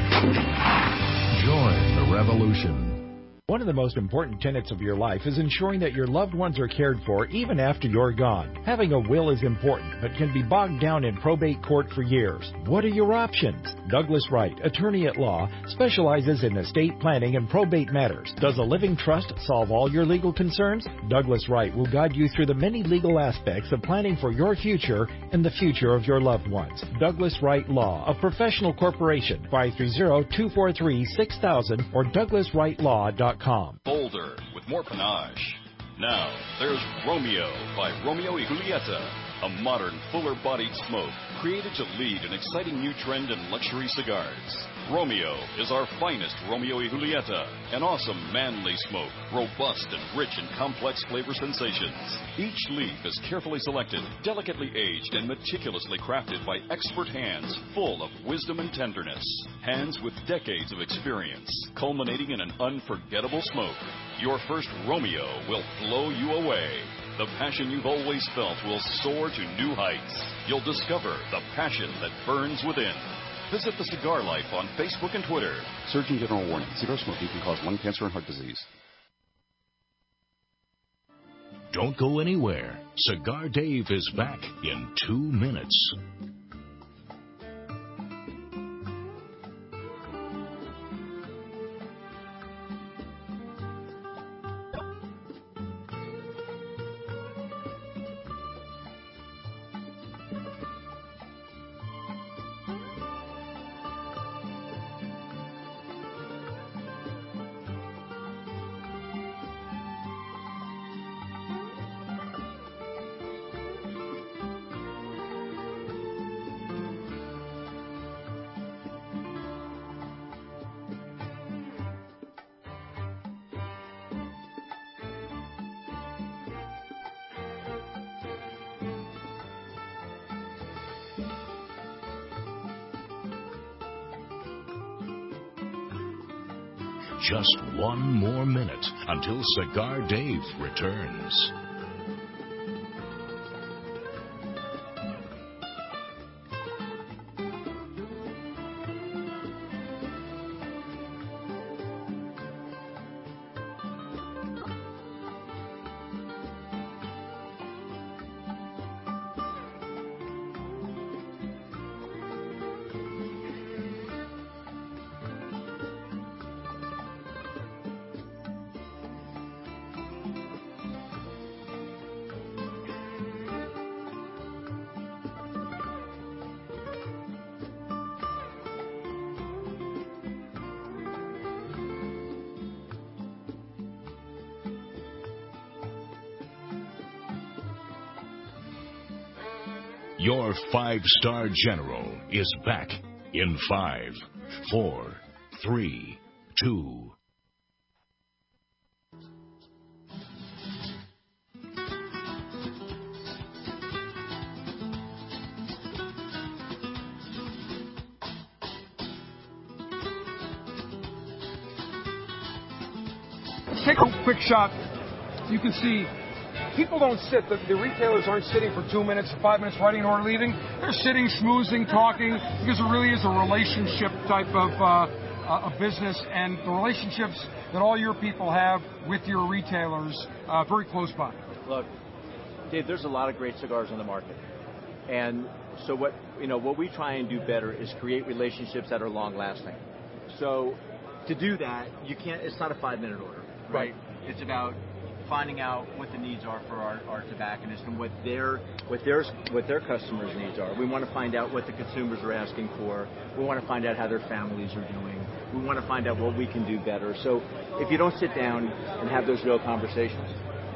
Join the revolution. One of the most important tenets of your life is ensuring that your loved ones are cared for even after you're gone. Having a will is important, but can be bogged down in probate court for years. What are your options? Douglas Wright, attorney at law, specializes in estate planning and probate matters. Does a living trust solve all your legal concerns? Douglas Wright will guide you through the many legal aspects of planning for your future and the future of your loved ones. Douglas Wright Law, a professional corporation, five three zero, two four three, six thousand or douglas wright law dot com. Bolder with more panache. Now, there's Romeo by Romeo y Julieta, a modern, fuller-bodied smoke created to lead an exciting new trend in luxury cigars. Romeo is our finest Romeo y Julieta, an awesome, manly smoke, robust and rich in complex flavor sensations. Each leaf is carefully selected, delicately aged, and meticulously crafted by expert hands full of wisdom and tenderness. Hands with decades of experience, culminating in an unforgettable smoke. Your first Romeo will blow you away. The passion you've always felt will soar to new heights. You'll discover the passion that burns within. Visit The Cigar Life on Facebook and Twitter. Surgeon General warning. Cigar smoking can cause lung cancer and heart disease. Don't go anywhere. Cigar Dave is back in two minutes. Just one more minute until Cigar Dave returns. Your five-star general is back in five, four, three, two. Let's take a quick shot. You can see people don't sit. The, the retailers aren't sitting for two minutes or five minutes writing or leaving. They're sitting, schmoozing, talking, because it really is a relationship type of uh, a business, and the relationships that all your people have with your retailers uh, very close by. Look, Dave, there's a lot of great cigars on the market, and so what you know what we try and do better is create relationships that are long lasting. So to do that, you can't. It's not a five minute order. Right. It's about finding out what the needs are for our, our tobacconists and what their what their what their customers' needs are. We want to find out what the consumers are asking for. We want to find out how their families are doing. We want to find out what we can do better. So if you don't sit down and have those real conversations,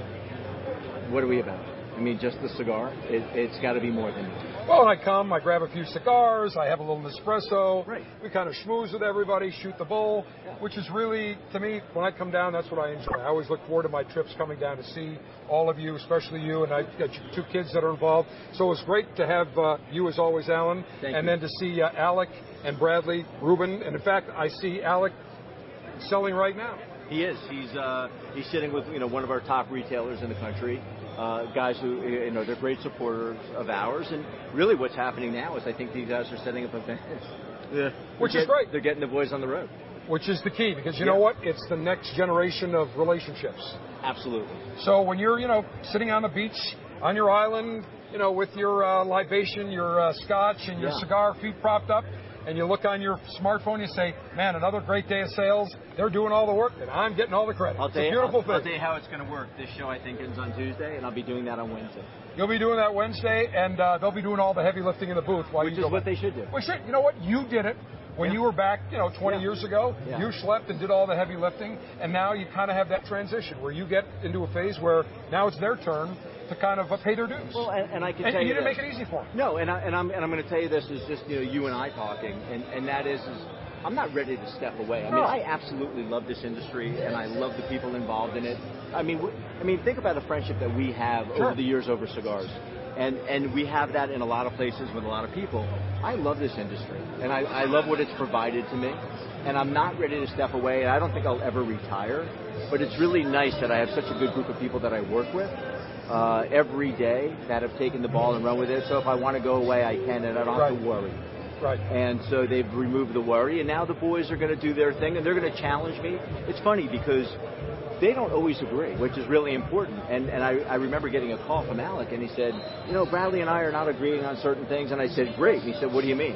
what are we about? I mean, just the cigar? It, it's got to be more than that. Well, I come, I grab a few cigars, I have a little Nespresso. Right. We kind of schmooze with everybody, shoot the bull, yeah. Which is really, to me, when I come down, that's what I enjoy. I always look forward to my trips coming down to see all of you, especially you, and I've got two kids that are involved. So it's great to have uh, you, as always, Alan, Thank and you. then to see uh, Alec and Bradley, Ruben, and in fact, I see Alec selling right now. He is. He's uh, he's sitting with you know one of our top retailers in the country. Uh, guys who, you know, they're great supporters of ours. And really what's happening now is I think these guys are setting up events. Yeah. Which get, is great. They're getting the boys on the road. Which is the key, because you yeah. know what? It's the next generation of relationships. Absolutely. So when you're, you know, sitting on the beach, on your island, you know, with your uh, libation, your uh, scotch, and your yeah. cigar, feet propped up, and you look on your smartphone, you say, man, another great day of sales. They're doing all the work, and I'm getting all the credit. I'll it's tell a you, beautiful I'll, thing. I'll tell you how it's going to work. This show, I think, ends on Tuesday, and I'll be doing that on Wednesday. You'll be doing that Wednesday, and uh, they'll be doing all the heavy lifting in the booth. While Which you is go what back. they should do. Well, shit, you know what? You did it. When yeah. you were back, you know, twenty yeah. years ago, yeah. you slept and did all the heavy lifting, and now you kind of have that transition where you get into a phase where now it's their turn to kind of pay their dues. Well, and, and I can and, tell and you you didn't this. make it easy for them. No, and, I, and I'm and I'm going to tell you this is just you know you and I talking, and, and that is is I'm not ready to step away. I mean, no. I absolutely love this industry, and I love the people involved in it. I mean, w- I mean, think about the friendship that we have sure. over the years over cigars. And and we have that in a lot of places with a lot of people. I love this industry, and I, I love what it's provided to me. And I'm not ready to step away, and I don't think I'll ever retire. But it's really nice that I have such a good group of people that I work with uh, every day that have taken the ball and run with it. So if I want to go away, I can, and I don't right. have to worry. Right. And so they've removed the worry, and now the boys are going to do their thing, and they're going to challenge me. It's funny because they don't always agree, which is really important. And and I, I remember getting a call from Alec, and he said, you know, Bradley and I are not agreeing on certain things. And I said, great. And he said, what do you mean?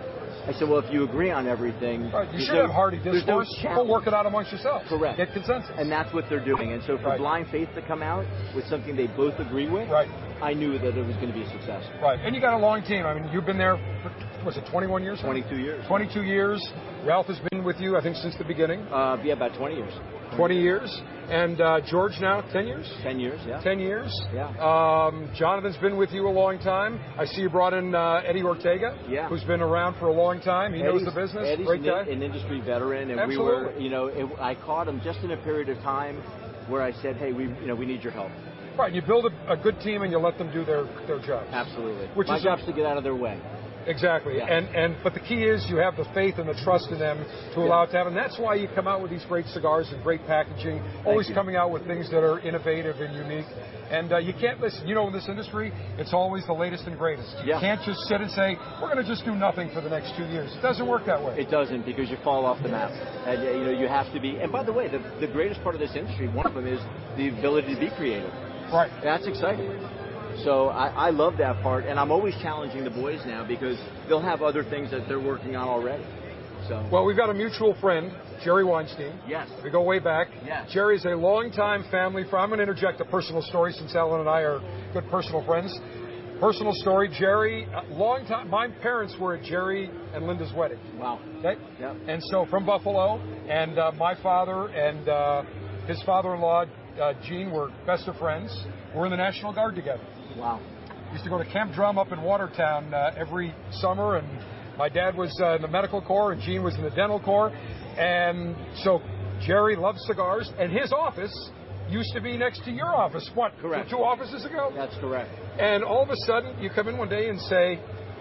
I said, well, if you agree on everything... Right. You should no, have hearty discourse. No Go work it out amongst yourselves. Correct. Get consensus. And that's what they're doing. And so for right. Blind Faith to come out with something they both agree with, right. I knew that it was going to be a success. Right. And you got a long team. I mean, you've been there for, was it twenty-one years? twenty-two years. twenty-two years. Ralph has been with you, I think, since the beginning. Uh, yeah, about twenty years. twenty years. And uh, George now, ten years? ten years, yeah. ten years. Yeah. Um, Jonathan's been with you a long time. I see you brought in uh, Eddie Ortega, yeah. who's been around for a long time. He Eddie's, knows the business. Eddie's Great an, guy. an industry veteran, and Absolutely. we were, you know, it, I caught him just in a period of time where I said, hey, we, you know, we need your help. Right, you build a, a good team and you let them do their, their job. Absolutely. Which My is job's a, to get out of their way. Exactly. Yeah. And and but the key is you have the faith and the trust in them to yeah. allow it to happen. That's why you come out with these great cigars and great packaging, Thank always you. coming out with things that are innovative and unique. And uh, you can't listen. You know, in this industry, it's always the latest and greatest. You yeah. can't just sit and say, we're going to just do nothing for the next two years. It doesn't work that way. It doesn't, because you fall off the map. And, uh, you know, you have to be. And by the way, the, the greatest part of this industry, one of them is the ability to be creative. Right. That's exciting. So I, I love that part, and I'm always challenging the boys now because they'll have other things that they're working on already. So well, we've got a mutual friend, Jerry Weinstein. Yes. We go way back. Yes. Jerry's a longtime family friend. I'm going to interject a personal story since Alan and I are good personal friends. Personal story, Jerry, long time. My parents were at Jerry and Linda's wedding. Wow. Okay. Yep. And so from Buffalo, and uh, my father and uh, his father-in-law, uh, Gene, were best of friends. We're in the National Guard together. Wow. used to go to Camp Drum up in Watertown uh, every summer, and my dad was uh, in the medical corps, and Gene was in the dental corps, and so Jerry loves cigars, and his office used to be next to your office. What? Correct. Two offices ago? That's correct. And all of a sudden, you come in one day and say,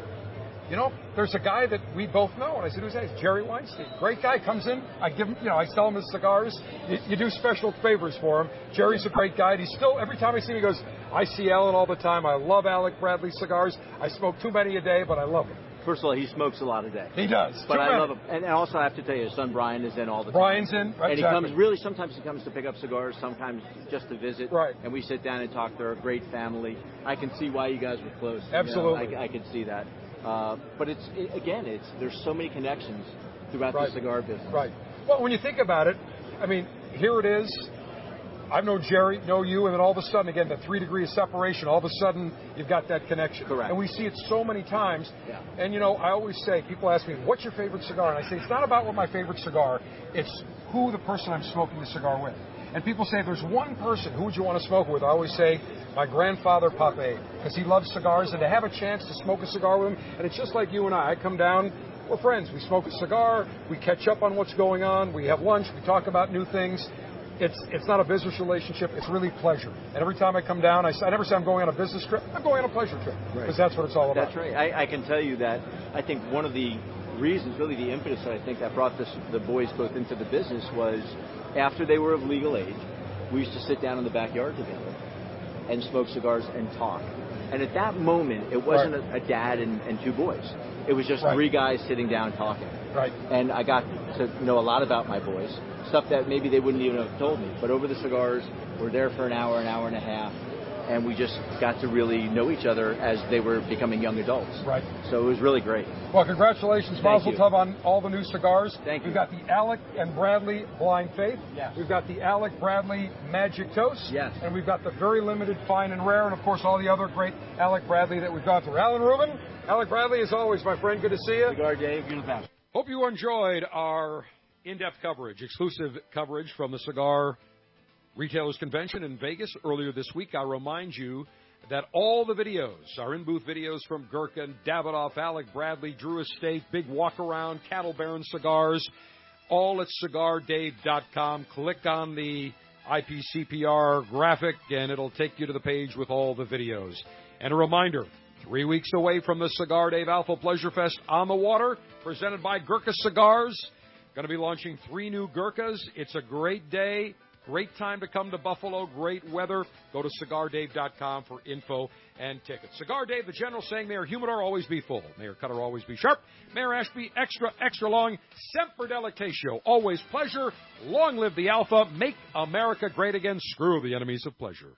you know, there's a guy that we both know. And I said, who's that? It's Jerry Weinstein. Great guy. Comes in. I give him, you know, I sell him his cigars. You, you do special favors for him. Jerry's a great guy. He's still, every time I see him, he goes, I see Alan all the time. I love Alec Bradley cigars. I smoke too many a day, but I love them. First of all, he smokes a lot a day. He does. But too I many. love him. And also, I have to tell you, his son Brian is in all the time. Brian's in. Right, and he exactly. comes, really, sometimes he comes to pick up cigars, sometimes just to visit. Right. And we sit down and talk. They're a great family. I can see why you guys were close. Absolutely. You know, I, I can see that. Uh, but it's it, again, it's there's so many connections throughout right. the cigar business. Right. Well, when you think about it, I mean, here it is. I've known Jerry, know you, and then all of a sudden, again, the three degree of separation. All of a sudden, you've got that connection. Correct. And we see it so many times. Yeah. And you know, I always say, people ask me, "What's your favorite cigar?" And I say, it's not about what my favorite cigar. It's who the person I'm smoking the cigar with. And people say, if there's one person, who would you want to smoke with? I always say, my grandfather, Pape, because he loves cigars, and to have a chance to smoke a cigar with him, and it's just like you and I. I come down, we're friends. We smoke a cigar, we catch up on what's going on, we have lunch, we talk about new things. It's it's not a business relationship, it's really pleasure. And every time I come down, I, I never say I'm going on a business trip, I'm going on a pleasure trip, because right. that's what it's all about. That's right. I, I can tell you that I think one of the reasons, really the impetus that I think that brought this, the boys both into the business was after they were of legal age, we used to sit down in the backyard together and smoke cigars and talk. And at that moment, it wasn't right. a, a dad and, and two boys. It was just right. three guys sitting down talking. Right. And I got to know a lot about my boys, stuff that maybe they wouldn't even have told me. But over the cigars, we're there for an hour, an hour and a half, and we just got to really know each other as they were becoming young adults. Right. So it was really great. Well, congratulations, Mazel Tov, on all the new cigars. Thank you. We've got the Alec and Bradley Blind Faith. Yes. We've got the Alec Bradley Magic Toast. Yes. And we've got the very limited Fine and Rare, and of course all the other great Alec Bradley that we've gone through. Alan Rubin, Alec Bradley, as always, my friend. Good to see you. Cigar Dave, you're the best. Hope you enjoyed our in-depth coverage, exclusive coverage from the Cigar Retailers Convention in Vegas earlier this week. I remind you that all the videos, our in-booth videos from Gurkha, Davidoff, Alec Bradley, Drew Estate, Big Walk Around, Cattle Baron Cigars, all at cigar dave dot com. Click on the I P C P R graphic, and it'll take you to the page with all the videos. And a reminder, three weeks away from the Cigar Dave Alpha Pleasure Fest on the water, presented by Gurkha Cigars. Going to be launching three new Gurkhas. It's a great day. Great time to come to Buffalo. Great weather. Go to cigar dave dot com for info and tickets. Cigar Dave, the General, saying Mayor Humidor always be full. Mayor Cutter always be sharp. Mayor Ashby extra, extra long. Semper Delectatio. Always pleasure. Long live the Alpha. Make America great again. Screw the enemies of pleasure.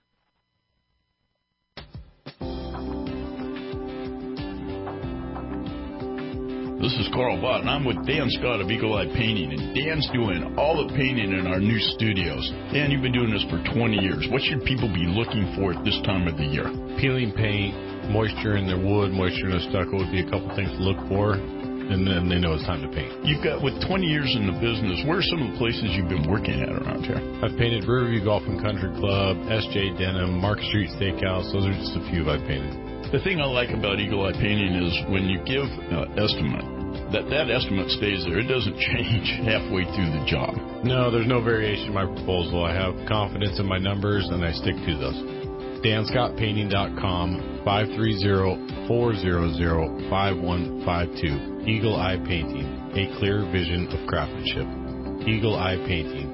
This is Carl Bott, and I'm with Dan Scott of Eagle Eye Painting, and Dan's doing all the painting in our new studios. Dan, you've been doing this for twenty years. What should people be looking for at this time of the year? Peeling paint, moisture in their wood, moisture in their stucco would be a couple things to look for, and then they know it's time to paint. You've got, with twenty years in the business, where are some of the places you've been working at around here? I've painted Riverview Golf and Country Club, S J Denham, Market Street Steakhouse. Those are just a few I've painted. The thing I like about Eagle Eye Painting is when you give an estimate, that that estimate stays there. It doesn't change halfway through the job. No, there's no variation in my proposal. I have confidence in my numbers, and I stick to those. Dan Scott Painting dot com, five three zero, four zero zero, five one five two. Eagle Eye Painting, a clear vision of craftsmanship. Eagle Eye Painting.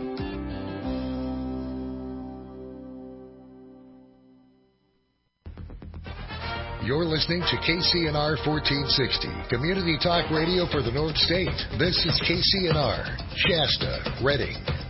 You're listening to K C N R fourteen sixty, Community Talk Radio for the North State. This is K C N R, Shasta, Redding.